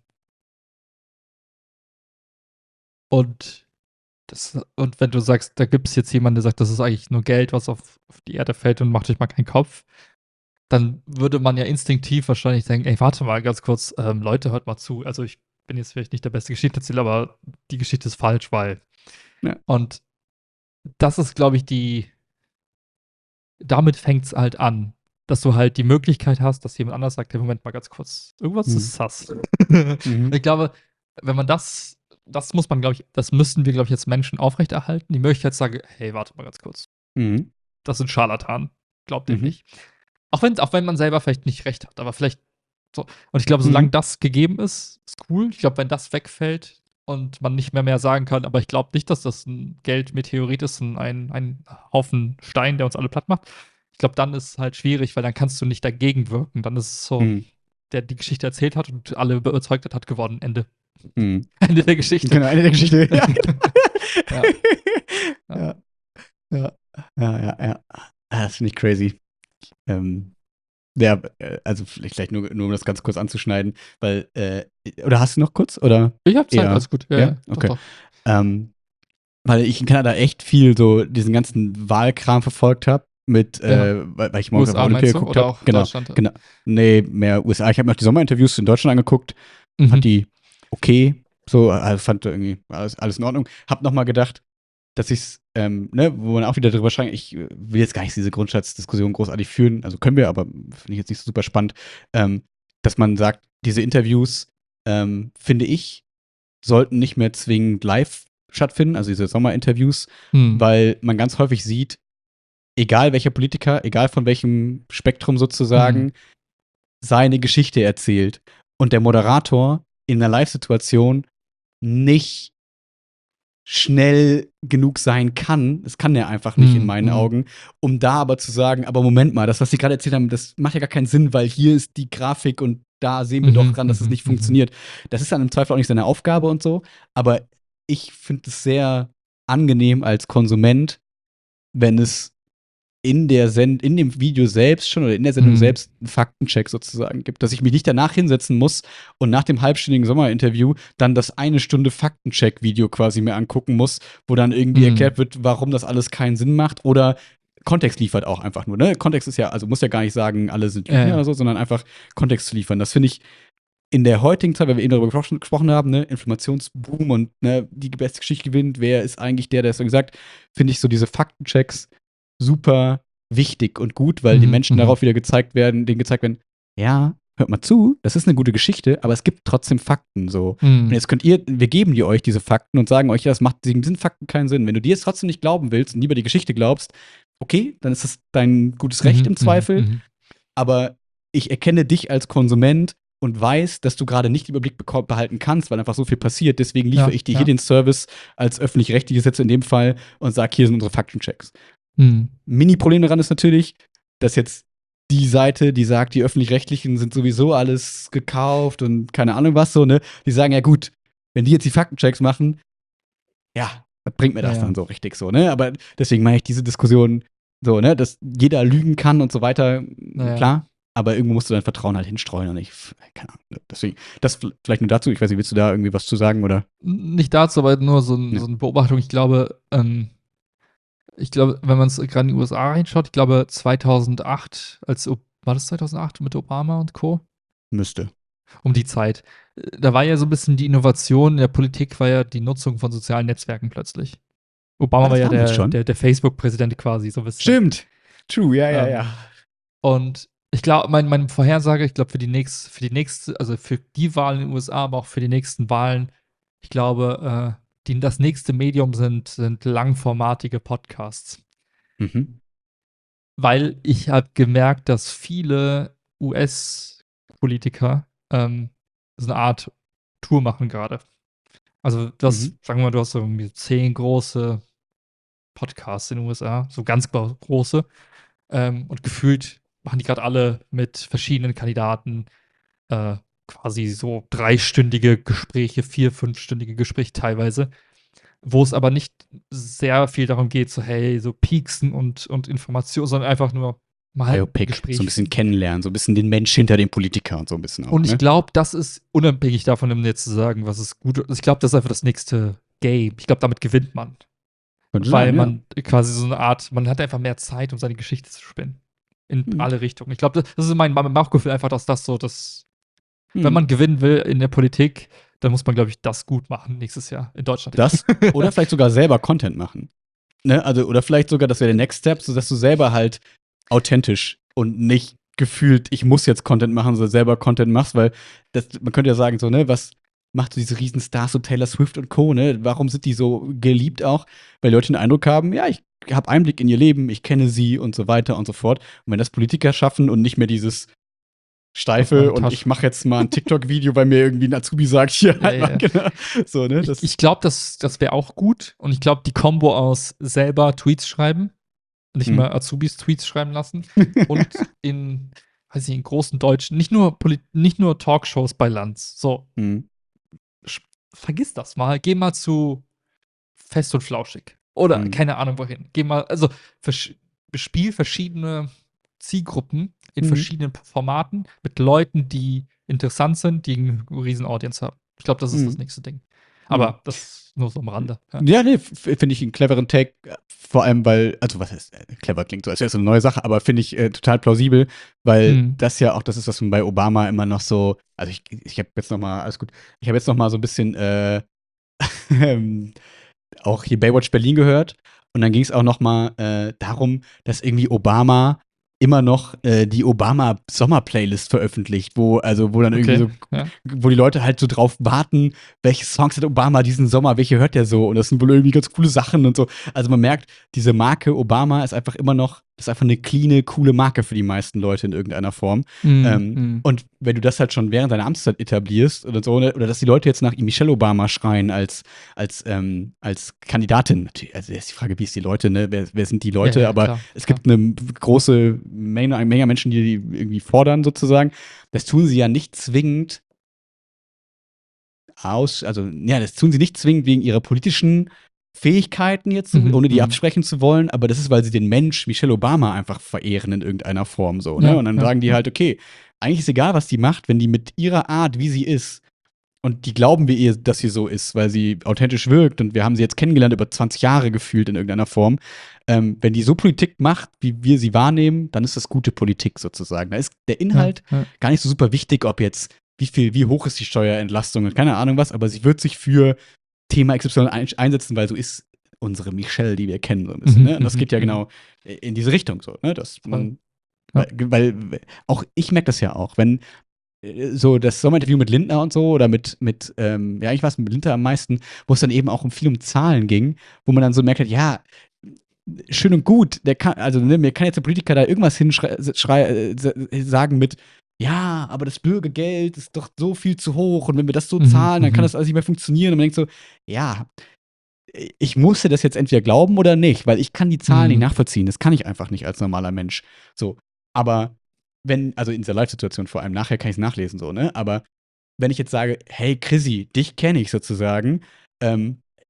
B: und das, und wenn du sagst, da gibt es jetzt jemanden, der sagt, das ist eigentlich nur Geld, was auf, auf die Erde fällt und macht euch mal keinen Kopf, dann würde man ja instinktiv wahrscheinlich denken, ey, warte mal ganz kurz, ähm, Leute, hört mal zu. Also ich bin jetzt vielleicht nicht der beste Geschichtenerzähler, aber die Geschichte ist falsch, weil.
A: Ja.
B: Und das ist, glaube ich, die, damit fängt es halt an, dass du halt die Möglichkeit hast, dass jemand anders sagt, hey, Moment mal ganz kurz, irgendwas
A: Mhm.
B: ist sass.
A: Mhm.
B: Ich glaube, wenn man das, das muss man, glaube ich, das müssten wir, glaube ich, jetzt Menschen aufrechterhalten, die Möglichkeit zu sagen, hey, warte mal ganz kurz,
A: Mhm.
B: das sind Scharlatan, glaubt dem
A: Mhm.
B: nicht. Auch wenn, auch wenn man selber vielleicht nicht recht hat, aber vielleicht so. Und ich glaube, solange
A: Mhm.
B: das gegeben ist, ist cool. Ich glaube, wenn das wegfällt und man nicht mehr mehr sagen kann, aber ich glaube nicht, dass das ein Geldmeteorit ist, ein, ein, ein Haufen Stein, der uns alle platt macht. Ich glaube, dann ist es halt schwierig, weil dann kannst du nicht dagegen wirken. Dann ist es so,
A: Mhm.
B: der die Geschichte erzählt hat und alle überzeugt hat, hat gewonnen. Ende.
A: Mhm.
B: Ende der Geschichte.
A: Genau, Ende der Geschichte. Ja, genau.
B: Ja. Ja.
A: Ja. Ja, ja, ja, ja. Ah, das finde ich crazy. Ähm, ja, äh, also vielleicht, vielleicht nur, nur um das ganz kurz anzuschneiden, weil, äh, oder hast du noch kurz? Oder
B: Ich habe Zeit,
A: eher?
B: alles gut. Ja,
A: Ja?
B: ja, doch,
A: Okay.
B: doch.
A: Ähm, weil ich in Kanada echt viel so diesen ganzen Wahlkram verfolgt habe, mit,
B: Ja.
A: äh, weil, weil ich morgens einfach
B: U S A
A: Olympia
B: meinst du?
A: geguckt
B: Oder
A: habe.
B: auch
A: Genau,
B: Deutschland?
A: genau. Nee, mehr U S A. Ich habe mir auch die Sommerinterviews in Deutschland angeguckt,
B: Mhm.
A: fand die okay, so, also fand irgendwie alles, alles in Ordnung. Hab noch mal gedacht, dass ich's, ähm, ne, wo man auch wieder drüber schreibt, ich äh, will jetzt gar nicht diese Grundsatzdiskussion großartig führen, also können wir, aber finde ich jetzt nicht so super spannend, ähm, dass man sagt, diese Interviews, ähm, finde ich, sollten nicht mehr zwingend live stattfinden, also diese Sommerinterviews,
B: Hm.
A: weil man ganz häufig sieht, egal welcher Politiker, egal von welchem Spektrum sozusagen,
B: Hm.
A: seine Geschichte erzählt und der Moderator in einer Live-Situation nicht schnell genug sein kann. Das kann er einfach nicht in
B: Hm.
A: meinen
B: Hm.
A: Augen, um da aber zu sagen, aber Moment mal, das, was Sie gerade erzählt haben, das macht ja gar keinen Sinn, weil hier ist die Grafik und da sehen wir doch
B: Mhm.
A: dran, dass es
B: Mhm.
A: nicht
B: Mhm.
A: funktioniert. Das ist dann im Zweifel auch nicht seine Aufgabe und so, aber ich finde es sehr angenehm als Konsument, wenn es in der Send in dem Video selbst schon oder in der Sendung
B: Mhm.
A: selbst einen Faktencheck sozusagen gibt, dass ich mich nicht danach hinsetzen muss und nach dem halbstündigen Sommerinterview dann das eine Stunde Faktencheck-Video quasi mir angucken muss, wo dann irgendwie
B: Mhm.
A: erklärt wird, warum das alles keinen Sinn macht oder Kontext liefert auch einfach nur. Ne? Kontext ist ja, also muss ja gar nicht sagen, alle sind Lügner
B: Ja, ja.
A: oder so, sondern einfach Kontext zu liefern. Das finde ich in der heutigen Zeit, weil wir eben darüber gesprochen, gesprochen haben, ne, Informationsboom und ne, die beste Geschichte gewinnt, wer ist eigentlich der, der es so gesagt, finde ich so diese Faktenchecks super wichtig und gut, weil die
B: Mhm.
A: Menschen
B: Mhm.
A: darauf wieder gezeigt werden, denen gezeigt werden, ja, hört mal zu, das ist eine gute Geschichte, aber es gibt trotzdem Fakten so. Und
B: Mhm.
A: jetzt könnt ihr, wir geben dir euch diese Fakten und sagen euch, ja, das macht, sind Fakten keinen Sinn. Wenn du die jetzt trotzdem nicht glauben willst und lieber die Geschichte glaubst, okay, dann ist das dein gutes Recht
B: Mhm.
A: im Zweifel,
B: Mhm.
A: aber ich erkenne dich als Konsument und weiß, dass du gerade nicht den Überblick beko- behalten kannst, weil einfach so viel passiert. Deswegen liefere
B: Ja,
A: ich dir
B: ja.
A: hier den Service als öffentlich-rechtliches jetzt in dem Fall und sage, hier sind unsere Faktenchecks.
B: Mhm.
A: Mini-Problem daran ist natürlich, dass jetzt die Seite, die sagt, die öffentlich-rechtlichen sind sowieso alles gekauft und keine Ahnung was so, ne? Die sagen, ja gut, wenn die jetzt die Faktenchecks machen, ja, was bringt mir
B: Ja,
A: das
B: ja.
A: dann so richtig so, ne? Aber deswegen mache ich diese Diskussion so, ne, dass jeder lügen kann und so weiter,
B: Naja.
A: klar. aber irgendwo musst du dein Vertrauen halt hinstreuen und ich, keine Ahnung. Deswegen, das vielleicht nur dazu. Ich weiß nicht, willst du da irgendwie was zu sagen oder?
B: Nicht dazu, aber nur so, ein,
A: Ja.
B: so eine Beobachtung. Ich glaube, ähm, ich glaube, wenn man es gerade in die U S A reinschaut, ich glaube zweitausendacht, als O- war das zweitausendacht mit Obama und Co.
A: Müsste.
B: um die Zeit. Äh, Da war ja so ein bisschen die Innovation in der Politik, war ja die Nutzung von sozialen Netzwerken plötzlich.
A: Ah,
B: Obama war
A: das
B: ja
A: war nicht
B: der,
A: schon?
B: der, der Facebook-Präsident quasi, so ein bisschen.
A: Stimmt. True, ja, ja,
B: Ähm,
A: ja.
B: und ich glaube, mein, meine Vorhersage, ich glaube, für die nächste, für die nächste, also für die Wahlen in den U S A, aber auch für die nächsten Wahlen, ich glaube, äh, die, das nächste Medium sind, sind langformatige Podcasts.
A: Mhm.
B: Weil ich habe gemerkt, dass viele U S-Politiker ähm, so eine Art Tour machen gerade. Also, das,
A: Mhm.
B: sagen wir mal, du hast so irgendwie zehn große Podcasts in den U S A, so ganz gro- große. Ähm, und gefühlt machen die gerade alle mit verschiedenen Kandidaten äh, quasi so dreistündige Gespräche, vier-, fünfstündige Gespräche teilweise, wo es aber nicht sehr viel darum geht, so, hey, so Pieksen und, und Informationen, sondern einfach nur mal ein
A: Biopic, so ein
B: Gespräch
A: bisschen
B: führen.
A: kennenlernen, so ein bisschen den Mensch hinter dem Politiker und so ein bisschen auch,
B: Und ich
A: ne?
B: glaube, das ist unabhängig davon, um jetzt zu sagen, was ist gut. Ich glaube, das ist einfach das nächste Game. Ich glaube, damit gewinnt man.
A: Könnte
B: Weil
A: sein, ja.
B: man quasi so eine Art, man hat einfach mehr Zeit, um seine Geschichte zu spinnen. In
A: Hm.
B: alle Richtungen. Ich glaube, das, das ist mein, mein Bauchgefühl einfach, dass das so, das, wenn
A: Hm.
B: man gewinnen will in der Politik, dann muss man, glaube ich, das gut machen nächstes Jahr in Deutschland.
A: Das oder vielleicht sogar selber Content machen. Ne? Also, oder vielleicht sogar, das wäre der Next Step, sodass du selber halt authentisch und nicht gefühlt, ich muss jetzt Content machen, sondern selber Content machst, weil das, man könnte ja sagen, so, ne, was macht so diese Riesenstars, so Taylor Swift und Co., ne? Warum sind die so geliebt auch? Weil Leute den Eindruck haben, ja, ich habe Einblick in ihr Leben, ich kenne sie und so weiter und so fort. Und wenn das Politiker schaffen und nicht mehr dieses
B: Aus meiner
A: Steife und ich
B: Tasche.
A: mache jetzt mal ein TikTok-Video, weil mir irgendwie ein Azubi sagt, hier,
B: Ja,
A: halt
B: ja,
A: mal,
B: ja.
A: genau. So, ne?
B: Ich,
A: Das,
B: ich glaube, das, das wäre auch gut. Und ich glaube, die Kombo aus selber Tweets schreiben, nicht
A: hm.
B: mal Azubis Tweets schreiben lassen und in, weiß ich, in großen deutschen, nicht nur, Polit nicht nur Talkshows bei Lanz. So,
A: hm.
B: sch- vergiss das mal. Geh mal zu Fest und Flauschig. Oder
A: Hm.
B: keine Ahnung wohin. Geh mal, also versch- bespiel verschiedene Zielgruppen in
A: Hm.
B: verschiedenen Formaten mit Leuten, die interessant sind, die eine riesen Audience haben. Ich glaube, das ist das
A: Hm.
B: nächste Ding.
A: Hm.
B: Aber das nur so am Rande. Ja.
A: Ja, nee, f- finde ich einen cleveren Take. äh, Vor allem, weil, also was heißt, äh, clever klingt so, als wäre es eine neue Sache, aber finde ich äh, total plausibel, weil
B: Mhm.
A: das ja auch das ist, was man bei Obama immer noch so, also ich, ich habe jetzt noch mal, alles gut, ich habe jetzt noch mal so ein bisschen äh, ähm, auch hier Baywatch Berlin gehört und dann ging es auch noch mal äh, darum, dass irgendwie Obama immer noch äh, die Obama-Sommer-Playlist veröffentlicht, wo, also, wo dann irgendwie
B: Okay.
A: so,
B: Ja.
A: wo die Leute halt so drauf warten, welche Songs hat Obama diesen Sommer, welche hört der so? Und das sind wohl irgendwie ganz coole Sachen und so. Also man merkt, diese Marke Obama ist einfach immer noch, das ist einfach eine cleane, coole Marke für die meisten Leute in irgendeiner Form.
B: Mhm.
A: Ähm,
B: Mhm.
A: und wenn du das halt schon während deiner Amtszeit etablierst oder so, ne, oder dass die Leute jetzt nach Michelle Obama schreien als, als, ähm, als Kandidatin, natürlich, also ist die Frage, wie ist die Leute, ne? Wer, wer sind die Leute?
B: Ja, ja,
A: Aber
B: klar,
A: es
B: klar.
A: gibt eine große Menge, eine Menge Menschen, die die irgendwie fordern, sozusagen. Das tun sie ja nicht zwingend aus, also ja, das tun sie nicht zwingend wegen ihrer politischen Fähigkeiten jetzt, so,
B: Mhm.
A: ohne die
B: Mhm.
A: absprechen zu wollen, aber das ist, weil sie den Mensch Michelle Obama einfach verehren in irgendeiner Form so, ne?
B: Ja,
A: Und dann
B: ja,
A: sagen die
B: ja.
A: halt, okay, eigentlich ist egal, was die macht, wenn die mit ihrer Art, wie sie ist, und die glauben wir ihr, dass sie so ist, weil sie authentisch wirkt und wir haben sie jetzt kennengelernt über zwanzig Jahre gefühlt in irgendeiner Form. Ähm, wenn die so Politik macht, wie wir sie wahrnehmen, dann ist das gute Politik sozusagen. Da ist der
B: Ja,
A: Inhalt
B: ja.
A: gar nicht so super wichtig, ob jetzt, wie viel, wie hoch ist die Steuerentlastung und keine Ahnung was, aber sie wird sich für Thema X Y ein, einsetzen, weil so ist unsere Michelle, die wir kennen, so ein bisschen.
B: Mhm.
A: Ne? Und das
B: Mhm.
A: geht ja
B: Mhm.
A: genau in diese Richtung so, ne? Dass
B: Voll.
A: man,
B: Ja.
A: weil, weil auch ich merke das ja auch, wenn äh, so das Sommerinterview mit Lindner und so oder mit, mit ähm, ja, ich weiß, mit Lindner am meisten, wo es dann eben auch um viel um Zahlen ging, wo man dann so merkt, hat, ja, schön und gut, der kann, also ne, mir kann jetzt der Politiker da irgendwas hinsagen mit, ja, aber das Bürgergeld ist doch so viel zu hoch und wenn wir das so
B: Mhm.
A: zahlen, dann kann
B: Mhm.
A: das alles nicht mehr funktionieren. Und man denkt so, ja, ich musste das jetzt entweder glauben oder nicht, weil ich kann die Zahlen nicht
B: Mhm.
A: nachvollziehen. Das kann ich einfach nicht als normaler Mensch. So, aber wenn, also in dieser Live-Situation vor allem, nachher kann ich es nachlesen, so, ne? Aber wenn ich jetzt sage, hey Chrissy, dich kenne ich sozusagen, ähm,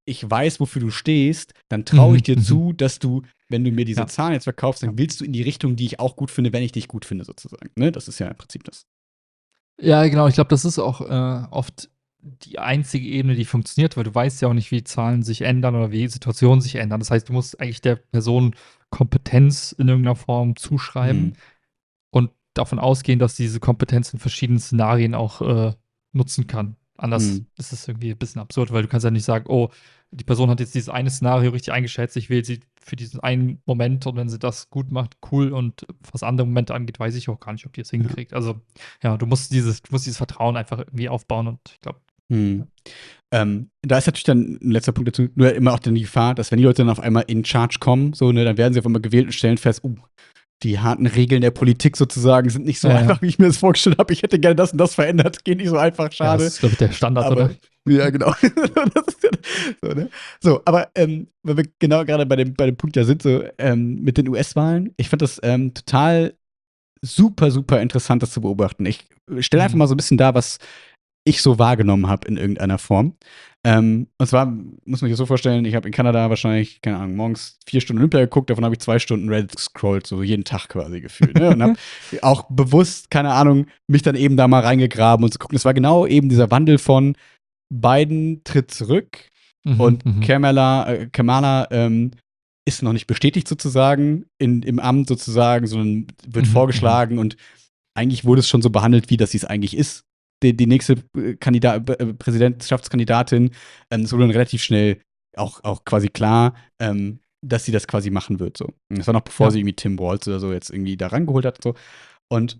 A: ich weiß, wofür du stehst, dann traue ich
B: Mhm,
A: dir
B: mhm.
A: zu, dass du, wenn du mir diese
B: Ja.
A: Zahlen jetzt verkaufst, dann willst du in die Richtung, die ich auch gut finde, wenn ich dich gut finde, sozusagen. Ne? Das ist ja im Prinzip das.
B: Ja, genau. Ich glaube, das ist auch äh, oft die einzige Ebene, die funktioniert, weil du weißt ja auch nicht, wie Zahlen sich ändern oder wie Situationen sich ändern. Das heißt, du musst eigentlich der Person Kompetenz in irgendeiner Form zuschreiben
A: Hm.
B: und davon ausgehen, dass diese Kompetenz in verschiedenen Szenarien auch äh, nutzen kann. Anders
A: Hm.
B: ist es irgendwie ein bisschen absurd, weil du kannst ja nicht sagen, oh, die Person hat jetzt dieses eine Szenario richtig eingeschätzt, ich wähle sie für diesen einen Moment und wenn sie das gut macht, cool und was andere Momente angeht, weiß ich auch gar nicht, ob die es
A: Ja.
B: hinkriegt. Also ja, du musst dieses, du musst dieses Vertrauen einfach irgendwie aufbauen und ich glaube,
A: Hm. Ähm, da ist natürlich dann ein letzter Punkt dazu, nur immer auch dann die Gefahr, dass wenn die Leute dann auf einmal in Charge kommen, so, ne, dann werden sie auf einmal gewählt und stellen fest, uh, die harten Regeln der Politik sozusagen sind nicht so
B: Ja, ja.
A: einfach, wie ich mir das vorgestellt habe. Ich hätte gerne das und das verändert. Geht nicht so einfach,
B: ja, das
A: schade.
B: ist, glaube ich, der Standard,
A: Aber,
B: oder?
A: ja, genau. Das ist ja- so, ne? So, aber ähm, weil wir genau gerade bei dem, bei dem Punkt ja sind, so ähm, mit den U S-Wahlen, ich fand das ähm, total super, super interessant, das zu beobachten. Ich stelle einfach
B: Mhm.
A: mal so ein bisschen dar, was ich so wahrgenommen habe in irgendeiner Form. Ähm, und zwar muss man sich das so vorstellen, ich habe in Kanada wahrscheinlich, keine Ahnung, morgens vier Stunden Olympia geguckt, davon habe ich zwei Stunden Reddit gescrollt, so jeden Tag quasi gefühlt. Ne? Und habe auch bewusst, keine Ahnung, mich dann eben da mal reingegraben und zu gucken. Es war genau eben dieser Wandel von Biden tritt zurück
B: Mhm,
A: und
B: mhm.
A: Kamala, äh, Kamala ähm, ist noch nicht bestätigt sozusagen in, im Amt sozusagen, sondern wird
B: Mhm,
A: vorgeschlagen und eigentlich wurde es schon so behandelt, wie das sie es eigentlich ist. Die, die nächste äh, Kandidat, äh, Präsidentschaftskandidatin, ähm, es wurde dann relativ schnell auch, auch quasi klar, ähm, dass sie das quasi machen wird. So. Und das war noch bevor
B: Ja.
A: sie irgendwie Tim Walz oder so jetzt irgendwie da rangeholt hat. So. Und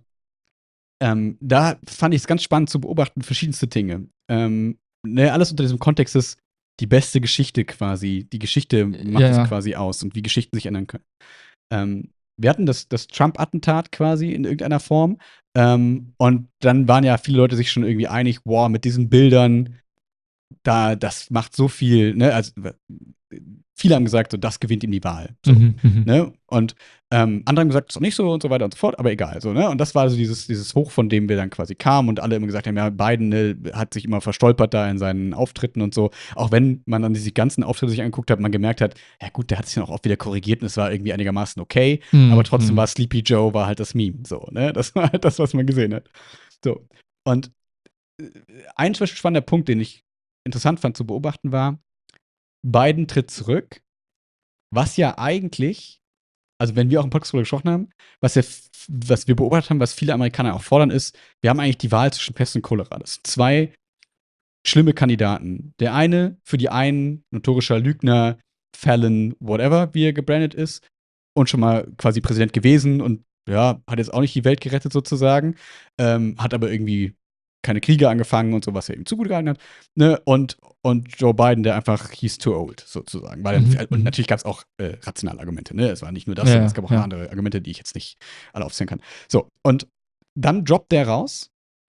A: ähm, da fand ich es ganz spannend zu beobachten, verschiedenste Dinge. Ähm, ne, alles unter diesem Kontext ist die beste Geschichte quasi. Die Geschichte
B: Ja,
A: macht es
B: ja.
A: quasi aus und wie Geschichten sich ändern können. Ähm, wir hatten das, das Trump-Attentat quasi in irgendeiner Form. Ähm, und dann waren ja viele Leute sich schon irgendwie einig, wow, mit diesen Bildern, da, das macht so viel, ne? Also viele haben gesagt, so, das gewinnt ihm die Wahl. So,
B: Mhm, mhm.
A: ne? Und ähm, andere haben gesagt, das ist doch nicht so und so weiter und so fort, aber egal. So, ne? Und das war so dieses, dieses Hoch, von dem wir dann quasi kamen und alle immer gesagt haben, ja, Biden ne, hat sich immer verstolpert da in seinen Auftritten und so. Auch wenn man dann diese ganzen Auftritte sich angeguckt hat, man gemerkt hat, ja gut, der hat sich dann auch oft wieder korrigiert und es war irgendwie einigermaßen okay, aber
B: Mhm,
A: trotzdem
B: mhm.
A: war Sleepy Joe war halt das Meme. So, ne? Das war halt das, was man gesehen hat. So. Und äh, ein zum Beispiel spannender Punkt, den ich interessant fand zu beobachten, war, Biden tritt zurück, was ja eigentlich, also wenn wir auch im Podcast darüber gesprochen haben, was, ja, was wir beobachtet haben, was viele Amerikaner auch fordern, ist, wir haben eigentlich die Wahl zwischen Pest und Cholera. Das sind zwei schlimme Kandidaten. Der eine für die einen notorischer Lügner, Felon, whatever, wie er gebrandet ist, und schon mal quasi Präsident gewesen und ja, hat jetzt auch nicht die Welt gerettet sozusagen, ähm, hat aber irgendwie keine Kriege angefangen und so, was er ihm zugetragen hat. Ne? Und, und Joe Biden, der einfach, he's too old, sozusagen. Weil,
B: Mhm,
A: und
B: mhm.
A: natürlich gab es auch äh, rationale Argumente. Ne? Es war nicht nur das,
B: Ja,
A: sondern es
B: ja,
A: gab auch
B: ja.
A: andere Argumente, die ich jetzt nicht alle aufzählen kann. So, und dann droppt der raus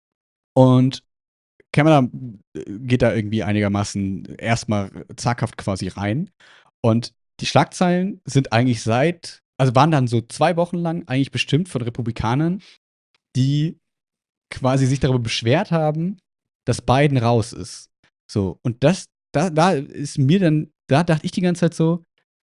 A: und Kamera geht da irgendwie einigermaßen erstmal zaghaft quasi rein. Und die Schlagzeilen sind eigentlich seit, also waren dann so zwei Wochen lang eigentlich bestimmt von Republikanern, die quasi sich darüber beschwert haben, dass Biden raus ist. So, und das, da, da ist mir dann, da dachte ich die ganze Zeit so,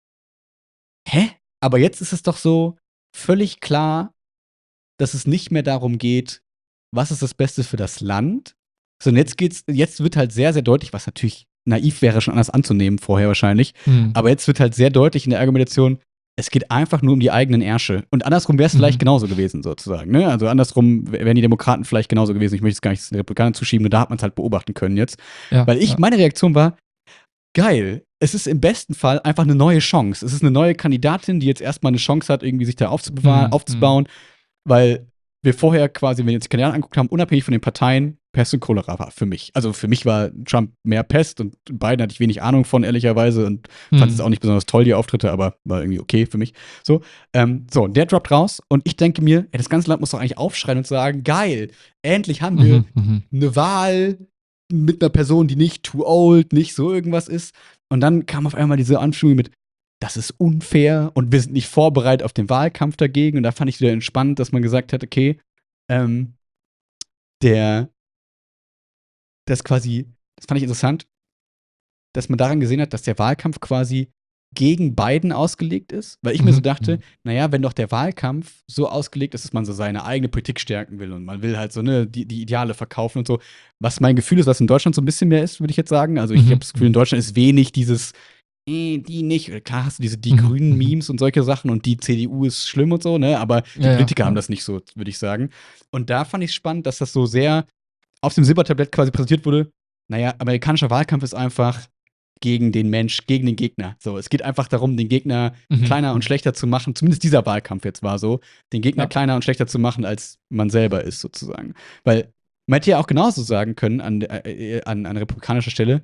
A: hä? Aber jetzt ist es doch so völlig klar, dass es nicht mehr darum geht, was ist das Beste für das Land, sondern jetzt geht's, jetzt wird halt sehr, sehr deutlich, was natürlich naiv wäre, schon anders anzunehmen vorher wahrscheinlich,
B: Mhm.
A: aber jetzt wird halt sehr deutlich in der Argumentation, es geht einfach nur um die eigenen Ärsche. Und andersrum wäre es vielleicht
B: Mhm.
A: genauso gewesen, sozusagen. Ne? Also andersrum wären die Demokraten vielleicht genauso gewesen. Ich möchte es gar nicht den Republikanern zuschieben, nur da hat man es halt beobachten können jetzt.
B: Ja,
A: Weil ich,
B: ja.
A: meine Reaktion war, geil. Es ist im besten Fall einfach eine neue Chance. Es ist eine neue Kandidatin, die jetzt erstmal eine Chance hat, irgendwie sich da aufzubewahren,
B: Mhm,
A: aufzubauen, weil wir vorher quasi, wenn wir uns die Kandidaten angeguckt haben, unabhängig von den Parteien, Pest und Cholera war für mich. Also für mich war Trump mehr Pest und Biden hatte ich wenig Ahnung von, ehrlicherweise, und fand es
B: mhm.
A: auch nicht besonders toll, die Auftritte, aber war irgendwie okay für mich. So, ähm, so der droppt raus und ich denke mir, ey, das ganze Land muss doch eigentlich aufschreien und sagen, geil, endlich haben wir
B: Mhm, mhm.
A: eine Wahl mit einer Person, die nicht too old, nicht so irgendwas ist. Und dann kam auf einmal diese Anschuldigung mit, das ist unfair und wir sind nicht vorbereitet auf den Wahlkampf dagegen. Und da fand ich es wieder entspannt, dass man gesagt hat, okay, ähm, der, das quasi, das fand ich interessant. dass man daran gesehen hat, dass der Wahlkampf quasi gegen Biden ausgelegt ist. Weil ich mir so
B: Mhm.
A: dachte,
B: Mhm.
A: naja, wenn doch der Wahlkampf so ausgelegt ist, dass man so seine eigene Politik stärken will und man will halt so, ne, die, die Ideale verkaufen und so. Was mein Gefühl ist, was in Deutschland so ein bisschen mehr ist, würde ich jetzt sagen. Also ich
B: Mhm.
A: habe das Gefühl, in Deutschland ist wenig dieses, eh, die nicht. Klar hast du diese die
B: Mhm.
A: grünen
B: Mhm.
A: Memes und solche Sachen und die C D U ist schlimm und so, ne? Aber die
B: Ja, ja,
A: Politiker
B: ja.
A: haben das nicht so, würde ich sagen. Und da fand ich es spannend, dass das so sehr auf dem Silbertablett quasi präsentiert wurde. Naja, amerikanischer Wahlkampf ist einfach gegen den Mensch, gegen den Gegner. So, es geht einfach darum, den Gegner
B: Mhm.
A: kleiner und
B: Mhm.
A: schlechter zu machen. Zumindest dieser Wahlkampf jetzt war so, den Gegner
B: Ja.
A: kleiner und schlechter zu machen, als man selber ist, sozusagen. Weil man hätte ja auch genauso sagen können an, äh, an, an republikanischer Stelle,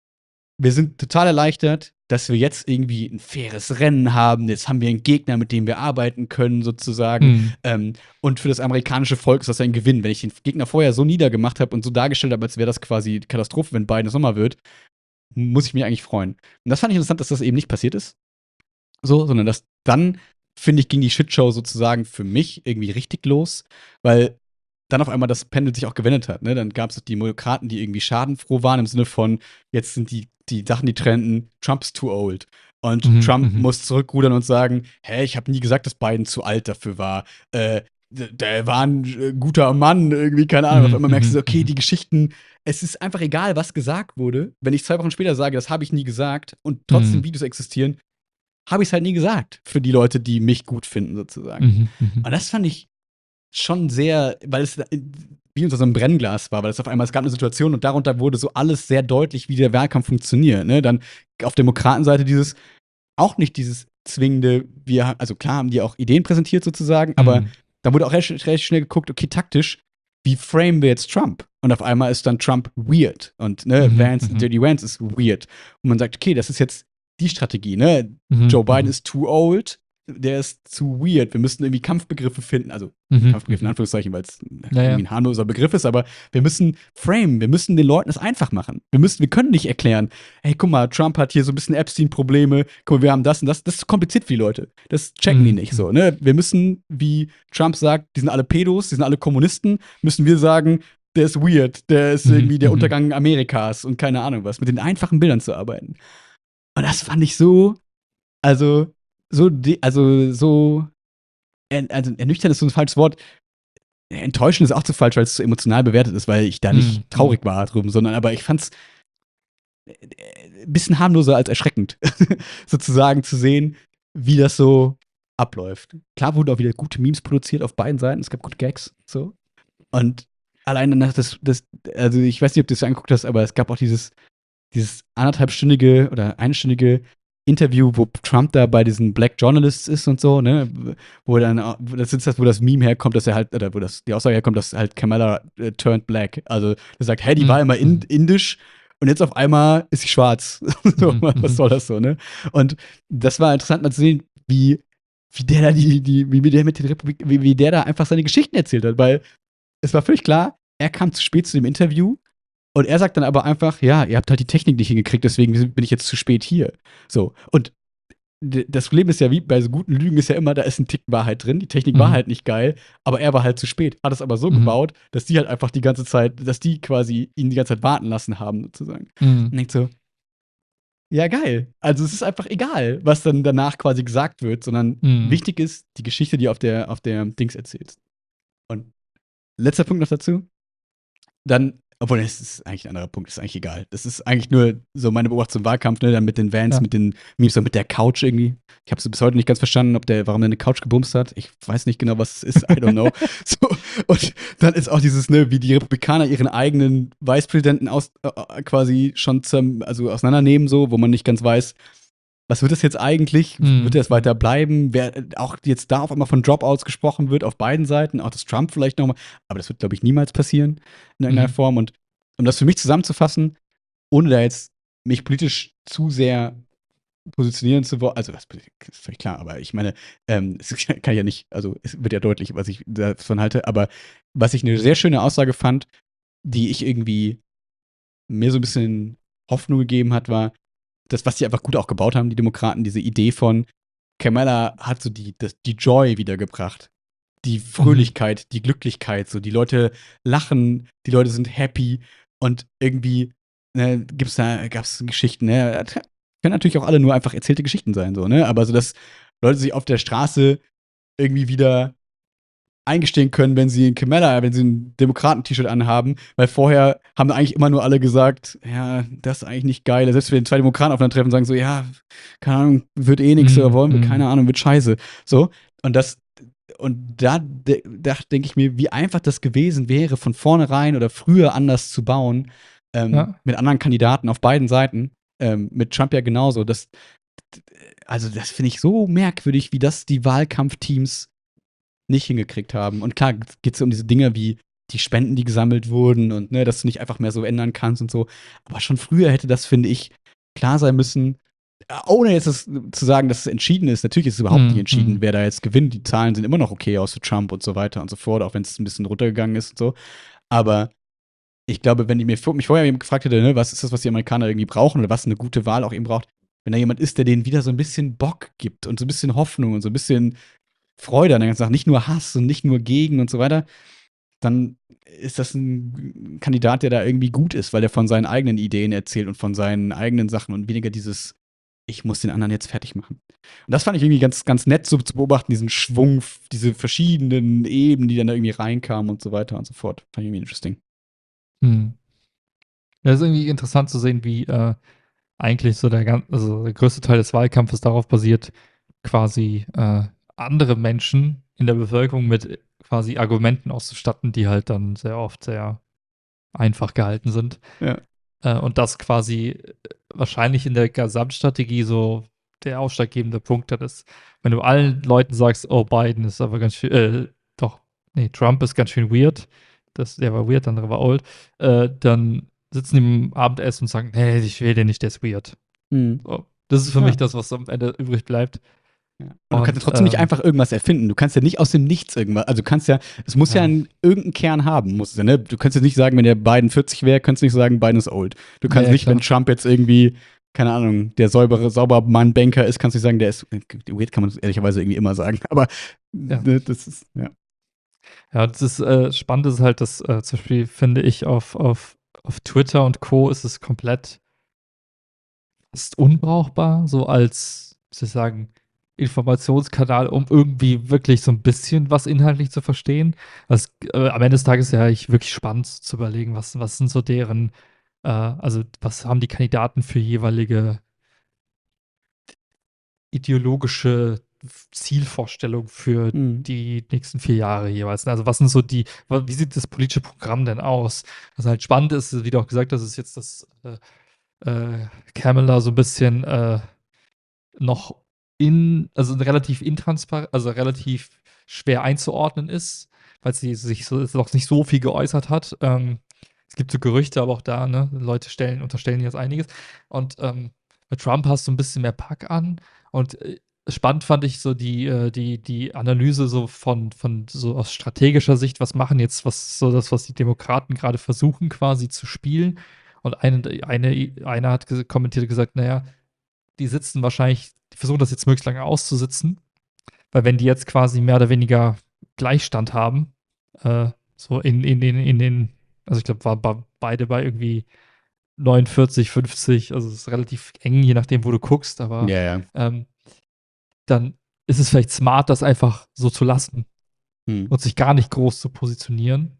A: wir sind total erleichtert, dass wir jetzt irgendwie ein faires Rennen haben. Jetzt haben wir einen Gegner, mit dem wir arbeiten können, sozusagen.
B: Mhm.
A: Ähm, und für das amerikanische Volk ist das ein Gewinn. Wenn ich den Gegner vorher so niedergemacht habe und so dargestellt habe, als wäre das quasi Katastrophe, wenn Biden es nochmal wird, muss ich mich eigentlich freuen. Und das fand ich interessant, dass das eben nicht passiert ist. So, sondern dass dann, finde ich, ging die Shitshow sozusagen für mich irgendwie richtig los, weil dann auf einmal das Pendel sich auch gewendet hat. Ne? Dann gab es die Demokraten, die irgendwie schadenfroh waren, im Sinne von, jetzt sind die, die Sachen, die trenden, Trump is too old. Und
B: Mhm.
A: Trump
B: Mhm.
A: muss zurückrudern und sagen, hä, ich habe nie gesagt, dass Biden zu alt dafür war. Äh, d- der war ein äh, guter Mann, irgendwie, keine Ahnung. Auf
B: Mhm.
A: einmal merkst du, so,
B: Mhm.
A: okay,
B: Mhm.
A: die Geschichten, es ist einfach egal, was gesagt wurde. Wenn ich zwei Wochen später sage, das habe ich nie gesagt und trotzdem
B: Mhm.
A: Videos existieren, habe ich es halt nie gesagt. Für die Leute, die mich gut finden, sozusagen.
B: Mhm. Mhm.
A: Und das fand ich schon sehr, weil es wie unter so einem Brennglas war, weil es auf einmal, es gab eine Situation und darunter wurde so alles sehr deutlich, wie der Wahlkampf funktioniert. Ne? Dann auf Demokratenseite dieses, auch nicht dieses zwingende, wir, also klar haben die auch Ideen präsentiert sozusagen, aber
B: Mhm.
A: da wurde auch recht, recht schnell geguckt, okay, taktisch, wie framen wir jetzt Trump? Und auf einmal ist dann Trump weird und ne,
B: Mhm.
A: Vance,
B: Mhm.
A: J D Vance ist weird. Und man sagt, okay, das ist jetzt die Strategie, ne?
B: Mhm.
A: Joe Biden
B: Mhm.
A: ist too old, der ist zu weird. Wir müssen irgendwie Kampfbegriffe finden, also
B: Mhm.
A: Kampfbegriff in
B: Mhm.
A: Anführungszeichen, weil es
B: Ja, ja.
A: irgendwie ein harmloser Begriff ist, aber wir müssen framen, wir müssen den Leuten das einfach machen. Wir müssen, wir können nicht erklären, hey, guck mal, Trump hat hier so ein bisschen Epstein-Probleme, guck mal, wir haben das und das. Das ist zu kompliziert für die Leute. Das checken die
B: Mhm.
A: nicht so, ne? Wir müssen, wie Trump sagt, die sind alle Pedos, die sind alle Kommunisten, müssen wir sagen, der ist weird, der ist
B: Mhm.
A: irgendwie der
B: Mhm.
A: Untergang Amerikas und keine Ahnung was, mit den einfachen Bildern zu arbeiten. Und das fand ich so, also, so, de- also, so, er- also, ernüchternd ist so ein falsches Wort. Enttäuschend ist auch zu falsch, weil es zu emotional bewertet ist, weil ich da nicht
B: Mhm.
A: traurig war drüben, sondern aber ich fand's ein bisschen harmloser als erschreckend, sozusagen zu sehen, wie das so abläuft. Klar wurden auch wieder gute Memes produziert auf beiden Seiten, es gab gute Gags, so. Und allein danach, das, das, also ich weiß nicht, ob du das angeguckt hast, aber es gab auch dieses, dieses anderthalbstündige oder einstündige Interview, wo Trump da bei diesen Black Journalists ist und so, ne, wo dann, wo das ist das, wo das Meme herkommt, dass er halt, oder wo das, die Aussage herkommt, dass halt Kamala äh, turned black. Also, er sagt, hey, die war immer in,
B: Mhm.
A: indisch und jetzt auf einmal ist sie schwarz. So,
B: Mhm.
A: was
B: Mhm.
A: soll das so, ne? Und das war interessant mal zu sehen, wie, wie der da die, die, wie der mit der Republik, wie, wie der da einfach seine Geschichten erzählt hat, weil es war völlig klar, er kam zu spät zu dem Interview und er sagt dann aber einfach, ja, ihr habt halt die Technik nicht hingekriegt, deswegen bin ich jetzt zu spät hier. So. Und d- das Problem ist ja, wie bei so guten Lügen ist ja immer, da ist ein Tick Wahrheit drin. Die Technik war
B: Mhm.
A: halt nicht geil, aber er war halt zu spät. Hat es aber so
B: Mhm.
A: gebaut, dass die halt einfach die ganze Zeit, dass die quasi ihn die ganze Zeit warten lassen haben, sozusagen.
B: Mhm.
A: Und denkt so, ja, geil. Also es ist einfach egal, was dann danach quasi gesagt wird, sondern
B: Mhm.
A: wichtig ist die Geschichte, die auf der, auf der Dings erzählst. Und letzter Punkt noch dazu. Dann, obwohl, es ist eigentlich ein anderer Punkt, ist eigentlich egal. Das ist eigentlich nur so meine Beobachtung zum Wahlkampf, ne, dann mit den Vans,
B: Ja.
A: mit den Memes, und mit der Couch irgendwie. Ich habe es bis heute nicht ganz verstanden, ob der, warum der eine Couch gebumst hat. Ich weiß nicht genau, was es ist. I don't know. So, und dann ist auch dieses, ne, wie die Republikaner ihren eigenen Vicepräsidenten aus, äh, quasi schon zum, also auseinandernehmen, so, wo man nicht ganz weiß, was wird das jetzt eigentlich?
B: Mhm.
A: Wird das weiter bleiben? Wer auch jetzt da auf einmal von Dropouts gesprochen wird auf beiden Seiten, auch das Trump vielleicht nochmal. Aber das wird, glaube ich, niemals passieren in irgendeiner
B: Mhm.
A: Form. Und um das für mich zusammenzufassen, ohne da jetzt mich politisch zu sehr positionieren zu wollen, also das ist völlig klar, aber ich meine, ähm, es kann ja nicht, also es wird ja deutlich, was ich davon halte, aber was ich eine sehr schöne Aussage fand, die ich irgendwie mir so ein bisschen Hoffnung gegeben hat, war, das, was die einfach gut auch gebaut haben, die Demokraten, diese Idee von Kamala hat so die, das, die Joy wiedergebracht. Die Fröhlichkeit, die Glücklichkeit, so die Leute lachen, die Leute sind happy und irgendwie ne, gibt's da, gab's Geschichten, ne? Können natürlich auch alle nur einfach erzählte Geschichten sein, so, ne? Aber so, dass Leute sich auf der Straße irgendwie wieder eingestehen können, wenn sie ein Kamala, wenn sie ein Demokraten-T-Shirt anhaben, weil vorher haben eigentlich immer nur alle gesagt, ja, das ist eigentlich nicht geil. Selbst wenn zwei Demokraten aufeinandertreffen, sagen so, ja, keine Ahnung, wird eh nichts oder
B: Mm,
A: wollen wir,
B: mm.
A: keine Ahnung, wird scheiße. So, und das, und da, da denke ich mir, wie einfach das gewesen wäre, von vornherein oder früher anders zu bauen, ähm,
B: Ja.
A: mit anderen Kandidaten auf beiden Seiten, ähm, mit Trump ja genauso. Das, also, das finde ich so merkwürdig, wie das die Wahlkampfteams nicht hingekriegt haben. Und klar geht es um diese Dinge wie die Spenden, die gesammelt wurden und ne, dass du nicht einfach mehr so ändern kannst und so. Aber schon früher hätte das, finde ich, klar sein müssen, äh, ohne jetzt das, zu sagen, dass es entschieden ist. Natürlich ist es überhaupt nicht
B: Mm,
A: entschieden,
B: mm.
A: wer da jetzt gewinnt. Die Zahlen sind immer noch okay aus für Trump und so weiter und so fort, auch wenn es ein bisschen runtergegangen ist und so. Aber ich glaube, wenn ich mir mich vorher jemand gefragt hätte, ne, was ist das, was die Amerikaner irgendwie brauchen oder was eine gute Wahl auch eben braucht, wenn da jemand ist, der denen wieder so ein bisschen Bock gibt und so ein bisschen Hoffnung und so ein bisschen Freude an der ganzen Sache, nicht nur Hass und nicht nur gegen und so weiter, dann ist das ein Kandidat, der da irgendwie gut ist, weil der von seinen eigenen Ideen erzählt und von seinen eigenen Sachen und weniger dieses, ich muss den anderen jetzt fertig machen. Und das fand ich irgendwie ganz, ganz nett so zu beobachten, diesen Schwung, diese verschiedenen Ebenen, die dann da irgendwie reinkamen und so weiter und so fort. Fand ich irgendwie interesting.
B: Hm. Ja, ist irgendwie interessant zu sehen, wie äh, eigentlich so der, gan- also der größte Teil des Wahlkampfes darauf basiert, quasi äh, andere Menschen in der Bevölkerung mit quasi Argumenten auszustatten, die halt dann sehr oft sehr einfach gehalten sind.
A: Ja.
B: Äh, und das quasi äh, wahrscheinlich in der Gesamtstrategie so der ausschlaggebende Punkt dann ist. Wenn du allen Leuten sagst, oh, Biden ist aber ganz schön, äh, doch, nee, Trump ist ganz schön weird, das, der war weird, der andere war old, äh, dann sitzen die im Abendessen und sagen, nee, ich will den nicht, der ist weird.
A: Mhm.
B: So. Das ist für
A: Ja.
B: mich das, was am Ende übrig bleibt.
A: Ja. Und du kannst ja
B: Und,
A: trotzdem nicht
B: ähm,
A: einfach irgendwas erfinden. Du kannst ja nicht aus dem Nichts irgendwas. Also du kannst ja, es muss ja,
B: Ja.
A: einen, irgendeinen Kern haben, muss es ja, ne? Du kannst jetzt nicht sagen, wenn der Biden vierzig wäre, kannst du nicht sagen, Biden ist old. Du kannst
B: Ja,
A: nicht,
B: klar.
A: wenn Trump jetzt irgendwie, keine Ahnung, der saubere, sauber Mann-Banker ist, kannst du nicht sagen, der ist, weird kann man ehrlicherweise irgendwie immer sagen. Aber
B: Ja.
A: ne, das ist, ja.
B: Ja, das ist äh, spannend ist halt, dass äh, zum Beispiel finde ich auf, auf, auf Twitter und Co. ist es komplett ist unbrauchbar, so als, wie soll ich sagen, Informationskanal, um irgendwie wirklich so ein bisschen was inhaltlich zu verstehen. Also, äh, am Ende des Tages ist ja eigentlich wirklich spannend zu überlegen, was, was sind so deren, äh, also was haben die Kandidaten für jeweilige ideologische Zielvorstellung für
A: Mhm.
B: die nächsten vier Jahre jeweils. Also was sind so die, wa- wie sieht das politische Programm denn aus? Was halt spannend ist, wie du auch gesagt hast, ist jetzt, dass äh, äh, Kamala so ein bisschen äh, noch in, also relativ intransparent, also relativ schwer einzuordnen ist, weil sie sich so, noch nicht so viel geäußert hat. Ähm, es gibt so Gerüchte, aber auch da, ne, Leute stellen, unterstellen jetzt einiges. Und ähm, bei Trump hast du ein bisschen mehr Pack an. Und äh, spannend fand ich so die, äh, die, die Analyse so von, von so aus strategischer Sicht, was machen jetzt, was so das, was die Demokraten gerade versuchen, quasi zu spielen. Und eine, eine, einer hat ges- kommentiert und gesagt, naja, die sitzen wahrscheinlich, die versuchen das jetzt möglichst lange auszusitzen, weil wenn die jetzt quasi mehr oder weniger Gleichstand haben, äh, so in, in, in, in den, also ich glaube, waren bei, beide bei irgendwie neunundvierzig, fünfzig, also es ist relativ eng, je nachdem, wo du guckst, aber
A: Ja, ja.
B: ähm, dann ist es vielleicht smart, das einfach so zu lassen
A: Mhm.
B: und sich gar nicht groß zu positionieren,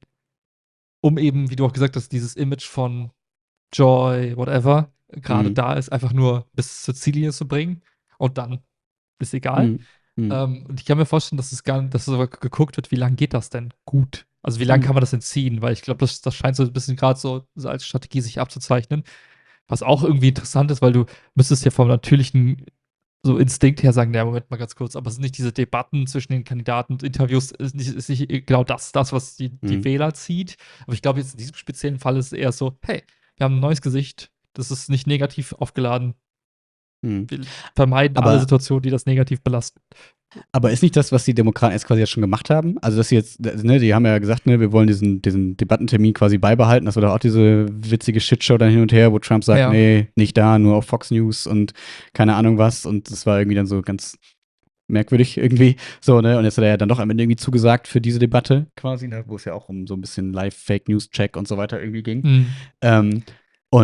B: um eben, wie du auch gesagt hast, dieses Image von Joy, whatever, gerade
A: Mhm.
B: da ist, einfach nur bis zur Ziellinie zu bringen und dann ist egal.
A: Mhm. Mhm.
B: Ähm, und ich kann mir vorstellen, dass es gar nicht, dass es aber geguckt wird, wie lange geht das denn gut? Also wie lange
A: Mhm.
B: kann man das denn ziehen? Weil ich glaube, das, das scheint so ein bisschen gerade so, so als Strategie sich abzuzeichnen. Was auch irgendwie interessant ist, weil du müsstest ja vom natürlichen so Instinkt her sagen, ja, Moment mal ganz kurz, aber es sind nicht diese Debatten zwischen den Kandidaten und Interviews, ist nicht, ist nicht genau das, das, was die, die
A: Mhm.
B: Wähler zieht. Aber ich glaube, jetzt in diesem speziellen Fall ist es eher so, hey, wir haben ein neues Gesicht, das ist nicht negativ aufgeladen.
A: Mhm.
B: Wir vermeiden alle
A: Aber
B: Situationen, die das negativ belasten.
A: Aber ist nicht das, was die Demokraten jetzt quasi ja schon gemacht haben? Also, dass sie jetzt, ne, die haben ja gesagt, ne, wir wollen diesen, diesen Debattentermin quasi beibehalten. Das war doch auch diese witzige Shitshow dann hin und her, wo Trump sagt,
B: Ja.
A: nee, nicht da, nur auf Fox News und keine Ahnung was. Und das war irgendwie dann so ganz merkwürdig irgendwie. So, ne, und jetzt hat er ja dann doch am Ende irgendwie zugesagt für diese Debatte quasi, ne, wo es ja auch um so ein bisschen Live-Fake-News-Check und so weiter irgendwie ging.
B: Mhm.
A: Ähm, und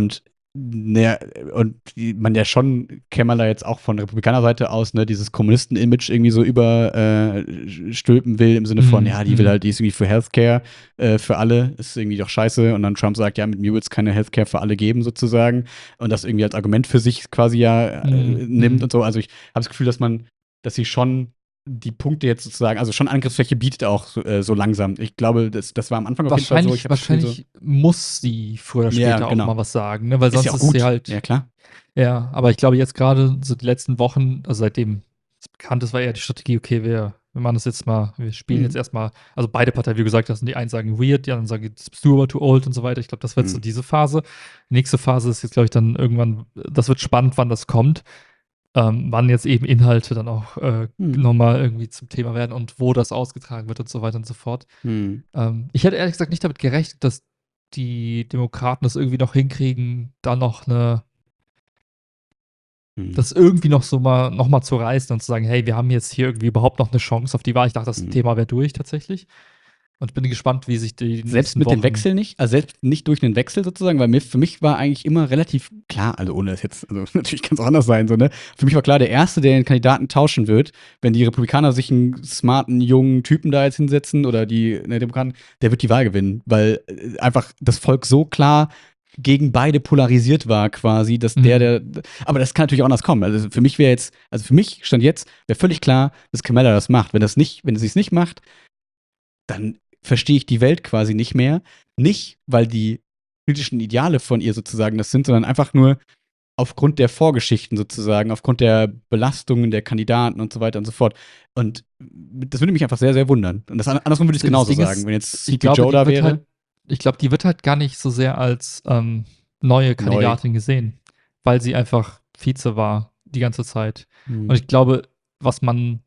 A: Naja, und die, man ja schon, Kamala jetzt auch von Republikanerseite aus, ne, dieses Kommunisten-Image irgendwie so überstülpen will, im Sinne von,
B: Mhm.
A: ja, die will halt, die ist irgendwie für Healthcare äh, für alle, ist irgendwie doch scheiße. Und dann Trump sagt, ja, mit mir wird es keine Healthcare für alle geben, sozusagen. Und das irgendwie als Argument für sich quasi ja äh,
B: Mhm.
A: nimmt
B: Mhm.
A: und so. Also ich habe das Gefühl, dass man, dass sie schon die Punkte jetzt sozusagen, also schon Angriffsfläche bietet auch so, äh, so langsam. Ich glaube, das, das war am Anfang auf jeden Fall so. Ich
B: Wahrscheinlich,
A: habe das Gefühl so,
B: wahrscheinlich muss sie früher oder
A: ja,
B: später auch
A: genau.
B: mal was sagen, ne? Weil
A: Ist ja
B: sonst
A: auch
B: ist sie
A: gut.
B: halt,
A: Ja, klar.
B: ja, aber ich glaube jetzt gerade so die letzten Wochen, also seitdem es bekannt ist, war eher die Strategie, okay, wir, wir machen das jetzt mal, wir spielen jetzt
A: Mhm.
B: erstmal, also beide Parteien, wie du gesagt hast, die einen sagen weird, die anderen sagen, jetzt bist du aber too old und so weiter. Ich glaube, das wird so
A: Mhm.
B: diese Phase. Die nächste Phase ist jetzt, glaube ich, dann irgendwann, das wird spannend, wann das kommt, ähm, wann jetzt eben Inhalte dann auch äh,
A: Mhm.
B: nochmal irgendwie zum Thema werden und wo das ausgetragen wird und so weiter und so fort.
A: Mhm.
B: Ähm, ich hätte ehrlich gesagt nicht damit gerechnet, dass die Demokraten das irgendwie noch hinkriegen, da noch eine,
A: Mhm.
B: das irgendwie noch so mal, noch mal zu reißen und zu sagen, hey, wir haben jetzt hier irgendwie überhaupt noch eine Chance auf die Wahl. Ich dachte, das
A: Mhm.
B: Thema wäre durch tatsächlich. Und bin gespannt, wie sich die
A: Selbst
B: nächsten
A: mit dem
B: Wochen.
A: Wechsel nicht? Also selbst nicht durch einen Wechsel sozusagen, weil mir, für mich war eigentlich immer relativ klar, also ohne es jetzt, also natürlich kann es auch anders sein, so, ne? Für mich war klar, der Erste, der den Kandidaten tauschen wird, wenn die Republikaner sich einen smarten, jungen Typen da jetzt hinsetzen oder die ne, Demokraten, der wird die Wahl gewinnen, weil äh, einfach das Volk so klar gegen beide polarisiert war quasi, dass der,
B: Mhm.
A: der, aber das kann natürlich auch anders kommen. Also für mich wäre jetzt, also für mich stand jetzt, wäre völlig klar, dass Kamala das macht. Wenn das nicht, wenn sie es nicht macht, dann verstehe ich die Welt quasi nicht mehr. Nicht, weil die politischen Ideale von ihr sozusagen das sind, sondern einfach nur aufgrund der Vorgeschichten sozusagen, aufgrund der Belastungen der Kandidaten und so weiter und so fort. Und das würde mich einfach sehr, sehr wundern. Und das andersrum würde ich es
B: Das
A: genauso
B: Ding
A: sagen.
B: ist,
A: Wenn jetzt
B: ich
A: C P
B: glaube,
A: Joe
B: die
A: da
B: wird
A: wäre,
B: halt, ich glaube, die wird halt gar nicht so sehr als ähm, neue
A: neu.
B: Kandidatin gesehen, weil sie einfach Vize war die ganze Zeit. Und
A: Hm.
B: ich glaube, was man,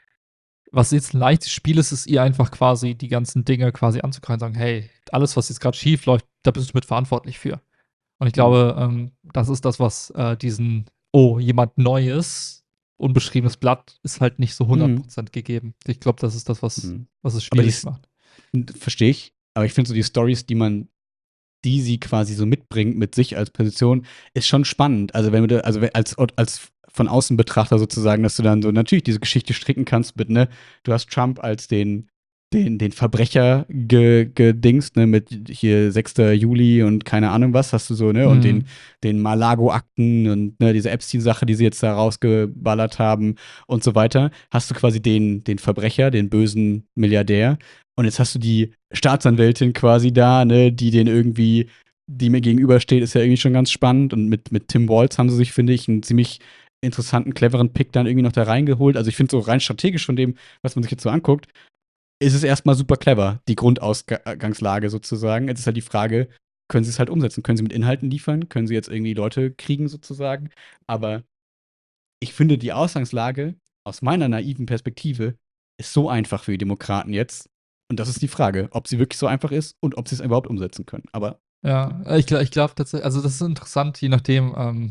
B: was jetzt ein leichtes Spiel ist, ist ihr einfach quasi die ganzen Dinge quasi anzukreiden und sagen, hey, alles, was jetzt gerade schief läuft, da bist du mit verantwortlich für. Und ich
A: Hm.
B: glaube, ähm, das ist das, was äh, diesen, oh, jemand Neues, unbeschriebenes Blatt, ist halt nicht so hundert
A: Hm.
B: Prozent gegeben. Ich glaube, das ist das, was,
A: Hm.
B: was es
A: Aber die
B: schwierig macht.
A: verstehe ich. Aber ich finde so die Stories, die man die sie quasi so mitbringt mit sich als Position, ist schon spannend. Also wenn du, also als, als von außen Betrachter sozusagen, dass du dann so natürlich diese Geschichte stricken kannst mit, ne, du hast Trump als den, den, den Verbrecher ge, gedingst, ne, mit hier sechster Juli und keine Ahnung was, hast du so, ne, und den,
B: Mhm.
A: den Malago-Akten und ne, diese Epstein-Sache, die sie jetzt da rausgeballert haben und so weiter, hast du quasi den, den Verbrecher, den bösen Milliardär. Und jetzt hast du die Staatsanwältin quasi da, ne, die den irgendwie, die mir gegenübersteht, ist ja irgendwie schon ganz spannend. Und mit, mit Tim Walz haben sie sich, finde ich, einen ziemlich interessanten, cleveren Pick dann irgendwie noch da reingeholt. Also ich finde so rein strategisch von dem, was man sich jetzt so anguckt, ist es erstmal super clever, die Grundausgangslage sozusagen. Jetzt ist halt die Frage, können sie es halt umsetzen? Können sie mit Inhalten liefern? Können sie jetzt irgendwie Leute kriegen sozusagen? Aber ich finde, die Ausgangslage aus meiner naiven Perspektive ist so einfach für die Demokraten jetzt. Und das ist die Frage, ob sie wirklich so einfach ist und ob sie es überhaupt umsetzen können. Aber
B: Ja, äh, ich, gla- ich glaube tatsächlich, also das ist interessant, je nachdem, ähm,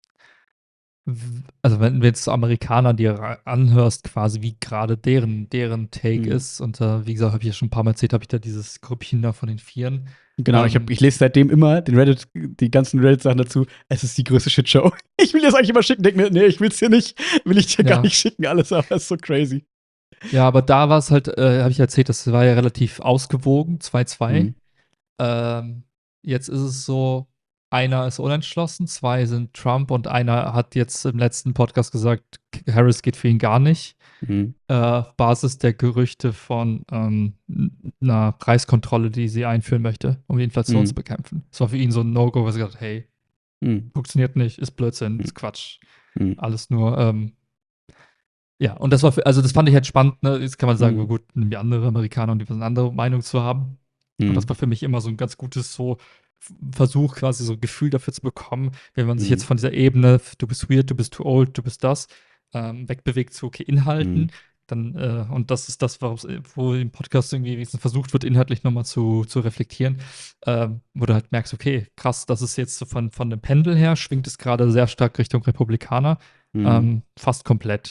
B: w- also wenn du jetzt Amerikaner dir ra- anhörst, quasi wie gerade deren, deren Take
A: hm.
B: ist, und äh, wie gesagt, habe ich ja schon ein paar Mal erzählt, habe ich da dieses Grüppchen da von den Vieren.
A: Genau, ich, hab,
B: Ähm,
A: ich lese seitdem immer den Reddit, die ganzen Reddit-Sachen dazu. Es ist die größte Shitshow. Ich will das eigentlich immer schicken, denke mir, nee, ich will es dir nicht, will ich dir gar
B: ja,
A: nicht schicken, alles, aber es ist so crazy.
B: ja, aber da war es halt, äh, habe ich erzählt, das war ja relativ ausgewogen, zwei zwei.
A: Hm.
B: Ähm, Jetzt ist es so, einer ist unentschlossen, zwei sind Trump und einer hat jetzt im letzten Podcast gesagt, Harris geht für ihn gar nicht.
A: Hm.
B: Äh, auf Basis der Gerüchte von ähm, einer Preiskontrolle, die sie einführen möchte, um die Inflation
A: Hm.
B: zu bekämpfen. Das war für ihn so ein No-Go, wo er gesagt hat, hey,
A: Hm.
B: funktioniert nicht, ist Blödsinn,
A: Hm.
B: ist Quatsch.
A: Hm.
B: Alles nur, ähm, ja, und das war, für, also das fand ich halt spannend, ne? Jetzt kann man sagen,
A: Hm.
B: gut, nehmen die andere Amerikaner und die eine andere Meinung zu haben. Und das
A: Hm.
B: war für mich immer so ein ganz gutes so F- Versuch, quasi so ein Gefühl dafür zu bekommen, wenn man sich
A: Hm.
B: jetzt von dieser Ebene, du bist weird, du bist too old, du bist das, ähm, wegbewegt zu, okay,
A: Hm.
B: Inhalten, dann, äh, und das ist das, woraus- wo im Podcast irgendwie wenigstens versucht wird, inhaltlich nochmal zu, zu reflektieren, ähm, wo du halt merkst, okay, krass, das ist jetzt so von, von dem Pendel her, schwingt es gerade sehr stark Richtung Republikaner,
A: Hm.
B: ähm, fast komplett.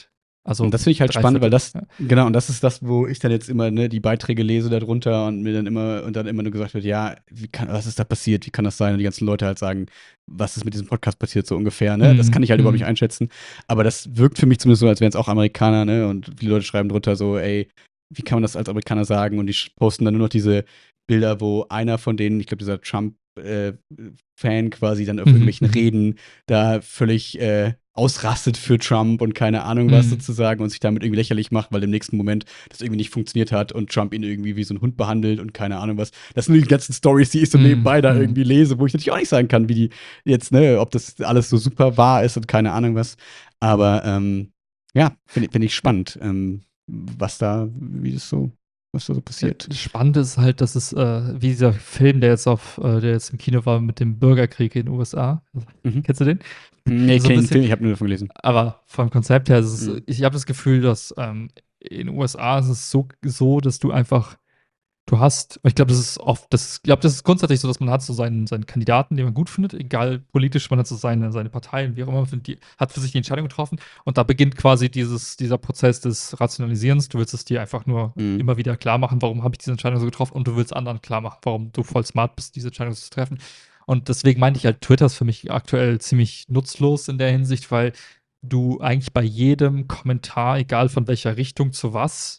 B: Also
A: Und das finde ich halt
B: drei
A: spannend, weil
B: Viertel,
A: das,
B: ja.
A: genau, und das ist das, wo ich dann jetzt immer, ne, die Beiträge lese darunter und mir dann immer, und dann immer nur gesagt wird, ja, wie kann, was ist da passiert, wie kann das sein? Und die ganzen Leute halt sagen, was ist mit diesem Podcast passiert, so ungefähr, ne? Das
B: Mhm,
A: kann ich halt überhaupt
B: mhm.
A: nicht einschätzen. Aber das wirkt für mich zumindest so, als wären es auch Amerikaner, ne? Und viele Leute schreiben drunter so, ey, wie kann man das als Amerikaner sagen? Und die sch- posten dann nur noch diese Bilder, wo einer von denen, ich glaube, dieser Trump-Fan quasi dann auf
B: Mhm,
A: irgendwelchen
B: mhm.
A: Reden da völlig äh, ausrastet für Trump und keine Ahnung was
B: Mhm.
A: sozusagen und sich damit irgendwie lächerlich macht, weil im nächsten Moment das irgendwie nicht funktioniert hat und Trump ihn irgendwie wie so ein Hund behandelt und keine Ahnung was. Das sind die ganzen Stories, die ich so
B: Mhm,
A: nebenbei da
B: mhm.
A: irgendwie lese, wo ich natürlich auch nicht sagen kann, wie die jetzt, ne, ob das alles so super wahr ist und keine Ahnung was. Aber ähm, ja, finde find ich spannend, ähm, was da, wie das so, was da so
B: Äh,
A: passiert.
B: Das Spannende ist halt, dass es, äh, wie dieser Film, der jetzt auf, äh, der jetzt im Kino war mit dem Bürgerkrieg in den U S A.
A: Mhm.
B: Kennst du den?
A: Nee,
B: So ein
A: kenn den
B: bisschen.
A: Film, ich habe nur davon gelesen.
B: Aber vom Konzept her ist es,
A: Mhm.
B: ich habe das Gefühl, dass ähm, in den U S A ist es so, so, dass du einfach, du hast, ich glaube, das ist oft, das, ich glaube, das ist grundsätzlich so, dass man hat so seinen, seinen Kandidaten, den man gut findet, egal politisch, man hat so seine, seine Parteien, wie auch immer, die, hat für sich die Entscheidung getroffen und da beginnt quasi dieses, dieser Prozess des Rationalisierens. Du willst es dir einfach nur
A: Mhm.
B: immer wieder klar machen, warum habe ich diese Entscheidung so getroffen und du willst anderen klar machen, warum du voll smart bist, diese Entscheidung zu treffen. Und deswegen meinte ich halt, Twitter ist für mich aktuell ziemlich nutzlos in der Hinsicht, weil du eigentlich bei jedem Kommentar, egal von welcher Richtung zu was,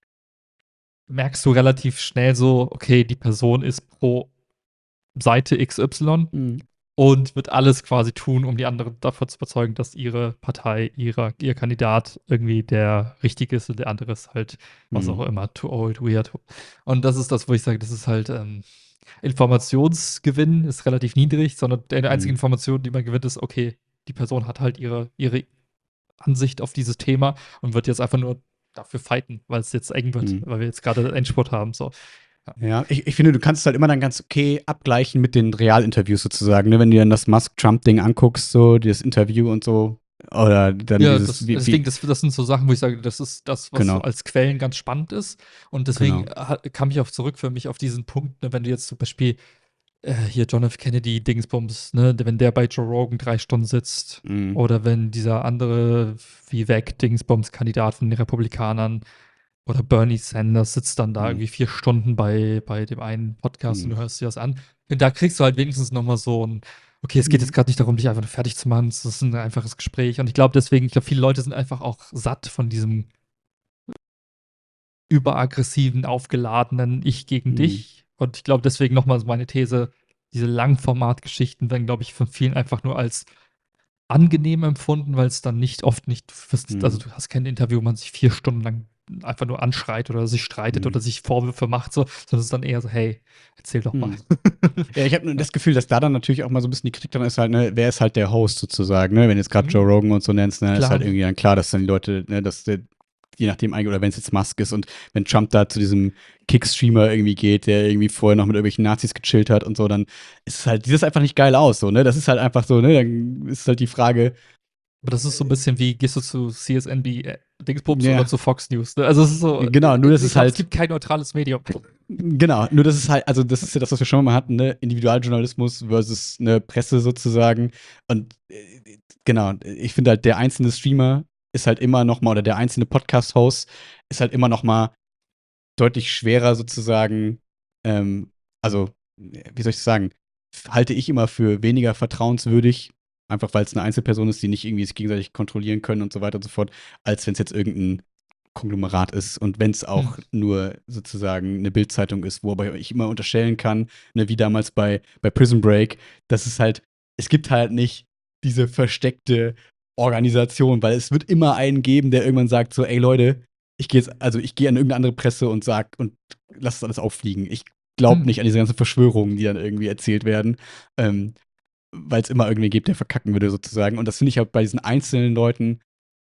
B: merkst du relativ schnell so, okay, die Person ist pro Seite X Y
A: Mhm.
B: und wird alles quasi tun, um die anderen davon zu überzeugen, dass ihre Partei, ihrer, ihr Kandidat irgendwie der richtige ist und der andere ist halt, was auch
A: Mhm.
B: immer, too old, weird. Und das ist das, wo ich sage, das ist halt ähm, Informationsgewinn ist relativ niedrig, sondern die einzige
A: Mhm.
B: Information, die man gewinnt, ist, okay, die Person hat halt ihre, ihre Ansicht auf dieses Thema und wird jetzt einfach nur dafür fighten, weil es jetzt eng wird,
A: Mhm.
B: weil wir jetzt gerade Endspurt haben. So. Ja.
A: Ja, ich, ich finde, du kannst es halt immer dann ganz okay abgleichen mit den Realinterviews sozusagen, ne? Wenn du dir dann das Musk-Trump-Ding anguckst, so, das Interview und so, oder dann
B: Ja,
A: dieses,
B: das,
A: wie,
B: deswegen,
A: wie
B: das, das sind so Sachen, wo ich sage, das ist das, was so
A: genau,
B: als Quellen ganz spannend ist. Und deswegen
A: genau.
B: ha- kam ich auch zurück für mich auf diesen Punkt, ne, wenn du jetzt zum Beispiel äh, hier John F. Kennedy, Dingsbums, ne, wenn der bei Joe Rogan drei Stunden sitzt,
A: Mhm.
B: oder wenn dieser andere Vivek Dingsbums Kandidat von den Republikanern oder Bernie Sanders sitzt dann da
A: Mhm.
B: irgendwie vier Stunden bei, bei dem einen Podcast und
A: Mhm.
B: du hörst dir das an. Und da kriegst du halt wenigstens nochmal so ein, okay, es geht jetzt
A: Mhm.
B: gerade nicht darum, dich einfach nur fertig zu machen, es ist ein einfaches Gespräch. Und ich glaube deswegen, ich glaube, viele Leute sind einfach auch satt von diesem überaggressiven, aufgeladenen Ich gegen
A: Mhm.
B: dich. Und ich glaube deswegen nochmal meine These, diese Langformatgeschichten werden, glaube ich, von vielen einfach nur als angenehm empfunden, weil es dann nicht oft nicht, also
A: Mhm.
B: du hast kein Interview, wo man sich vier Stunden lang einfach nur anschreit oder sich streitet
A: Mhm.
B: oder sich Vorwürfe macht, so, sondern es ist dann eher so, hey, erzähl doch mal.
A: Mhm. Ja, ich habe nur
B: Ja.
A: das Gefühl, dass da dann natürlich auch mal so ein bisschen die Kritik dann ist halt, ne, wer ist halt der Host sozusagen, ne? Wenn jetzt gerade Joe
B: Mhm.
A: Rogan und so nennst, ne, ist
B: Klar.
A: halt irgendwie dann klar, dass dann die Leute, ne, dass der, je nachdem eigentlich, oder wenn es jetzt Musk ist und wenn Trump da zu diesem Kick-Streamer irgendwie geht, der irgendwie vorher noch mit irgendwelchen Nazis gechillt hat und so, dann ist es halt, sieht das einfach nicht geil aus, so, ne? Das ist halt einfach so, ne? Dann ist halt die Frage,
B: Aber das ist so ein
A: äh,
B: bisschen wie, gehst du zu C S N B äh, Dingsbums oder
A: ja,
B: zu Fox News? Ne? Also es ist so,
A: genau, nur
B: äh,
A: dass
B: ich
A: es
B: glaube, es
A: halt
B: gibt kein neutrales Medium.
A: Genau, nur das ist halt, also das ist ja das, was wir schon mal hatten, ne? Individualjournalismus versus eine Presse sozusagen. Und äh, genau, ich finde halt, der einzelne Streamer ist halt immer noch mal, oder der einzelne Podcast-Host ist halt immer noch mal deutlich schwerer sozusagen, ähm, also, wie soll ich das sagen, halte ich immer für weniger vertrauenswürdig, einfach weil es eine Einzelperson ist, die nicht irgendwie sich gegenseitig kontrollieren können und so weiter und so fort, als wenn es jetzt irgendein Konglomerat ist und wenn es
B: Hm.
A: auch nur sozusagen eine Bildzeitung ist, wo aber ich immer unterstellen kann, ne, wie damals bei, bei Prison Break, dass es halt, es gibt halt nicht diese versteckte Organisation, weil es wird immer einen geben, der irgendwann sagt so, ey Leute, ich gehe jetzt, also ich gehe an irgendeine andere Presse und sag und lass das alles auffliegen. Ich glaube
B: Hm.
A: nicht an diese ganzen Verschwörungen, die dann irgendwie erzählt werden, ähm, weil es immer irgendwie gibt, der verkacken würde sozusagen. Und das finde ich halt bei diesen einzelnen Leuten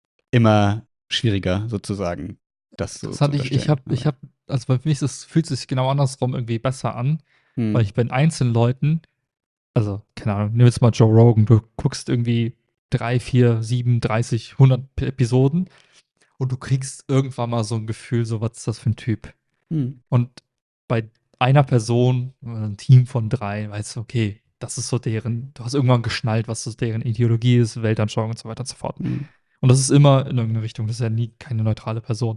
A: immer schwieriger sozusagen, das so zu
B: Interessant, ich, ich
A: unterstellen.
B: habe,
A: Aber
B: ich
A: ja.
B: habe, also bei mir ist es, fühlt es sich genau andersrum irgendwie besser an, weil
A: Hm.
B: ich bei den einzelnen Leuten, also, keine Ahnung, nimm jetzt mal Joe Rogan, du guckst irgendwie drei, vier, sieben, dreißig, hundert P- Episoden und du kriegst irgendwann mal so ein Gefühl, so, was ist das für ein Typ?
A: Hm.
B: Und bei einer Person, oder ein Team von drei, weißt du, okay, das ist so deren, du hast irgendwann geschnallt, was so deren Ideologie ist, Weltanschauung und so weiter und so fort.
A: Hm.
B: Und das ist immer in irgendeine Richtung. Das ist ja nie keine neutrale Person.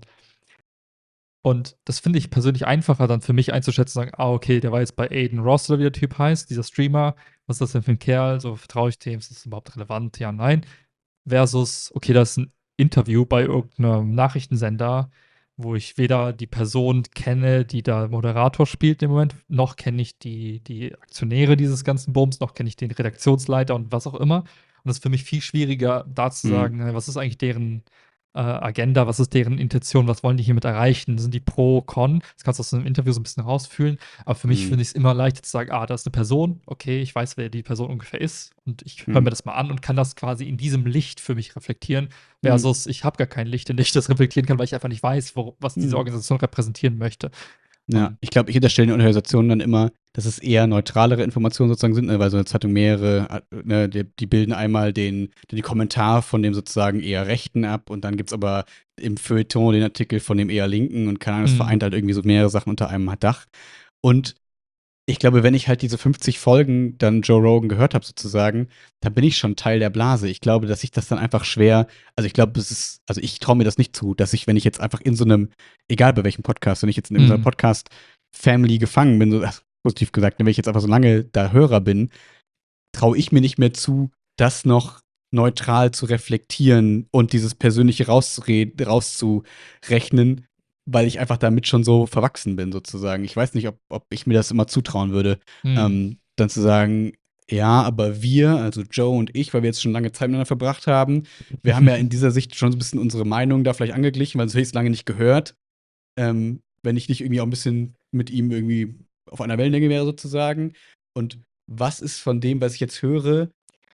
B: Und das finde ich persönlich einfacher, dann für mich einzuschätzen, sagen, ah, okay, der war jetzt bei Aiden Ross oder wie der Typ heißt, dieser Streamer. Was ist das denn für ein Kerl? So, vertraue ich dem? Ist das überhaupt relevant? Ja, nein. Versus, okay, das ist ein Interview bei irgendeinem Nachrichtensender, wo ich weder die Person kenne, die da Moderator spielt im Moment, noch kenne ich die, die Aktionäre dieses ganzen Bums, noch kenne ich den Redaktionsleiter und was auch immer. Und das ist für mich viel schwieriger, da zu
A: Mhm.
B: sagen, äh, was ist eigentlich deren äh, Agenda, was ist deren Intention, was wollen die hiermit erreichen? Sind die pro, con? Das kannst du aus einem Interview so ein bisschen rausfühlen. Aber für mich
A: Mhm.
B: finde ich es immer leichter zu sagen, ah, da ist eine Person, okay, ich weiß, wer die Person ungefähr ist und ich höre
A: Mhm.
B: mir das mal an und kann das quasi in diesem Licht für mich reflektieren,
A: Mhm.
B: versus ich habe gar kein Licht, in dem ich das reflektieren kann, weil ich einfach nicht weiß, wo, was diese
A: Mhm.
B: Organisation repräsentieren möchte.
A: Ja,
B: Und
A: ich glaube, ich unterstelle den Organisationen dann immer, dass es eher neutralere Informationen sozusagen sind, ne? Weil so eine Zeitung mehrere, äh, ne, die, die bilden einmal den, den Kommentar von dem sozusagen eher Rechten ab und dann gibt es aber im Feuilleton den Artikel von dem eher Linken und keine Ahnung, das
B: Mhm.
A: vereint halt irgendwie so mehrere Sachen unter einem Dach. Und ich glaube, wenn ich halt diese fünfzig Folgen dann Joe Rogan gehört habe, sozusagen, dann bin ich schon Teil der Blase. Ich glaube, dass ich das dann einfach schwer, also ich glaube, es ist, also ich traue mir das nicht zu, dass ich, wenn ich jetzt einfach in so einem, egal bei welchem Podcast, wenn ich jetzt in unserer
B: Mhm.
A: Podcast-Family gefangen bin, so also positiv gesagt, wenn ich jetzt einfach so lange da Hörer bin, traue ich mir nicht mehr zu, das noch neutral zu reflektieren und dieses Persönliche rauszureden, rauszurechnen, weil ich einfach damit schon so verwachsen bin, sozusagen. Ich weiß nicht, ob, ob ich mir das immer zutrauen würde,
B: Mhm.
A: ähm, dann zu sagen, ja, aber wir, also Joe und ich, weil wir jetzt schon lange Zeit miteinander verbracht haben, wir haben ja in dieser Sicht schon so ein bisschen unsere Meinung da vielleicht angeglichen, weil sonst hätte ich es lange nicht gehört. Ähm, wenn ich nicht irgendwie auch ein bisschen mit ihm irgendwie auf einer Wellenlänge wäre, sozusagen. Und was ist von dem, was ich jetzt höre,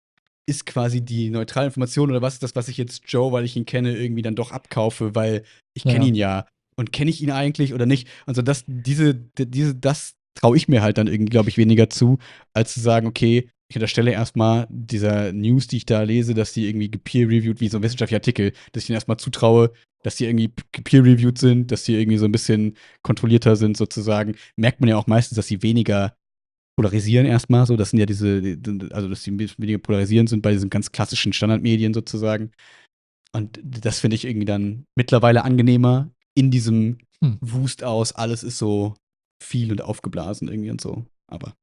A: ist quasi die neutrale Information oder was ist das, was ich jetzt Joe, weil ich ihn kenne, irgendwie dann doch abkaufe, weil ich kenne
B: Ja.
A: ihn ja. Und kenne ich ihn eigentlich oder nicht? Also das, diese, diese, das traue ich mir halt dann irgendwie, glaube ich, weniger zu, als zu sagen, okay, ich unterstelle erstmal dieser News, die ich da lese, dass die irgendwie peer-reviewed, wie so ein wissenschaftlicher Artikel, dass ich ihnen erstmal zutraue, dass die irgendwie peer-reviewed sind, dass die irgendwie so ein bisschen kontrollierter sind, sozusagen. Merkt man ja auch meistens, dass sie weniger polarisieren erstmal so. Das sind ja diese, also dass die weniger polarisierend sind bei diesen ganz klassischen Standardmedien sozusagen. Und das finde ich irgendwie dann mittlerweile angenehmer in diesem
B: Hm.
A: Wust aus, alles ist so viel und aufgeblasen irgendwie und so. Aber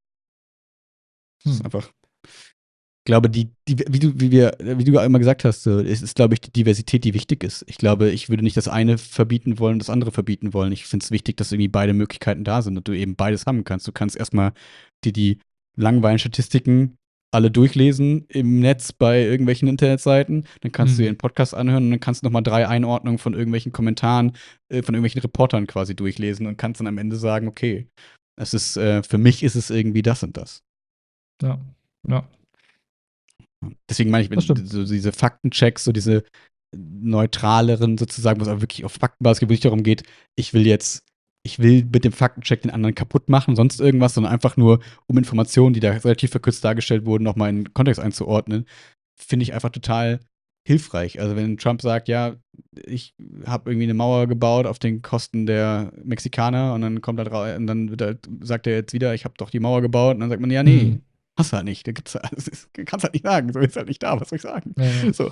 A: es ist
B: Hm.
A: einfach. Ich glaube, die, die, wie du, wie wir, wie du immer gesagt hast, so, es ist, glaube ich, die Diversität, die wichtig ist. Ich glaube, ich würde nicht das eine verbieten wollen, das andere verbieten wollen. Ich finde es wichtig, dass irgendwie beide Möglichkeiten da sind und du eben beides haben kannst. Du kannst erstmal dir die langweiligen Statistiken alle durchlesen im Netz bei irgendwelchen Internetseiten. Dann kannst du dir
B: Mhm.
A: einen Podcast anhören und dann kannst du nochmal drei Einordnungen von irgendwelchen Kommentaren, äh, von irgendwelchen Reportern quasi durchlesen und kannst dann am Ende sagen, okay, es ist, äh, für mich ist es irgendwie das und das.
B: Ja. Ja.
A: Deswegen meine ich,
B: Das
A: wenn
B: stimmt.
A: so diese Faktenchecks, so diese neutraleren sozusagen, wo es auch wirklich auf Faktenbasis geht, wo es nicht darum geht, ich will jetzt, ich will mit dem Faktencheck den anderen kaputt machen, sonst irgendwas, sondern einfach nur, um Informationen, die da relativ verkürzt dargestellt wurden, nochmal in den Kontext einzuordnen, finde ich einfach total hilfreich. Also wenn Trump sagt, ja, ich habe irgendwie eine Mauer gebaut auf den Kosten der Mexikaner und dann kommt er drauf, und dann wird er, sagt er jetzt wieder, ich habe doch die Mauer gebaut und dann sagt man, ja, nee,
B: Mhm.
A: hast du halt nicht. Da gibt's, das ist, kannst halt nicht sagen. So ist halt nicht da. Was soll ich sagen?
B: Ja, ja.
A: So.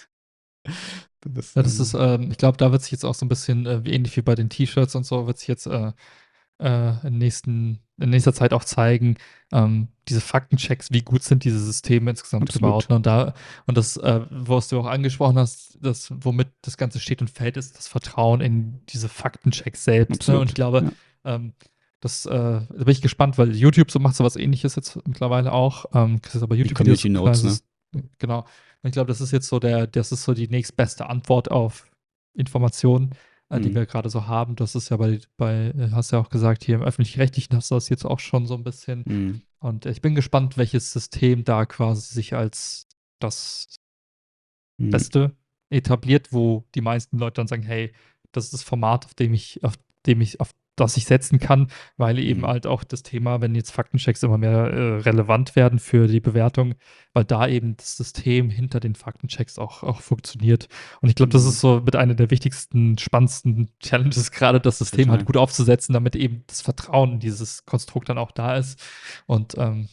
A: Das,
B: Ja, das ist,
A: ähm,
B: ähm, ich glaube, da wird sich jetzt auch so ein bisschen, äh, wie ähnlich wie bei den T-Shirts und so, wird sich jetzt äh, äh, in, nächsten, in nächster Zeit auch zeigen, ähm, diese Faktenchecks, wie gut sind diese Systeme insgesamt
A: absolut.
B: gebaut. Ne? Und da, und das, äh, was du auch angesprochen hast, das, womit das Ganze steht und fällt, ist das Vertrauen in diese Faktenchecks selbst. Ne? Und ich
A: Absolut.
B: glaube,
A: Ja.
B: ähm, das, äh, da bin ich gespannt, weil YouTube so macht so was ähnliches jetzt mittlerweile auch. Ähm, kriegst aber
A: Die
B: YouTube-Videos
A: Community Notes, ne?
B: quasi, genau. Und ich glaube, das ist jetzt so der, das ist so die nächstbeste Antwort auf Informationen, äh, die
A: Mhm.
B: wir gerade so haben. Das ist ja bei, bei, äh, hast ja auch gesagt, hier im Öffentlich-Rechtlichen hast du das jetzt auch schon so ein bisschen.
A: Mhm.
B: Und ich bin gespannt, welches System da quasi sich als das
A: Mhm.
B: Beste etabliert, wo die meisten Leute dann sagen, hey, das ist das Format, auf dem ich, auf dem ich, auf das ich setzen kann, weil eben
A: Mhm.
B: halt auch das Thema, wenn jetzt Faktenchecks immer mehr äh, relevant werden für die Bewertung, weil da eben das System hinter den Faktenchecks auch, auch funktioniert. Und ich glaube, das
A: Mhm.
B: ist so mit einer der wichtigsten, spannendsten Challenges, gerade das System halt
A: Total.
B: gut aufzusetzen, damit eben das Vertrauen in dieses Konstrukt dann auch da ist. Und ähm,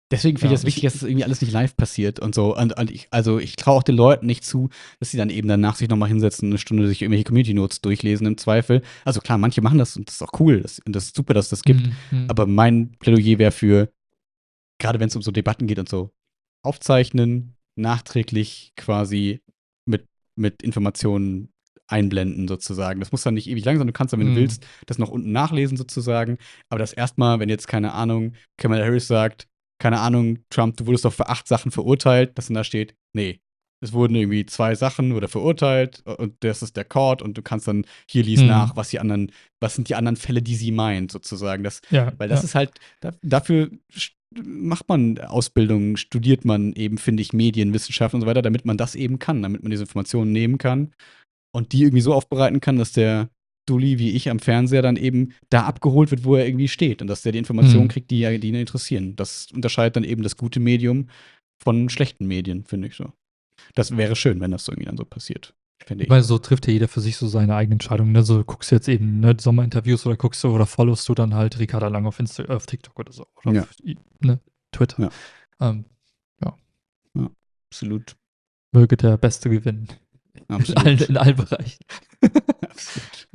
A: Deswegen finde
B: Ja,
A: ich es
B: ich-
A: wichtig, dass es irgendwie alles nicht live passiert und so. Und, und ich, also ich traue auch den Leuten nicht zu, dass sie dann eben danach sich nochmal hinsetzen und eine Stunde sich irgendwelche Community Notes durchlesen im Zweifel. Also klar, manche machen das und das ist auch cool. Das, und das ist super, dass es das gibt.
B: Mhm, mhm.
A: Aber mein Plädoyer wäre für, gerade wenn es um so Debatten geht und so, aufzeichnen, nachträglich quasi mit, mit Informationen einblenden sozusagen. Das muss dann nicht ewig lang sein. Du kannst dann, wenn du
B: Mhm.
A: willst, das noch unten nachlesen sozusagen. Aber das erstmal, wenn jetzt, keine Ahnung, Kamala Harris sagt, keine Ahnung, Trump, du wurdest doch für acht Sachen verurteilt, dass dann da steht, nee, es wurden irgendwie zwei Sachen oder verurteilt und das ist der Court und du kannst dann hier lies
B: Mhm.
A: nach, was die anderen, was sind die anderen Fälle, die sie meint, sozusagen. Das,
B: Ja,
A: weil das
B: ja.
A: ist halt, da, dafür st- macht man Ausbildung, studiert man eben, finde ich, Medienwissenschaften und so weiter, damit man das eben kann, damit man diese Informationen nehmen kann und die irgendwie so aufbereiten kann, dass der Dulli wie ich am Fernseher dann eben da abgeholt wird, wo er irgendwie steht und dass der die Informationen
B: Mhm.
A: kriegt, die, die ihn interessieren. Das unterscheidet dann eben das gute Medium von schlechten Medien, finde ich so. Das wäre schön, wenn das so irgendwie dann so passiert, finde
B: Ich
A: ich.
B: meine, so trifft ja jeder für sich so seine eigene Entscheidung. Ne? So guckst du jetzt eben ne, Sommerinterviews oder guckst du oder followst du dann halt Ricarda Lang auf, Insta auf TikTok oder so. Oder
A: Ja.
B: auf ne, Twitter.
A: Ja.
B: Ähm,
A: Absolut.
B: möge der Beste gewinnen. In
A: Absolut.
B: allen, in allen Bereichen.
A: Absolut.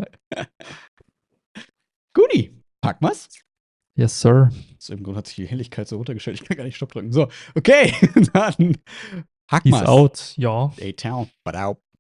A: Guti, packen wir's.
B: Yes, sir.
A: Aus irgendeinem Grund hat sich die Helligkeit so runtergestellt, ich kann gar nicht Stopp drücken. So, okay, dann hacken
B: Peace
A: wir's.
B: out. Ja.
A: A-Town, but out.